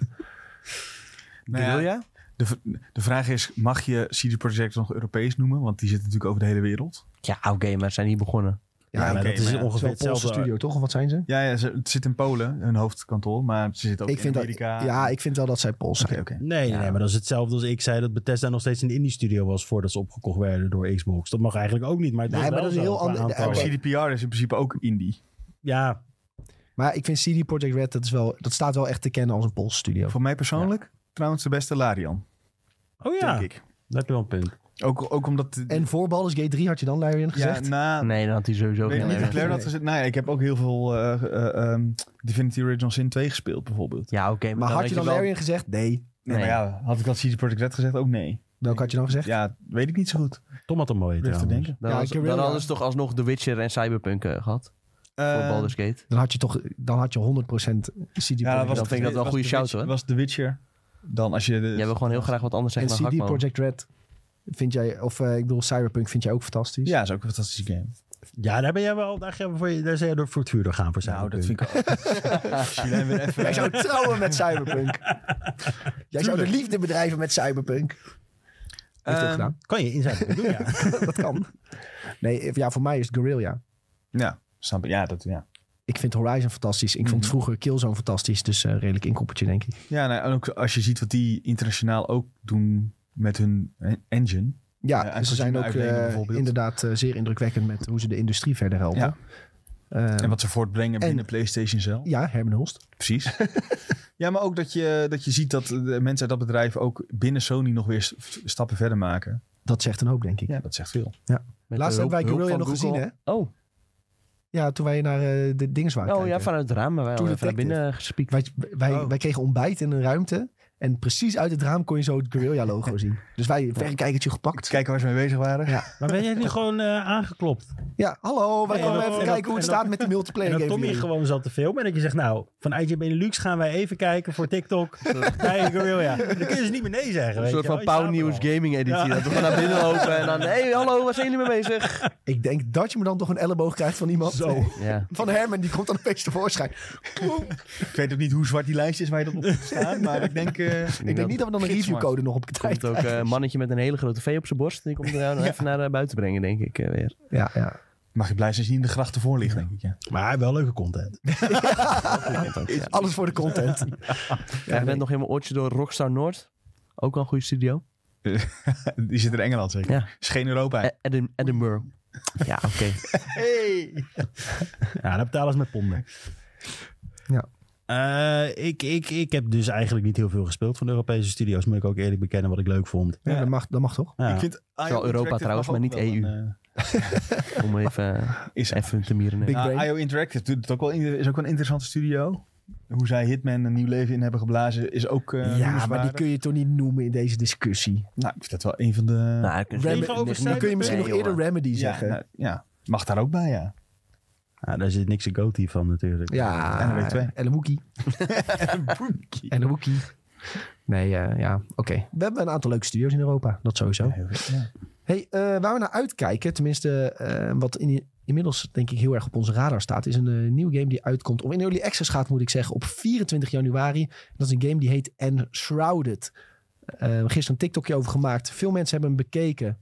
[SPEAKER 2] Nou ja,
[SPEAKER 4] Wil je?
[SPEAKER 2] De, v- de vraag is, mag je C D Projekt nog Europees noemen? Want die zitten natuurlijk over de hele wereld.
[SPEAKER 4] Ja, oud gamers zijn niet begonnen.
[SPEAKER 1] Ja,
[SPEAKER 3] Ja, maar
[SPEAKER 2] oké,
[SPEAKER 3] dat is
[SPEAKER 2] maar ja,
[SPEAKER 1] Het is
[SPEAKER 3] ongeveer
[SPEAKER 1] wel een Poolse
[SPEAKER 3] hetzelfde.
[SPEAKER 1] studio, toch? Of wat zijn ze?
[SPEAKER 2] Ja, ja ze, het zit in Polen, hun hoofdkantoor. Maar ze zitten ook
[SPEAKER 1] Ik
[SPEAKER 2] in
[SPEAKER 1] vind dat,
[SPEAKER 2] Amerika.
[SPEAKER 1] ja, ik vind wel dat zij Pools zijn.
[SPEAKER 2] Oké, oké.
[SPEAKER 3] Nee, nee,
[SPEAKER 4] Ja.
[SPEAKER 3] nee, maar dat is hetzelfde als ik zei dat Bethesda nog steeds een indie studio was voordat ze opgekocht werden door Xbox. Dat mag eigenlijk ook niet, maar het
[SPEAKER 1] Nee,
[SPEAKER 3] was
[SPEAKER 1] maar
[SPEAKER 3] wel
[SPEAKER 1] dat is
[SPEAKER 3] zo
[SPEAKER 1] heel
[SPEAKER 3] qua
[SPEAKER 1] ander-
[SPEAKER 3] aantallen.
[SPEAKER 1] oké.
[SPEAKER 2] C D P R is in principe ook indie.
[SPEAKER 3] Ja,
[SPEAKER 1] Maar ik vind C D Projekt Red, dat, is wel, dat staat wel echt te kennen als een Poolse studio.
[SPEAKER 2] Voor mij persoonlijk trouwens de beste Larian,
[SPEAKER 3] oh ja,
[SPEAKER 2] denk ik.
[SPEAKER 3] dat heb je wel een punt.
[SPEAKER 2] Ook, ook omdat... De,
[SPEAKER 1] En voor Baldur's Gate drie had je dan Larian
[SPEAKER 2] ja,
[SPEAKER 1] gezegd?
[SPEAKER 2] na...
[SPEAKER 4] Nee, dan had hij sowieso
[SPEAKER 2] Weet
[SPEAKER 4] geen
[SPEAKER 2] niet of
[SPEAKER 4] Larian.
[SPEAKER 2] Claire dat
[SPEAKER 1] Nee.
[SPEAKER 2] gezegd. Nou ja, ik heb ook heel veel uh, uh, um, Divinity Original Sin twee gespeeld bijvoorbeeld.
[SPEAKER 4] Ja, oké.
[SPEAKER 1] maar had je dan
[SPEAKER 4] wel...
[SPEAKER 1] Larian gezegd? Nee.
[SPEAKER 2] Nee,
[SPEAKER 4] Nee.
[SPEAKER 2] maar ja, had ik dat C D Projekt Red gezegd? Ook nee.
[SPEAKER 1] Welke had je dan gezegd?
[SPEAKER 2] Ja, weet ik niet zo goed.
[SPEAKER 3] Tom had een mooie
[SPEAKER 2] Durf te
[SPEAKER 3] trouwens.
[SPEAKER 2] denken.
[SPEAKER 4] Dan,
[SPEAKER 1] Ja,
[SPEAKER 4] was-
[SPEAKER 1] Guerrilla.
[SPEAKER 4] dan hadden ze toch alsnog The Witcher en Cyberpunk uh, gehad. voor
[SPEAKER 2] Uh,
[SPEAKER 4] Baldur's Gate.
[SPEAKER 1] Dan had je toch dan had je honderd procent C D Projekt
[SPEAKER 2] Ja,
[SPEAKER 1] Red.
[SPEAKER 2] was
[SPEAKER 4] Dan vind ik dat wel een
[SPEAKER 2] was
[SPEAKER 4] goede
[SPEAKER 2] The
[SPEAKER 4] shout,
[SPEAKER 2] Witcher-
[SPEAKER 4] hoor.
[SPEAKER 2] Was The Witcher dan als je... De,
[SPEAKER 4] Jij wil gewoon heel graag wat anders
[SPEAKER 1] En
[SPEAKER 4] zeggen dan
[SPEAKER 1] C D
[SPEAKER 4] Hakman.
[SPEAKER 1] Projekt Red vind jij, of uh, ik bedoel Cyberpunk vind jij ook fantastisch?
[SPEAKER 2] Ja, is ook een fantastische game.
[SPEAKER 3] Ja, daar ben jij wel, daar, ga je voor, daar zijn je door voor het vuur doorgaan voor
[SPEAKER 2] Nou, dat
[SPEAKER 3] Cyberpunk.
[SPEAKER 2] vind ik ook. Julien weer even...
[SPEAKER 1] Jij zou trouwen met Cyberpunk. Jij zou de
[SPEAKER 2] Tuurlijk.
[SPEAKER 1] liefde bedrijven met Cyberpunk. Heeft hij ook
[SPEAKER 2] Ehm,
[SPEAKER 1] gedaan?
[SPEAKER 3] Kan je in Cyberpunk doen, ja.
[SPEAKER 1] Dat kan. Nee, ja, voor mij is het Guerrilla.
[SPEAKER 2] Ja, snap ik. Ja, dat, ja.
[SPEAKER 1] Ik vind Horizon fantastisch. Ik vond
[SPEAKER 2] Mhm.
[SPEAKER 1] vroeger Killzone fantastisch. Dus uh, redelijk inkoppertje, denk ik.
[SPEAKER 2] Ja, nou, en ook als je ziet wat die internationaal ook doen met hun eh, engine.
[SPEAKER 1] Ja,
[SPEAKER 2] Ja, en
[SPEAKER 1] ze zijn ook
[SPEAKER 2] consumer-uitlenen
[SPEAKER 1] uh,
[SPEAKER 2] bijvoorbeeld.
[SPEAKER 1] inderdaad uh, zeer indrukwekkend met hoe ze de industrie verder helpen.
[SPEAKER 2] Ja.
[SPEAKER 1] Uh,
[SPEAKER 2] En wat ze voortbrengen
[SPEAKER 1] en-
[SPEAKER 2] binnen PlayStation zelf.
[SPEAKER 1] Ja, Herman Hulst.
[SPEAKER 2] Precies. Ja, maar ook dat je, dat je ziet dat de mensen uit dat bedrijf ook binnen Sony nog weer st- stappen verder maken.
[SPEAKER 1] Dat zegt een hoop, denk ik.
[SPEAKER 2] Ja, dat zegt veel.
[SPEAKER 4] Met
[SPEAKER 1] Laatst
[SPEAKER 4] de
[SPEAKER 1] hebben wij
[SPEAKER 4] hulp- hulp
[SPEAKER 1] Guerrilla
[SPEAKER 4] van
[SPEAKER 1] nog
[SPEAKER 4] Google.
[SPEAKER 1] gezien, hè?
[SPEAKER 4] Oh,
[SPEAKER 1] Ja, toen wij naar uh, de dingen waren
[SPEAKER 4] Oh
[SPEAKER 1] kijken.
[SPEAKER 4] ja, vanuit het raam. Maar wij
[SPEAKER 1] True
[SPEAKER 4] even naar
[SPEAKER 1] Detective.
[SPEAKER 4] binnen gespiekt.
[SPEAKER 1] Wij, wij,
[SPEAKER 2] Oh.
[SPEAKER 1] wij kregen ontbijt in een ruimte. En precies uit het raam kon je zo het Guerrilla-logo zien. Dus wij verrekijkertje gepakt.
[SPEAKER 2] Kijken waar ze mee bezig waren.
[SPEAKER 1] Ja,
[SPEAKER 3] Maar ben jij nu gewoon uh, aangeklopt?
[SPEAKER 1] ja hallo. Wij
[SPEAKER 3] Ja,
[SPEAKER 1] komen
[SPEAKER 3] en
[SPEAKER 1] even
[SPEAKER 3] dan-
[SPEAKER 1] kijken hoe het
[SPEAKER 3] en dan-
[SPEAKER 1] staat met die multiplayer
[SPEAKER 3] En dat
[SPEAKER 1] game.
[SPEAKER 3] Tommy
[SPEAKER 1] voor jullie.
[SPEAKER 3] gewoon zat te filmen. En dat je zegt, nou, van I J Benelux gaan wij even kijken voor TikTok. Bij Guerrilla. Dan kun je ze niet meer nee zeggen.
[SPEAKER 4] Een
[SPEAKER 3] weet
[SPEAKER 4] soort
[SPEAKER 3] je
[SPEAKER 4] van
[SPEAKER 3] wel. Je staat
[SPEAKER 4] Pauw
[SPEAKER 3] er
[SPEAKER 4] News
[SPEAKER 3] al.
[SPEAKER 4] gaming editie.
[SPEAKER 3] Ja.
[SPEAKER 4] Dat we gewoon naar binnen lopen en dan... Hé, hey, hallo, waar zijn jullie mee bezig?
[SPEAKER 1] Ik denk dat je me dan toch een elleboog krijgt van iemand.
[SPEAKER 3] Zo.
[SPEAKER 4] Ja.
[SPEAKER 1] Van Herman, die komt dan opeens tevoorschijn.
[SPEAKER 2] Ik weet ook niet hoe zwart die lijst is waar je dat op moet staan. Maar ik denk... Uh,
[SPEAKER 1] Ik denk niet dat we dan een
[SPEAKER 2] Gidsmart.
[SPEAKER 1] reviewcode nog op de tijd
[SPEAKER 4] Komt ook uh, een mannetje met een hele grote V op zijn borst. Die komt er nou even naar uh, buiten brengen, denk ik uh, weer.
[SPEAKER 1] Ja, ja.
[SPEAKER 2] mag je blij zijn als je niet in de grachten voor ligt, denk ik. Ja.
[SPEAKER 3] Maar wel leuke content.
[SPEAKER 1] Alles voor de content.
[SPEAKER 4] Ja, ik ben nog helemaal oortje door Rockstar Noord. Ook wel een goede studio.
[SPEAKER 2] Die zit in Engeland zeker.
[SPEAKER 4] Ja.
[SPEAKER 2] Is geen Europa.
[SPEAKER 4] E- Edin- Edinburgh. Ja, oké. Okay.
[SPEAKER 2] Hey.
[SPEAKER 3] Ja, dat betalen ze met ponden.
[SPEAKER 1] Ja.
[SPEAKER 3] Uh, ik, ik, ik heb dus eigenlijk niet heel veel gespeeld van de Europese studio's. Moet ik ook eerlijk bekennen wat ik leuk vond.
[SPEAKER 1] Ja,
[SPEAKER 2] Ja.
[SPEAKER 1] Dat, mag, dat mag toch?
[SPEAKER 3] Ja.
[SPEAKER 2] Ik vind
[SPEAKER 4] Wel Europa
[SPEAKER 2] Interactive
[SPEAKER 4] trouwens,
[SPEAKER 2] mag
[SPEAKER 4] maar
[SPEAKER 2] ook
[SPEAKER 4] niet
[SPEAKER 2] wel
[SPEAKER 4] E U.
[SPEAKER 2] een, uh,
[SPEAKER 4] Om even,
[SPEAKER 2] is
[SPEAKER 4] even te mieren.
[SPEAKER 1] Big
[SPEAKER 2] Nou,
[SPEAKER 1] Brain.
[SPEAKER 2] I O Interactive doet het ook wel, is ook wel een interessante studio. Hoe zij Hitman een nieuw leven in hebben geblazen is ook uh,
[SPEAKER 1] ja, maar die
[SPEAKER 2] noemenswaardig.
[SPEAKER 1] kun je toch niet noemen in deze discussie.
[SPEAKER 2] Nou, ik vind dat wel een van de...
[SPEAKER 4] Nou, ik-
[SPEAKER 1] Rem-
[SPEAKER 3] Even over
[SPEAKER 1] dan kun je misschien
[SPEAKER 4] Nee,
[SPEAKER 1] nog eerder
[SPEAKER 4] jongen.
[SPEAKER 1] Remedy
[SPEAKER 2] ja,
[SPEAKER 1] zeggen.
[SPEAKER 2] nou, ja, mag daar ook bij, ja.
[SPEAKER 3] Ja, daar zit niks een goatee van natuurlijk.
[SPEAKER 1] Ja,
[SPEAKER 2] En dan weet je twee.
[SPEAKER 1] en een Wookie. En een Wookie. Nee, uh, ja, oké. Okay. We hebben een aantal leuke studio's in Europa. Dat sowieso.
[SPEAKER 2] Ja.
[SPEAKER 1] Hey, uh, waar we naar uitkijken, tenminste uh, wat in, inmiddels denk ik heel erg op onze radar staat, is een uh, nieuwe game die uitkomt, of in early access gaat moet ik zeggen, op vierentwintig januari. Dat is een game die heet Enshrouded. Uh, gisteren een TikTokje over gemaakt. Veel mensen hebben hem bekeken.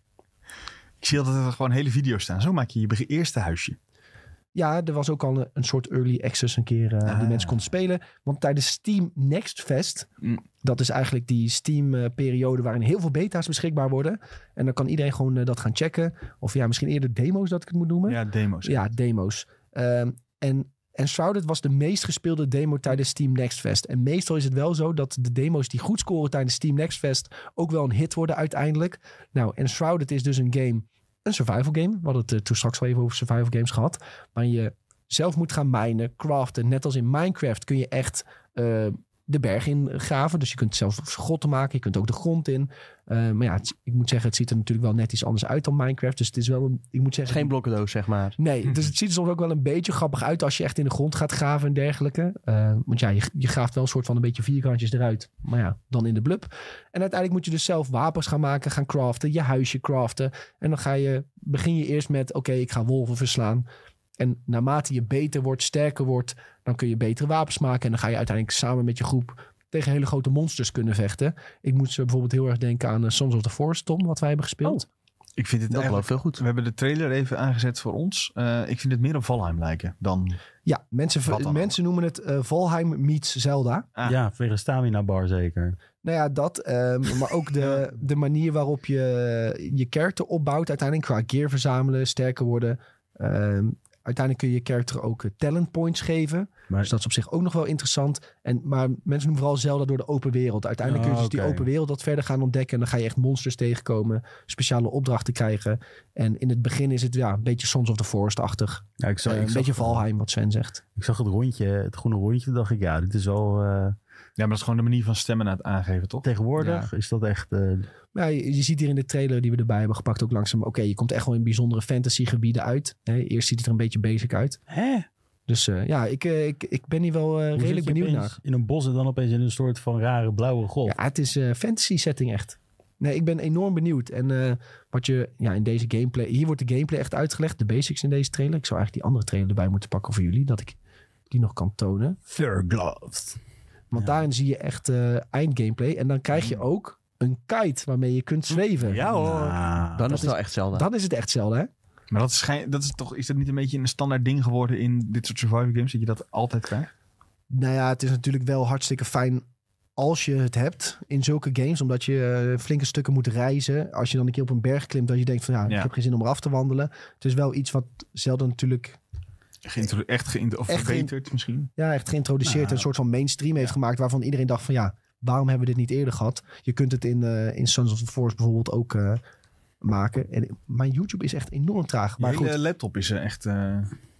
[SPEAKER 2] Ik zie altijd dat er gewoon hele video's staan. Zo maak je je beg- eerste huisje.
[SPEAKER 1] Ja, er was ook al een, een soort early access een keer uh,
[SPEAKER 2] Ah.
[SPEAKER 1] die mensen konden spelen. Want tijdens Steam Next Fest,
[SPEAKER 2] Mm.
[SPEAKER 1] dat is eigenlijk die Steam uh, periode waarin heel veel beta's beschikbaar worden. En dan kan iedereen gewoon uh, dat gaan checken. Of ja, misschien eerder demo's dat ik het moet noemen.
[SPEAKER 2] Ja, demo's.
[SPEAKER 1] Ja, demo's. Um, en Enshrouded was de meest gespeelde demo tijdens Steam Next Fest. En meestal is het wel zo dat de demo's die goed scoren tijdens Steam Next Fest ook wel een hit worden uiteindelijk. Nou, Enshrouded is dus een game, een survival game. We hadden het uh, toen straks wel even over survival games gehad. Waar je zelf moet gaan minen, craften. Net als in Minecraft kun je echt uh, de berg in graven. Dus je kunt zelf grotten maken. Je kunt ook de grond in. Uh, maar ja, het, ik moet zeggen, het ziet er natuurlijk wel net iets anders uit dan Minecraft. Dus het is wel een, ik moet zeggen...
[SPEAKER 4] Geen blokkendoos, zeg maar.
[SPEAKER 1] Nee, dus het ziet er soms ook wel een beetje grappig uit als je echt in de grond gaat graven en dergelijke. Uh, want ja, je, je graaft wel een soort van een beetje vierkantjes eruit. Maar ja, dan in de blub. En uiteindelijk moet je dus zelf wapens gaan maken, gaan craften, je huisje craften. En dan ga je, begin je eerst met, oké, okay, ik ga wolven verslaan. En naarmate je beter wordt, sterker wordt, dan kun je betere wapens maken. En dan ga je uiteindelijk samen met je groep tegen hele grote monsters kunnen vechten. Ik moet ze bijvoorbeeld heel erg denken aan uh, Sons of the Forest, Tom, wat wij hebben gespeeld.
[SPEAKER 2] Oh, ik vind het
[SPEAKER 4] Dat
[SPEAKER 2] eigenlijk...
[SPEAKER 4] loopt veel goed.
[SPEAKER 2] We hebben de trailer even aangezet voor ons. Uh, ik vind het meer op Valheim lijken dan...
[SPEAKER 1] Ja, mensen, mensen noemen het uh, Valheim meets Zelda.
[SPEAKER 2] Ah.
[SPEAKER 3] Ja, tegen stamina bar zeker.
[SPEAKER 1] Nou ja, dat. Um, maar ook de, de manier waarop je je character opbouwt. Uiteindelijk qua gear verzamelen, sterker worden. Um, uiteindelijk kun je je character ook uh, talent points geven. Maar, dus dat is op zich ook nog wel interessant. En, maar mensen noemen vooral Zelda door de open wereld. Uiteindelijk kun je dus
[SPEAKER 3] oh, okay.
[SPEAKER 1] die open wereld wat verder gaan ontdekken. En dan ga je echt monsters tegenkomen. Speciale opdrachten krijgen. En in het begin is het ja, een beetje Sons of the Forest-achtig.
[SPEAKER 3] Ja, ik zag,
[SPEAKER 1] uh,
[SPEAKER 3] ik
[SPEAKER 1] een
[SPEAKER 3] zag,
[SPEAKER 1] beetje Valheim, wat Sven zegt.
[SPEAKER 3] Ik zag het rondje, het groene rondje. dacht ik, ja, dit is wel... Uh...
[SPEAKER 2] Ja, maar dat is gewoon de manier van stemmen aan het aangeven, toch?
[SPEAKER 3] Tegenwoordig ja. is dat echt... Uh...
[SPEAKER 1] Ja, je, je ziet hier in de trailer die we erbij hebben gepakt ook langzaam. Oké, okay, je komt echt wel in bijzondere fantasygebieden uit. Hè, eerst ziet het er een beetje basic uit.
[SPEAKER 3] Hè?
[SPEAKER 1] Dus uh, ja, ik, uh, ik, ik ben hier wel uh, redelijk benieuwd naar.
[SPEAKER 3] In een bos en dan opeens in een soort van rare blauwe golf.
[SPEAKER 1] Ja, het is uh, fantasy setting echt. Nee, ik ben enorm benieuwd. En uh, wat je ja, in deze gameplay... Hier wordt de gameplay echt uitgelegd. De basics in deze trailer. Ik zou eigenlijk die andere trailer erbij moeten pakken voor jullie. Dat ik die nog kan tonen.
[SPEAKER 3] Fur gloves.
[SPEAKER 1] Want ja. daarin zie je echt uh, eindgameplay. En dan krijg je ook een kite waarmee je kunt zweven.
[SPEAKER 3] Ja hoor. Nou,
[SPEAKER 4] dan is het wel echt Zelda.
[SPEAKER 1] Dan is het echt Zelda, hè?
[SPEAKER 2] Maar dat is, schijn, dat is toch, is dat niet een beetje een standaard ding geworden in dit soort survival games? Dat je dat altijd krijgt?
[SPEAKER 1] Nou ja, het is natuurlijk wel hartstikke fijn als je het hebt in zulke games. Omdat je uh, flinke stukken moet reizen. Als je dan een keer op een berg klimt, dat je denkt van ja, ja. ik heb geen zin om eraf te wandelen. Het is wel iets wat Zelda natuurlijk...
[SPEAKER 2] Geïntro- echt geïntro- of
[SPEAKER 1] echt
[SPEAKER 2] verbeterd misschien?
[SPEAKER 1] Ja, echt geïntroduceerd. Nou, een soort van mainstream heeft ja. gemaakt. Waarvan iedereen dacht van ja, waarom hebben we dit niet eerder gehad? Je kunt het in, uh, in Sons of the Forest bijvoorbeeld ook uh, maken. En mijn YouTube is echt enorm traag. Maar
[SPEAKER 2] Je hele
[SPEAKER 1] goed.
[SPEAKER 2] laptop is echt uh,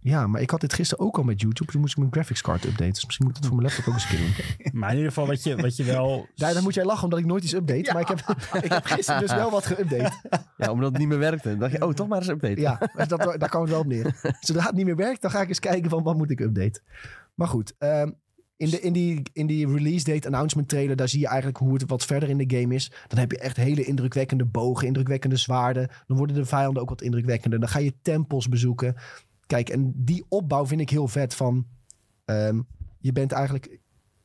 [SPEAKER 1] Ja, maar ik had dit gisteren ook al met YouTube. Toen moest ik mijn graphics card updaten. Dus misschien moet ik het voor mijn laptop ook eens een keer doen.
[SPEAKER 3] Maar in ieder geval wat je, wat je wel...
[SPEAKER 1] Ja, dan moet jij lachen omdat ik nooit iets update. Ja. Maar ik heb, ik heb gisteren dus wel wat geüpdate.
[SPEAKER 4] Ja, omdat het niet meer werkte. Dan dacht je, oh, toch maar eens updaten.
[SPEAKER 1] Ja, dat, daar kwam het wel op neer. Zodra het niet meer werkt, dan ga ik eens kijken van wat moet ik updaten. Maar goed, um, in, de, in, die, in die release date announcement trailer, daar zie je eigenlijk hoe het wat verder in de game is. Dan heb je echt hele indrukwekkende bogen, indrukwekkende zwaarden. Dan worden de vijanden ook wat indrukwekkender. Dan ga je tempels bezoeken. Kijk, en die opbouw vind ik heel vet van... Um, je bent eigenlijk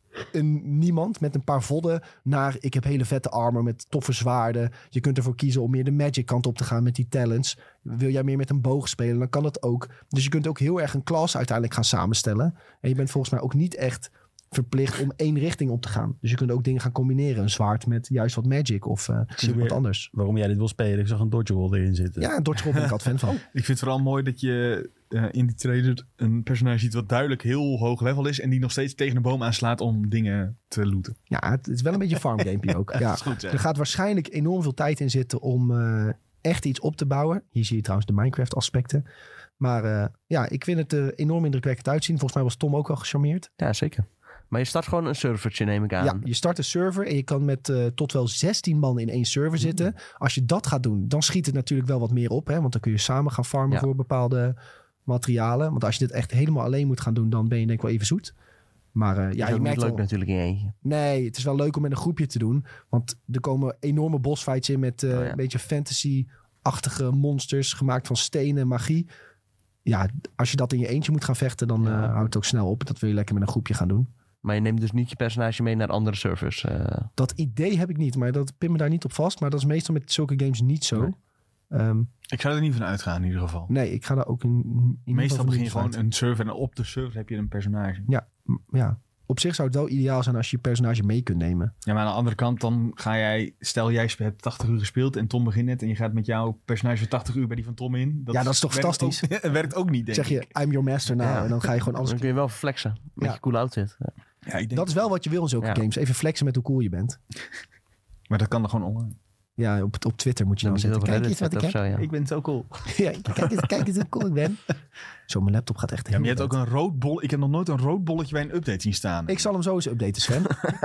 [SPEAKER 1] een niemand met een paar vodden naar... ik heb hele vette armor met toffe zwaarden. Je kunt ervoor kiezen om meer de magic kant op te gaan met die talents. Wil jij meer met een boog spelen, dan kan dat ook. Dus je kunt ook heel erg een class uiteindelijk gaan samenstellen. En je bent volgens mij ook niet echt verplicht om één richting op te gaan. Dus je kunt ook dingen gaan combineren. Een zwaard met juist wat magic of uh, wat weer, anders.
[SPEAKER 3] Waarom jij dit wil spelen? Ik zag een dodgeball erin zitten.
[SPEAKER 1] Ja, een dodgeball ben ik altijd fan van.
[SPEAKER 2] Ik vind het vooral mooi dat je uh, in die trailer een personage ziet wat duidelijk heel hoog level is en die nog steeds tegen een boom aanslaat om dingen te looten.
[SPEAKER 1] Ja, het is wel een beetje een farm gamepje ook. Ja.
[SPEAKER 2] Goed,
[SPEAKER 1] er gaat waarschijnlijk enorm veel tijd in zitten om uh, echt iets op te bouwen. Hier zie je trouwens de Minecraft aspecten. Maar uh, ja, ik vind het er enorm indrukwekkend uitzien. Volgens mij was Tom ook al gecharmeerd.
[SPEAKER 4] Ja, zeker. Maar je start gewoon een servertje, neem ik aan.
[SPEAKER 1] Ja, je start een server en je kan met uh, tot wel zestien man in één server zitten. Als je dat gaat doen, dan schiet het natuurlijk wel wat meer op. Hè? Want dan kun je samen gaan farmen ja. voor bepaalde materialen. Want als je dit echt helemaal alleen moet gaan doen, dan ben je denk ik wel even zoet. Maar uh, ja,
[SPEAKER 4] je
[SPEAKER 1] merkt
[SPEAKER 4] leuk
[SPEAKER 1] wel,
[SPEAKER 4] natuurlijk in eentje.
[SPEAKER 1] Nee, het is wel leuk om met een groepje te doen. Want er komen enorme bossfights in met uh, oh, ja. een beetje fantasy-achtige monsters gemaakt van stenen en magie. Ja, als je dat in je eentje moet gaan vechten, dan ja. uh, houdt het ook snel op. Dat wil je lekker met een groepje gaan doen.
[SPEAKER 4] Maar je neemt dus niet je personage mee naar andere servers? Uh...
[SPEAKER 1] Dat idee heb ik niet, maar dat pin me daar niet op vast. Maar dat is meestal met zulke games niet zo. Nee. Um,
[SPEAKER 2] ik zou er niet van uitgaan in ieder geval.
[SPEAKER 1] Nee, ik ga daar ook in... in
[SPEAKER 2] meestal begin je gewoon uit. een server en op de server heb je een personage.
[SPEAKER 1] Ja, ja, op zich zou het wel ideaal zijn als je je personage mee kunt nemen.
[SPEAKER 2] Ja, maar aan de andere kant dan ga jij... Stel jij hebt tachtig uur gespeeld en Tom begint net en je gaat met jouw personage voor tachtig uur bij die van Tom in.
[SPEAKER 1] Dat ja, dat is toch
[SPEAKER 2] werkt
[SPEAKER 1] fantastisch?
[SPEAKER 2] Het werkt ook niet, denk
[SPEAKER 1] zeg je,
[SPEAKER 2] ik.
[SPEAKER 1] I'm your master now. Ja. En dan ga je gewoon alles...
[SPEAKER 4] Dan kun je wel flexen met ja. je coole outfit. Ja.
[SPEAKER 2] Ja, ik denk
[SPEAKER 1] dat is wel wat je wil in zulke ja. games. Even flexen met hoe cool je bent.
[SPEAKER 2] Maar dat kan er gewoon online.
[SPEAKER 1] Ja, op, op Twitter moet je dan, dan zetten. Kijk eens wat ik heb.
[SPEAKER 2] Zo, ja. Ik ben zo cool.
[SPEAKER 1] Ja, kijk eens, kijk eens hoe cool ik ben. Zo, mijn laptop gaat echt
[SPEAKER 2] ja,
[SPEAKER 1] heel
[SPEAKER 2] maar je hebt ook een rood bol. Ik heb nog nooit een rood bolletje bij een update zien staan.
[SPEAKER 1] Ik zal hem zo eens updaten, Sven.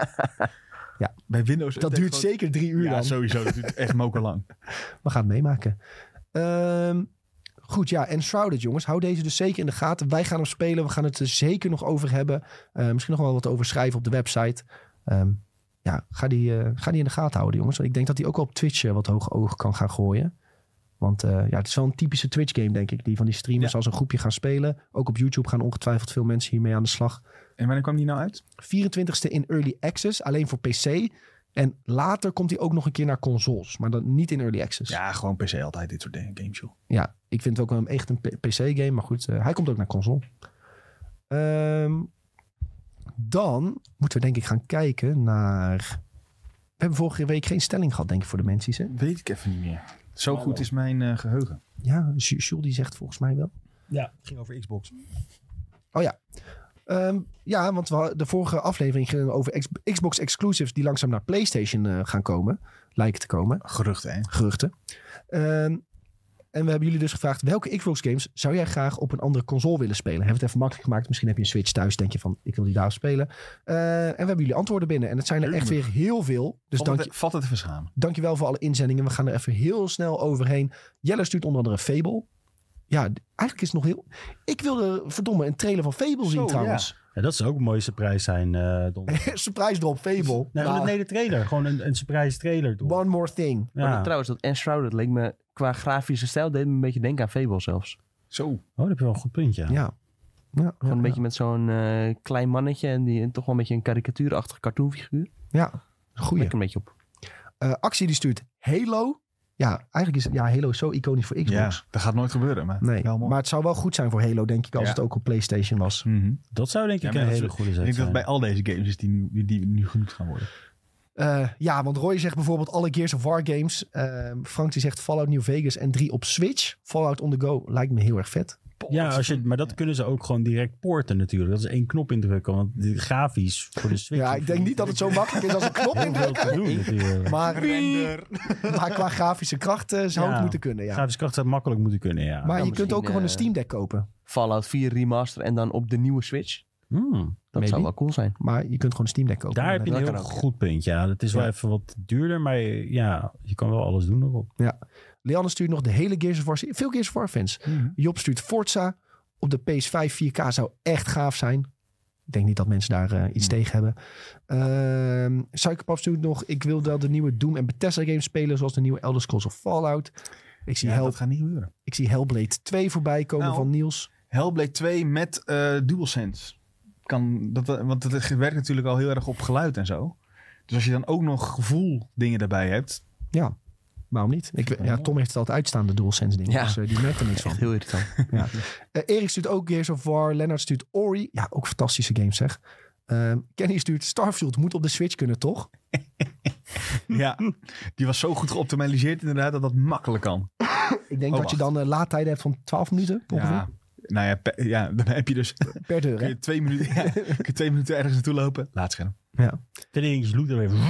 [SPEAKER 2] Ja. Bij Windows
[SPEAKER 1] dat duurt gewoon... zeker drie uur
[SPEAKER 2] ja,
[SPEAKER 1] dan.
[SPEAKER 2] Ja, sowieso. Dat duurt echt mokerlang.
[SPEAKER 1] We gaan het meemaken. Um, goed, ja. Enshrouded, jongens. Hou deze dus zeker in de gaten. Wij gaan hem spelen. We gaan het er zeker nog over hebben. Uh, misschien nog wel wat over schrijven op de website. Um, ja, ga die, uh, ga die in de gaten houden, jongens. Want ik denk dat hij ook wel op Twitch uh, wat hoge ogen kan gaan gooien. Want uh, ja, het is wel een typische Twitch-game, denk ik. Die van die streamers ja. als een groepje gaan spelen. Ook op YouTube gaan ongetwijfeld veel mensen hiermee aan de slag.
[SPEAKER 2] En wanneer kwam die nou uit?
[SPEAKER 1] vierentwintigste in Early Access, alleen voor P C. En later komt hij ook nog een keer naar consoles. Maar dan niet in Early Access.
[SPEAKER 2] Ja, gewoon P C altijd, dit soort dingen. Games, joh.
[SPEAKER 1] Ja, ik vind het ook wel echt een P C-game. Maar goed, uh, hij komt ook naar console. Um, dan moeten we denk ik gaan kijken naar... We hebben vorige week geen stelling gehad, denk ik, voor de mensen. Hè?
[SPEAKER 2] Weet ik even niet meer. Zo oh, goed is mijn uh, geheugen.
[SPEAKER 1] Ja, Jules die zegt volgens mij wel.
[SPEAKER 3] Ja, het ging over Xbox.
[SPEAKER 1] Oh ja. Um, ja, want we hadden de vorige aflevering ging over X- Xbox exclusives die langzaam naar PlayStation uh, gaan komen. Lijken te komen.
[SPEAKER 2] Geruchten, hè?
[SPEAKER 1] Geruchten. Um, en we hebben jullie dus gevraagd, welke Xbox games zou jij graag op een andere console willen spelen? Hebben we het even makkelijk gemaakt. Misschien heb je een Switch thuis, denk je van, ik wil die daar spelen. Uh, en we hebben jullie antwoorden binnen. En het zijn er echt weer heel veel. Dus
[SPEAKER 2] vat,
[SPEAKER 1] dank
[SPEAKER 2] het,
[SPEAKER 1] je,
[SPEAKER 2] vat het even samen.
[SPEAKER 1] Dankjewel voor alle inzendingen. We gaan er even heel snel overheen. Jelle stuurt onder andere Fable. Ja, eigenlijk is het nog heel... Ik wilde, verdomme, een trailer van Fable Zo, zien trouwens.
[SPEAKER 3] Ja. Ja, dat zou ook een mooie surprise zijn, uh, Don.
[SPEAKER 1] Surprise drop, Fable.
[SPEAKER 3] Nee, nou, nee, de trailer. Gewoon een, een surprise trailer. Don.
[SPEAKER 1] One more thing.
[SPEAKER 4] Ja. Maar trouwens, dat Enshrouded leek me qua grafische stijl deed me een beetje denken aan Fable zelfs.
[SPEAKER 2] Zo. Oh,
[SPEAKER 3] dat heb je wel een goed punt, ja.
[SPEAKER 1] Ja. Ja,
[SPEAKER 4] Gewoon
[SPEAKER 1] ja,
[SPEAKER 4] een
[SPEAKER 1] ja.
[SPEAKER 4] beetje met zo'n uh, klein mannetje en die en toch wel een beetje een karikatuurachtige cartoonfiguur.
[SPEAKER 1] Ja, goeie.
[SPEAKER 4] Lekker een beetje op.
[SPEAKER 1] Uh, Actie die stuurt Halo. Ja, eigenlijk is ja, Halo zo iconisch voor Xbox.
[SPEAKER 2] Ja, dat gaat nooit gebeuren. Maar,
[SPEAKER 1] nee, maar het zou wel goed zijn voor Halo, denk ik, als ja. het ook op PlayStation was.
[SPEAKER 2] Mm-hmm.
[SPEAKER 3] Dat zou denk ik ja, een hele goede zijn.
[SPEAKER 2] Ik denk dat bij al deze games is die nu, die nu genoemd gaan worden.
[SPEAKER 1] Uh, ja, want Roy zegt bijvoorbeeld alle Gears of War games. Uh, Frank die zegt Fallout New Vegas en drie op Switch. Fallout on the go lijkt me heel erg vet.
[SPEAKER 3] Ja, als je, maar dat kunnen ze ook gewoon direct porten natuurlijk. Dat is één knop indrukken, want die grafisch voor de Switch...
[SPEAKER 1] Ja, ik denk niet dat het zo makkelijk is als een knop indrukken. Doen, maar, maar qua grafische kracht uh, zou ja, het moeten kunnen, ja.
[SPEAKER 3] Grafische kracht zou het makkelijk moeten kunnen, ja.
[SPEAKER 1] Maar
[SPEAKER 4] ja,
[SPEAKER 1] je kunt ook
[SPEAKER 4] uh,
[SPEAKER 1] gewoon een Steam Deck kopen.
[SPEAKER 4] Fallout vier remaster en dan op de nieuwe Switch.
[SPEAKER 3] Hmm,
[SPEAKER 4] dat
[SPEAKER 1] maybe.
[SPEAKER 4] zou wel cool zijn.
[SPEAKER 1] Maar je kunt gewoon een Steam Deck kopen.
[SPEAKER 3] Daar heb je een heel goed punt. Ja, het is wel
[SPEAKER 1] ja.
[SPEAKER 3] even wat duurder, maar ja, je kan wel alles doen erop.
[SPEAKER 1] Ja. Leanne stuurt nog de hele Gears of War. Veel Gears of War fans. Mm-hmm. Job stuurt Forza. Op de P S vijf vier K zou echt gaaf zijn. Ik denk niet dat mensen daar uh, iets mm. tegen hebben. Uh, Suikerpap stuurt nog. Ik wil wel de nieuwe Doom en Bethesda games spelen. Zoals de nieuwe Elder Scrolls of Fallout. Ik zie,
[SPEAKER 2] ja,
[SPEAKER 1] Hell...
[SPEAKER 2] dat gaat niet gebeuren.
[SPEAKER 1] Ik zie Hellblade twee voorbij komen nou, van Niels.
[SPEAKER 2] Hellblade twee met uh, DualSense. Kan dat, want het werkt natuurlijk al heel erg op geluid en zo. Dus als je dan ook nog gevoel dingen erbij hebt.
[SPEAKER 1] Ja, waarom niet? Ik, ja, Tom heeft het altijd uitstaande DualSense dingen.
[SPEAKER 4] Ja.
[SPEAKER 1] Dus uh, die merkt er niks van.
[SPEAKER 4] Echt heel irritant.
[SPEAKER 1] ja. uh, Erik stuurt ook Gears of War. Lennart stuurt Ori. Ja, ook fantastische games zeg. Uh, Kenny stuurt Starfield. Moet op de Switch kunnen, toch?
[SPEAKER 2] Ja, die was zo goed geoptimaliseerd inderdaad dat dat makkelijk kan.
[SPEAKER 1] Ik denk
[SPEAKER 2] oh,
[SPEAKER 1] dat je dan uh, laadtijden hebt van twaalf minuten ongeveer.
[SPEAKER 2] Ja. Nou ja, per, ja, dan heb je dus...
[SPEAKER 1] Per deur, hè?
[SPEAKER 2] Je twee minuten, ja, kun je twee minuten ergens naartoe lopen. Laadscherm.
[SPEAKER 1] Ja.
[SPEAKER 3] Twee dingetjes loot er even.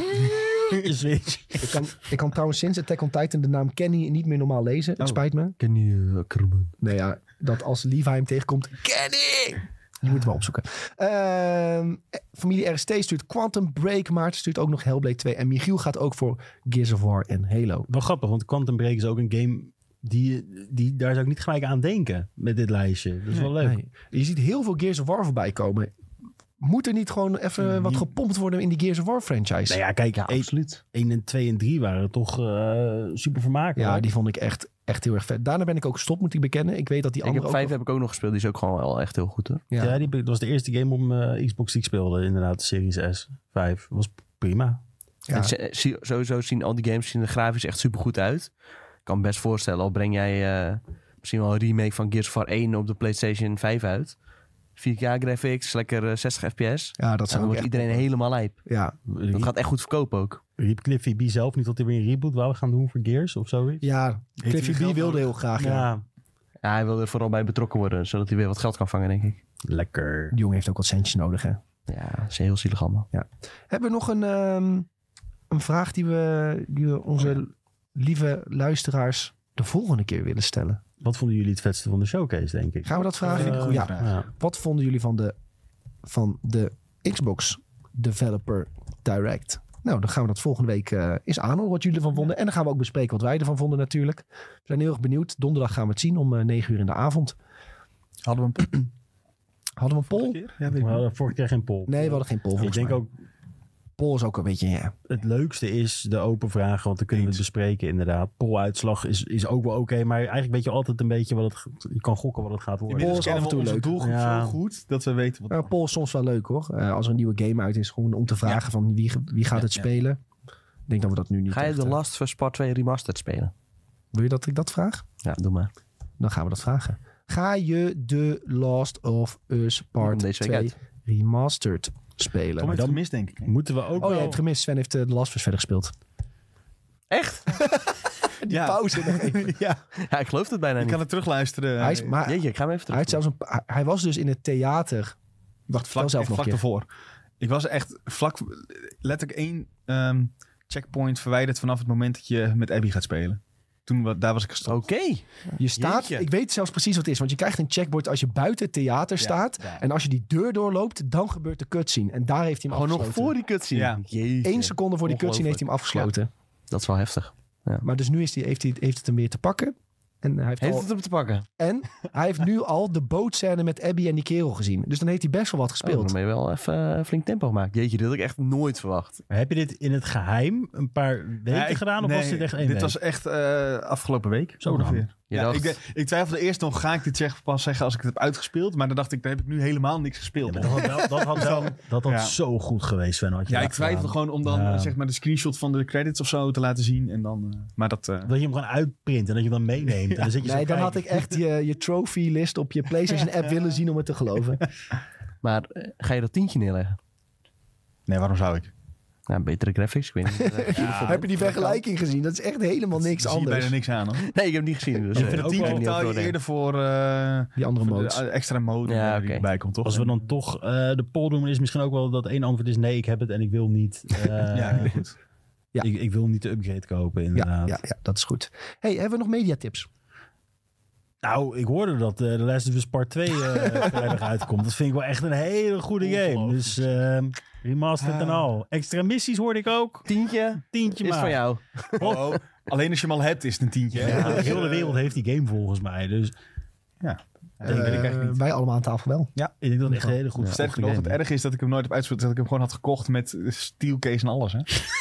[SPEAKER 1] ik, kan, ik kan trouwens sinds Attack on Titan de naam Kenny niet meer normaal lezen. Het oh. spijt me.
[SPEAKER 4] Kenny Ackerman.
[SPEAKER 1] Nee, ja, dat als Levi hem tegenkomt... Kenny! Die moeten we opzoeken. Uh, familie R S T stuurt Quantum Break. Maarten stuurt ook nog Hellblade twee. En Michiel gaat ook voor Gears of War en Halo.
[SPEAKER 3] Wel grappig, want Quantum Break is ook een game... Die, die, daar zou ik niet gelijk aan denken met dit lijstje. Dat is wel leuk.
[SPEAKER 1] Nee. Je ziet heel veel Gears of War voorbij komen. Moet er niet gewoon even nee. wat gepompt worden in die Gears of War franchise?
[SPEAKER 3] Nou ja, kijk, ja, absoluut. één en twee en drie waren toch uh, super vermakelijk.
[SPEAKER 1] Ja, die vond ik echt, echt heel erg vet. Daarna ben ik ook gestopt, moet ik bekennen. Ik weet dat die
[SPEAKER 4] ik
[SPEAKER 1] andere
[SPEAKER 4] heb vijf
[SPEAKER 1] ook
[SPEAKER 4] heb ik ook nog gespeeld. Die is ook gewoon wel echt heel goed hoor.
[SPEAKER 3] Ja, ja die, dat was de eerste game om uh, Xbox die ik speelde. Inderdaad, de Series S. vijf. Was prima.
[SPEAKER 4] Ja. En sowieso zien al die games zien er grafisch echt super goed uit. Ik kan me best voorstellen, al breng jij uh, misschien wel een remake van Gears of War één op de PlayStation vijf uit. vier K graphics, lekker uh, zestig F P S.
[SPEAKER 1] Ja, dat zou
[SPEAKER 4] dan wordt iedereen op. helemaal lijp.
[SPEAKER 1] Ja.
[SPEAKER 4] Dat gaat echt goed verkopen ook.
[SPEAKER 3] Riep Cliffy B zelf niet dat hij weer een reboot wou gaan doen voor Gears of zoiets?
[SPEAKER 1] Ja, Cliffy B wilde heel graag. Ja.
[SPEAKER 3] Ja.
[SPEAKER 4] ja, hij wilde er vooral bij betrokken worden, zodat hij weer wat geld kan vangen, denk ik.
[SPEAKER 3] Lekker.
[SPEAKER 1] Die jongen heeft ook wat centjes nodig, hè?
[SPEAKER 4] Ja, dat is heel zielig allemaal.
[SPEAKER 1] Ja. Hebben we nog een, um, een vraag die we, die we onze oh ja. lieve luisteraars de volgende keer willen stellen?
[SPEAKER 3] Wat vonden jullie het vetste van de showcase, denk ik?
[SPEAKER 1] Gaan we dat vragen?
[SPEAKER 2] Uh,
[SPEAKER 1] ja.
[SPEAKER 2] vraag.
[SPEAKER 1] ja. Wat vonden jullie van de, van de Xbox Developer Direct? Nou, dan gaan we dat volgende week uh, eens aanhoren wat jullie ervan vonden. En dan gaan we ook bespreken wat wij ervan vonden natuurlijk. We zijn heel erg benieuwd. Donderdag gaan we het zien om uh, negen uur in de avond.
[SPEAKER 2] Hadden we een
[SPEAKER 1] Hadden we een poll?
[SPEAKER 3] Ja, we hadden vorige keer geen poll.
[SPEAKER 1] Nee, we hadden geen poll.
[SPEAKER 3] Ik denk
[SPEAKER 1] mij.
[SPEAKER 3] ook...
[SPEAKER 1] Poll is ook een beetje, ja.
[SPEAKER 3] Het leukste is de open vragen, want dan kunnen we het bespreken inderdaad. Polluitslag is, is ook wel oké, okay, maar eigenlijk weet je altijd een beetje wat het... Je kan gokken wat het gaat worden.
[SPEAKER 1] Poll is af en toe leuk.
[SPEAKER 2] Doelgroep ja. zo goed dat we weten wat...
[SPEAKER 1] Ja, poll is soms wel leuk hoor. Uh, als er een nieuwe game uit is, gewoon om te vragen ja. van wie, wie gaat ja, het spelen. Ja. Ik denk dat we dat nu niet...
[SPEAKER 4] Ga je de Last of Us Part twee Remastered spelen?
[SPEAKER 1] Wil je dat ik dat vraag?
[SPEAKER 4] Ja, doe maar.
[SPEAKER 1] Dan gaan we dat vragen. Ga je de Last of Us Part twee Remastered spelen?
[SPEAKER 2] Tom heeft het gemist, denk ik.
[SPEAKER 3] Moeten we ook
[SPEAKER 1] Oh,
[SPEAKER 3] wel...
[SPEAKER 1] jij hebt gemist. Sven heeft de Last of Us verder gespeeld.
[SPEAKER 4] Echt?
[SPEAKER 1] Die ja. pauze nog even.
[SPEAKER 4] ja. ja, ik geloof het bijna
[SPEAKER 2] je
[SPEAKER 4] niet.
[SPEAKER 2] kan het terugluisteren.
[SPEAKER 4] Hij is, maar, Jeetje, ik ga hem even terug.
[SPEAKER 1] Hij, zelfs een, hij was dus in het theater. Wacht,
[SPEAKER 2] vlak,
[SPEAKER 1] zelf nog
[SPEAKER 2] vlak ervoor. Ik was echt vlak... Letterlijk één um, checkpoint verwijderd vanaf het moment dat je met Abby gaat spelen. Toen, daar was ik gestopt.
[SPEAKER 4] Oké. Okay.
[SPEAKER 1] Je staat, Jeetje. Ik weet zelfs precies wat het is. Want je krijgt een checkpoint als je buiten het theater staat. Ja, ja. En als je die deur doorloopt, dan gebeurt de cutscene. En daar heeft hij hem
[SPEAKER 4] Gewoon
[SPEAKER 1] afgesloten.
[SPEAKER 4] nog voor die cutscene?
[SPEAKER 2] Ja.
[SPEAKER 1] Eén seconde voor die cutscene heeft hij hem afgesloten. Ja.
[SPEAKER 4] Dat is wel heftig. Ja.
[SPEAKER 1] Maar dus nu is die, heeft, hij, heeft het hem weer te pakken. En hij heeft
[SPEAKER 4] heeft
[SPEAKER 1] al,
[SPEAKER 4] het hem te pakken?
[SPEAKER 1] En hij heeft nu al de bootscène met Abby en die kerel gezien. Dus dan heeft hij best wel wat gespeeld.
[SPEAKER 4] Oh, dan ben je wel even uh, flink tempo gemaakt. Jeetje, dit had ik echt nooit verwacht.
[SPEAKER 3] Maar heb je dit in het geheim een paar weken ja, ik, gedaan? Of nee, was dit echt één
[SPEAKER 2] Dit
[SPEAKER 3] week?
[SPEAKER 2] was echt uh, afgelopen week.
[SPEAKER 3] Zo ongeveer.
[SPEAKER 4] Je
[SPEAKER 2] ja,
[SPEAKER 4] dacht...
[SPEAKER 2] ik, ik twijfelde eerst nog, ga ik dit zeg, pas zeggen als ik het heb uitgespeeld? Maar dan dacht ik, dan heb ik nu helemaal niks gespeeld.
[SPEAKER 3] Ja, dat had, wel, dat had, wel, dat had ja. zo goed geweest, Sven. Had je
[SPEAKER 2] ja, ik twijfelde gewoon om dan ja. zeg maar de screenshot van de credits of zo te laten zien. En dan, uh, maar dat, uh...
[SPEAKER 3] dat je hem gewoon uitprint en dat je hem dan meeneemt. Ja. En dan zit je
[SPEAKER 1] nee,
[SPEAKER 3] zo
[SPEAKER 1] dan
[SPEAKER 3] kijken.
[SPEAKER 1] had ik echt je, je trophy list op je PlayStation app willen zien om het te geloven.
[SPEAKER 4] Maar uh, ga je dat tientje neerleggen?
[SPEAKER 2] Nee, waarom zou ik?
[SPEAKER 4] Ja, betere graphics. Ik weet niet, uh,
[SPEAKER 1] ja, heb je die vergelijking gezien? Dat is echt helemaal niks
[SPEAKER 2] dat
[SPEAKER 1] anders.
[SPEAKER 2] Zie je bijna niks aan, hoor.
[SPEAKER 4] Nee, ik heb het niet gezien. Dus,
[SPEAKER 2] ja,
[SPEAKER 4] uh,
[SPEAKER 2] voor de tientje betaal je eerder voor, uh,
[SPEAKER 1] die andere
[SPEAKER 2] voor
[SPEAKER 1] modes.
[SPEAKER 2] de extra mode
[SPEAKER 4] ja,
[SPEAKER 2] die
[SPEAKER 4] okay.
[SPEAKER 2] erbij komt, toch?
[SPEAKER 3] Als we dan toch uh, de poll doen, is misschien ook wel dat één antwoord is nee, ik heb het en ik wil niet. Uh,
[SPEAKER 2] ja, heel goed.
[SPEAKER 3] Ja. Ik, ik wil niet de upgrade kopen, inderdaad.
[SPEAKER 1] Ja, ja, ja, dat is goed. Hey, hebben we nog mediatips?
[SPEAKER 3] Nou, ik hoorde dat uh, The Last of Us Part twee uh, vrijdag uitkomt. Dat vind ik wel echt een hele goede game. Dus uh, remastered ah. en al. Extra missies hoorde ik ook.
[SPEAKER 4] Tientje?
[SPEAKER 3] Tientje
[SPEAKER 4] is
[SPEAKER 3] maar.
[SPEAKER 4] van jou.
[SPEAKER 2] Oh, alleen als je hem al hebt is het een tientje.
[SPEAKER 3] Ja, ja, de hele wereld heeft die game volgens mij. Dus
[SPEAKER 2] ja.
[SPEAKER 1] Uh, denk ik echt niet. Wij allemaal aan tafel wel.
[SPEAKER 3] Ja, ik denk dat het echt een hele goede
[SPEAKER 2] ja. Sterker nog, het erg is dat ik hem nooit heb uitgespeeld. Dat ik hem gewoon had gekocht met steelcase en alles. Hè?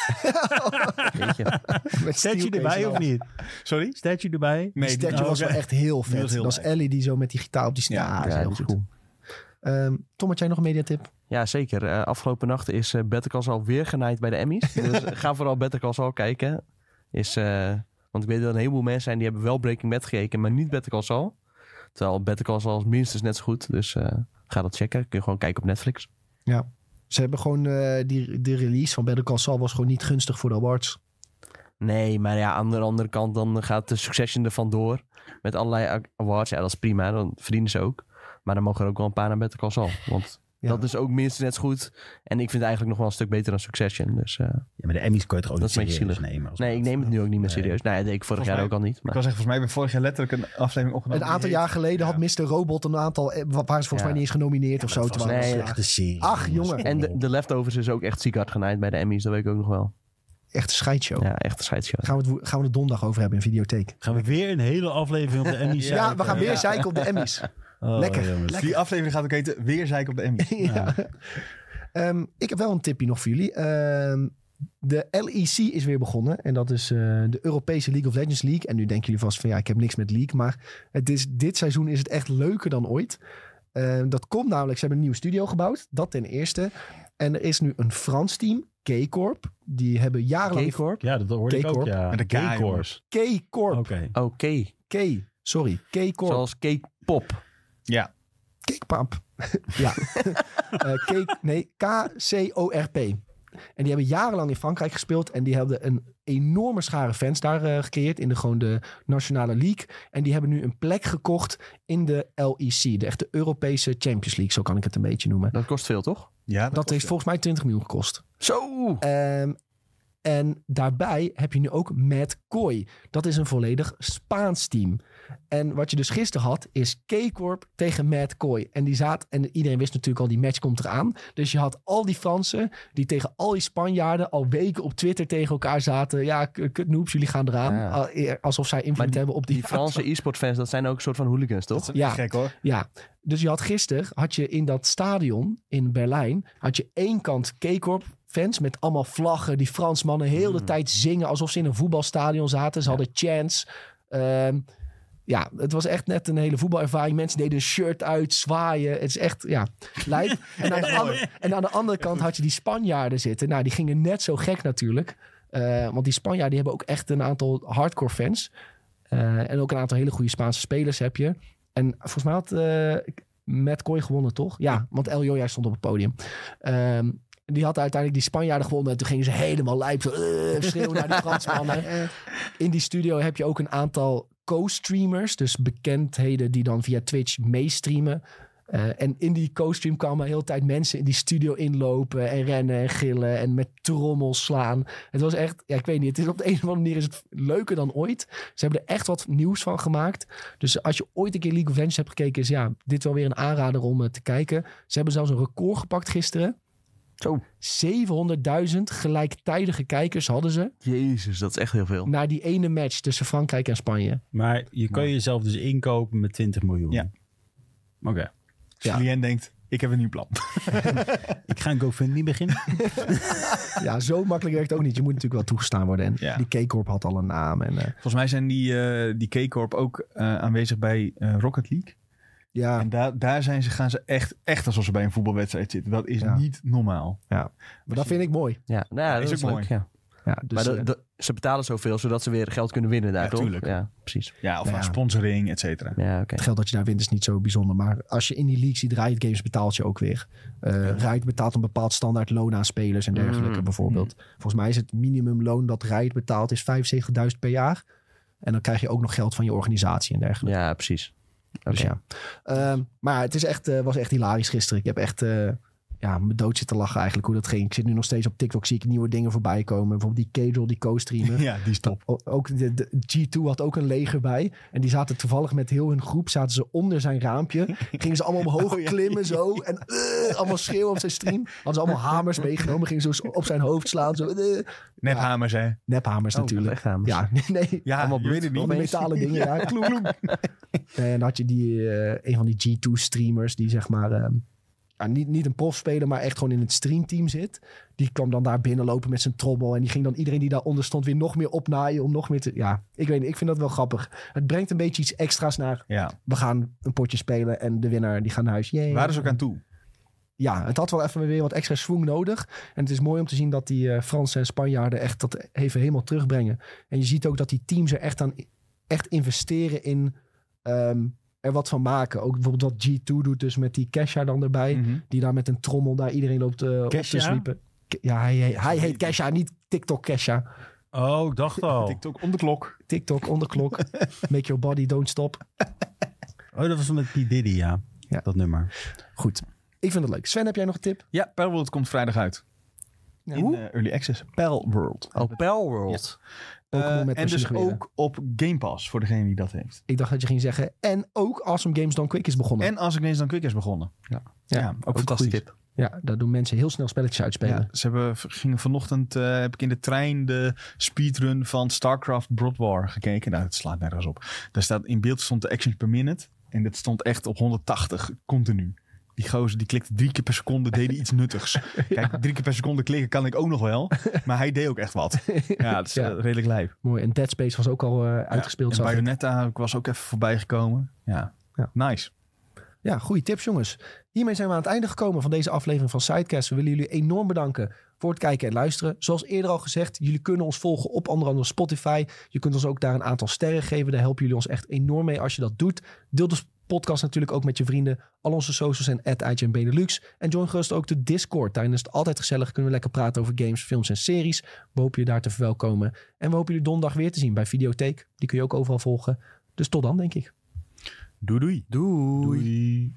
[SPEAKER 3] Met statue erbij of niet?
[SPEAKER 2] Sorry?
[SPEAKER 3] Statue erbij?
[SPEAKER 1] Nee, die statue oh, was okay. wel echt heel vet. Dat, heel dat was Ellie die zo met die gitaar op die staart. Ja, ja, heel goed. Cool. Um, Tom, had jij nog een mediatip?
[SPEAKER 4] Ja, zeker. Uh, afgelopen nacht is uh, Better Call Saul weer genaaid bij de Emmys. Dus ga vooral Better Call Saul kijken. Is, uh, want ik weet dat er een heleboel mensen zijn die hebben wel Breaking Bad gekeken, maar niet Better Call Saul. Terwijl Better Call Saul is minstens net zo goed. Dus uh, ga dat checken. Kun je gewoon kijken op Netflix.
[SPEAKER 1] Ja. Ze hebben gewoon... Uh, die, de release van Better Call Saul was gewoon niet gunstig voor de awards.
[SPEAKER 4] Nee, maar ja, aan de andere kant dan gaat de Succession er vandoor. Met allerlei awards. Ja, dat is prima. Dan verdienen ze ook. Maar dan mogen er ook wel een paar naar Better Call Saul. Want ja. dat is ook minstens net zo goed. En ik vind het eigenlijk nog wel een stuk beter dan Succession. Dus, uh,
[SPEAKER 3] ja, maar de Emmys kun je toch ook
[SPEAKER 4] niet serieus nemen? Nee, ik neem het nu ook niet meer serieus. Nee, dat deed ik vorig
[SPEAKER 2] volgens
[SPEAKER 4] jaar
[SPEAKER 2] mij,
[SPEAKER 4] ook al niet. Maar.
[SPEAKER 2] Ik was echt, volgens mij ben vorig jaar letterlijk een aflevering opgenomen.
[SPEAKER 1] Een aantal jaar geleden ja. had mister Robot een aantal... Waren ze volgens ja. mij niet eens genomineerd ja, of zo.
[SPEAKER 4] Was nee,
[SPEAKER 3] echt een serie.
[SPEAKER 1] Ach, jongen.
[SPEAKER 4] En de, de Leftovers is ook echt ziek hard genaaid bij de Emmys. Dat weet ik ook nog wel.
[SPEAKER 1] Echt een scheidshow.
[SPEAKER 4] Ja, echt een scheidshow.
[SPEAKER 1] Gaan we het, gaan we het donderdag over hebben in Videotheek.
[SPEAKER 3] Gaan we weer een hele aflevering op de Emmys
[SPEAKER 1] Ja, ja we gaan weer ja. zeiken op de Emmys. Oh, lekker, lekker.
[SPEAKER 2] Die aflevering gaat ook heten weer zeiken op de Emmys.
[SPEAKER 1] ja. um, ik heb wel een tipje nog voor jullie. Um, de L E C is weer begonnen. En dat is uh, de Europese League of Legends League. En nu denken jullie vast van ja, ik heb niks met League. Maar het is, dit seizoen is het echt leuker dan ooit. Uh, dat komt namelijk, ze hebben een nieuwe studio gebouwd. Dat ten eerste. En er is nu een Frans team, K-Corp. Die hebben jarenlang...
[SPEAKER 4] K-Corp?
[SPEAKER 3] Ja, dat hoorde ik ook. Ja.
[SPEAKER 2] Met de K-Corp.
[SPEAKER 1] K-Corp.
[SPEAKER 3] Oké.
[SPEAKER 4] Okay. Oh, K.
[SPEAKER 1] K. Sorry, K-Corp.
[SPEAKER 4] Zoals K-pop.
[SPEAKER 2] Ja.
[SPEAKER 1] K-pop. ja. uh, K, nee, K C O R P. En die hebben jarenlang in Frankrijk gespeeld. En die hebben een enorme schare fans daar uh, gecreëerd. In de, gewoon de Nationale League. En die hebben nu een plek gekocht in de L E C. De echte Europese Champions League. Zo kan ik het een beetje noemen.
[SPEAKER 4] Dat kost veel, toch?
[SPEAKER 2] Ja, dat,
[SPEAKER 1] dat heeft veel. volgens mij twintig miljoen gekost.
[SPEAKER 4] Zo!
[SPEAKER 1] Um, en daarbij heb je nu ook Matt Kooi. Dat is een volledig Spaans team. En wat je dus gisteren had, is K-Corp tegen Matt Kooi. En die zat, en iedereen wist natuurlijk al, die match komt eraan. Dus je had al die Fransen, die tegen al die Spanjaarden al weken op Twitter tegen elkaar zaten. Ja, kut noobs, jullie gaan eraan. Ja. Alsof zij invloed die, hebben op die...
[SPEAKER 4] Die Franse e-sport fans, dat zijn ook een soort van hooligans, toch?
[SPEAKER 1] Ja,
[SPEAKER 2] gek hoor.
[SPEAKER 1] Ja, dus je had gisteren, had je in dat stadion in Berlijn, had je één kant K-Corp fans met allemaal vlaggen. Die Fransmannen heel de mm. tijd zingen alsof ze in een voetbalstadion zaten. Ze ja. hadden chants. Um, ja, het was echt net een hele voetbalervaring. Mensen deden een shirt uit, zwaaien. Het is echt, ja, lijp. En aan de andere, en aan de andere kant had je die Spanjaarden zitten. Nou, die gingen net zo gek natuurlijk. Uh, want die Spanjaarden die hebben ook echt een aantal hardcore fans. Uh, en ook een aantal hele goede Spaanse spelers heb je. En volgens mij had uh, Matt Kooi gewonnen, toch? Ja, want El Joya stond op het podium. Um, Die had uiteindelijk die Spanjaarden gewonnen. En toen gingen ze helemaal lijp zo, uh, schreeuwen naar die Fransmannen. In die studio heb je ook een aantal co-streamers. Dus bekendheden die dan via Twitch meestreamen. Uh, en in die co-stream kwamen de hele tijd mensen in die studio inlopen. En rennen en gillen. En met trommels slaan. Het was echt, ja, ik weet niet. Het is op de een of andere manier is het leuker dan ooit. Ze hebben er echt wat nieuws van gemaakt. Dus als je ooit een keer League of Legends hebt gekeken. Is ja, dit wel weer een aanrader om uh, te kijken. Ze hebben zelfs een record gepakt gisteren.
[SPEAKER 4] Zo.
[SPEAKER 1] zevenhonderdduizend gelijktijdige kijkers hadden ze.
[SPEAKER 4] Jezus, dat is echt heel veel.
[SPEAKER 1] Naar die ene match tussen Frankrijk en Spanje.
[SPEAKER 3] Maar je kan jezelf dus inkopen met twintig miljoen.
[SPEAKER 2] Ja.
[SPEAKER 3] Oké. Okay.
[SPEAKER 2] Ja. Julien denkt, ik heb een nieuw plan.
[SPEAKER 3] Ik ga een GoFundMe beginnen.
[SPEAKER 1] Ja, zo makkelijk werkt het ook niet. Je moet natuurlijk wel toegestaan worden. En
[SPEAKER 2] ja.
[SPEAKER 1] die K-Corp had al een naam. En, uh...
[SPEAKER 2] Volgens mij zijn die, uh, die K-Corp ook uh, aanwezig bij uh, Rocket League.
[SPEAKER 1] Ja.
[SPEAKER 2] En daar, daar zijn ze, gaan ze echt, echt alsof ze bij een voetbalwedstrijd zitten. Dat is ja. niet normaal.
[SPEAKER 1] Ja. Maar dat vind ik mooi.
[SPEAKER 4] Ja, nou ja, dat, dat is ook leuk, mooi. Ja.
[SPEAKER 1] Ja, dus,
[SPEAKER 4] maar de, de, ze betalen zoveel, zodat ze weer geld kunnen winnen daar,
[SPEAKER 2] ja,
[SPEAKER 4] toch?
[SPEAKER 2] Tuurlijk.
[SPEAKER 4] Ja, precies.
[SPEAKER 2] Ja, of
[SPEAKER 1] ja.
[SPEAKER 2] aan sponsoring, et cetera.
[SPEAKER 4] Ja, okay.
[SPEAKER 1] Het geld dat je daar wint is niet zo bijzonder. Maar als je in die league ziet, Riot Games betaalt je ook weer. Uh, ja. Riot betaalt een bepaald standaard loon aan spelers en dergelijke mm. bijvoorbeeld. Mm. Volgens mij is het minimumloon dat Riot betaalt is vijfenzeventigduizend per jaar. En dan krijg je ook nog geld van je organisatie en dergelijke.
[SPEAKER 4] Ja, precies. Okay.
[SPEAKER 1] Dus ja. Um, maar het is echt, uh, was echt hilarisch gisteren. Ik heb echt... Uh, ja, me dood zit te lachen eigenlijk hoe dat ging. Ik zit nu nog steeds op TikTok, zie ik nieuwe dingen voorbij komen. Bijvoorbeeld die Cajal, die co-streamer.
[SPEAKER 2] Ja, die is top.
[SPEAKER 1] O- ook de, de G twee had ook een leger bij. En die zaten toevallig met heel hun groep, zaten ze onder zijn raampje. Gingen ze allemaal omhoog
[SPEAKER 2] Oh, ja.
[SPEAKER 1] klimmen zo. En uh, allemaal schreeuwen op zijn stream. Hadden ze allemaal hamers meegenomen. Gingen ze op zijn hoofd slaan. Zo, uh.
[SPEAKER 2] Nephamers, hè?
[SPEAKER 1] Nephamers
[SPEAKER 4] Oh,
[SPEAKER 1] natuurlijk.
[SPEAKER 4] echt hamers.
[SPEAKER 1] Ja, nee, nee.
[SPEAKER 2] Ja,
[SPEAKER 4] Allemaal
[SPEAKER 2] je weet het niet.
[SPEAKER 1] Allemaal metalen dingen. Ja, kloem, kloem. Nee, en dan had je die, uh, een van die G twee streamers die zeg maar... Uh, ja, niet, niet een profspeler, maar echt gewoon in het streamteam zit. Die kwam dan daar binnenlopen met zijn trommel. En die ging dan iedereen die daaronder stond weer nog meer opnaaien. Om nog meer te... Ja, ik weet niet. Ik vind dat wel grappig. Het brengt een beetje iets extra's naar...
[SPEAKER 2] Ja.
[SPEAKER 1] We gaan een potje spelen en de winnaar die gaat naar huis. Yay.
[SPEAKER 2] Waar is ook aan toe?
[SPEAKER 1] Ja, het had wel even weer wat extra swing nodig. En het is mooi om te zien dat die uh, Fransen en Spanjaarden echt dat even helemaal terugbrengen. En je ziet ook dat die teams er echt aan echt investeren in um, er wat van maken. Ook bijvoorbeeld wat G twee doet dus met die Kesha dan erbij.
[SPEAKER 2] Mm-hmm.
[SPEAKER 1] Die daar met een trommel daar iedereen loopt uh, op te sliepen. Ja, hij, hij, hij heet Kesha, niet TikTok Kesha.
[SPEAKER 3] Oh, ik dacht al.
[SPEAKER 2] TikTok om de klok.
[SPEAKER 1] TikTok on the clock. Make your body don't stop.
[SPEAKER 3] Oh, dat was met P. Diddy, ja.
[SPEAKER 1] Ja.
[SPEAKER 3] Dat nummer.
[SPEAKER 1] Goed. Ik vind het leuk. Sven, heb jij nog een tip?
[SPEAKER 2] Ja, Palworld komt vrijdag uit.
[SPEAKER 1] Ja.
[SPEAKER 2] In uh, Early Access. Palworld.
[SPEAKER 4] Oh, Palworld.
[SPEAKER 1] Pokémon
[SPEAKER 2] Uh,
[SPEAKER 1] met
[SPEAKER 2] en dus
[SPEAKER 1] precieze
[SPEAKER 2] ook op Game Pass, voor degene die dat heeft.
[SPEAKER 1] Ik dacht dat je ging zeggen. En ook Awesome Games Done Quick is begonnen.
[SPEAKER 2] En As Games Dan Quick is begonnen. Ja,
[SPEAKER 1] Ja,
[SPEAKER 2] ja ook,
[SPEAKER 4] Ook
[SPEAKER 2] fantastisch.
[SPEAKER 4] een goede tip.
[SPEAKER 1] Ja, daar doen mensen heel snel spelletjes uitspelen.
[SPEAKER 2] Ja, ze hebben, gingen vanochtend, uh, heb ik in de trein de speedrun van StarCraft Brood War gekeken. Nou, het slaat nergens op. Daar staat, in beeld stond de actions per minute. En dat stond echt op honderdtachtig continu. Die gozer die klikte drie keer per seconde, deed iets nuttigs. Kijk, drie keer per seconde klikken kan ik ook nog wel. Maar hij deed ook echt wat. Ja, dat is
[SPEAKER 1] Ja.
[SPEAKER 2] uh, redelijk lijp.
[SPEAKER 1] Mooi. En Dead Space was ook al uh, uitgespeeld.
[SPEAKER 2] Ja,
[SPEAKER 1] zag
[SPEAKER 2] en
[SPEAKER 1] ik.
[SPEAKER 2] Bayonetta was ook even voorbij gekomen. Ja,
[SPEAKER 1] Ja.
[SPEAKER 2] nice.
[SPEAKER 1] Ja, goede tips jongens. Hiermee zijn we aan het einde gekomen van deze aflevering van Sidecast. We willen jullie enorm bedanken voor het kijken en luisteren. Zoals eerder al gezegd, jullie kunnen ons volgen op onder andere Spotify. Je kunt ons ook daar een aantal sterren geven. Daar helpen jullie ons echt enorm mee als je dat doet. Deel de podcast natuurlijk ook met je vrienden. Al onze socials zijn at I G N Benelux. En join gerust ook de Discord. Daarin is het altijd gezellig. Kunnen we lekker praten over games, films en series. We hopen je daar te verwelkomen. En we hopen jullie donderdag weer te zien bij Videotheek. Die kun je ook overal volgen. Dus tot dan, denk ik.
[SPEAKER 2] Doei doei.
[SPEAKER 4] Doei.
[SPEAKER 2] Doei.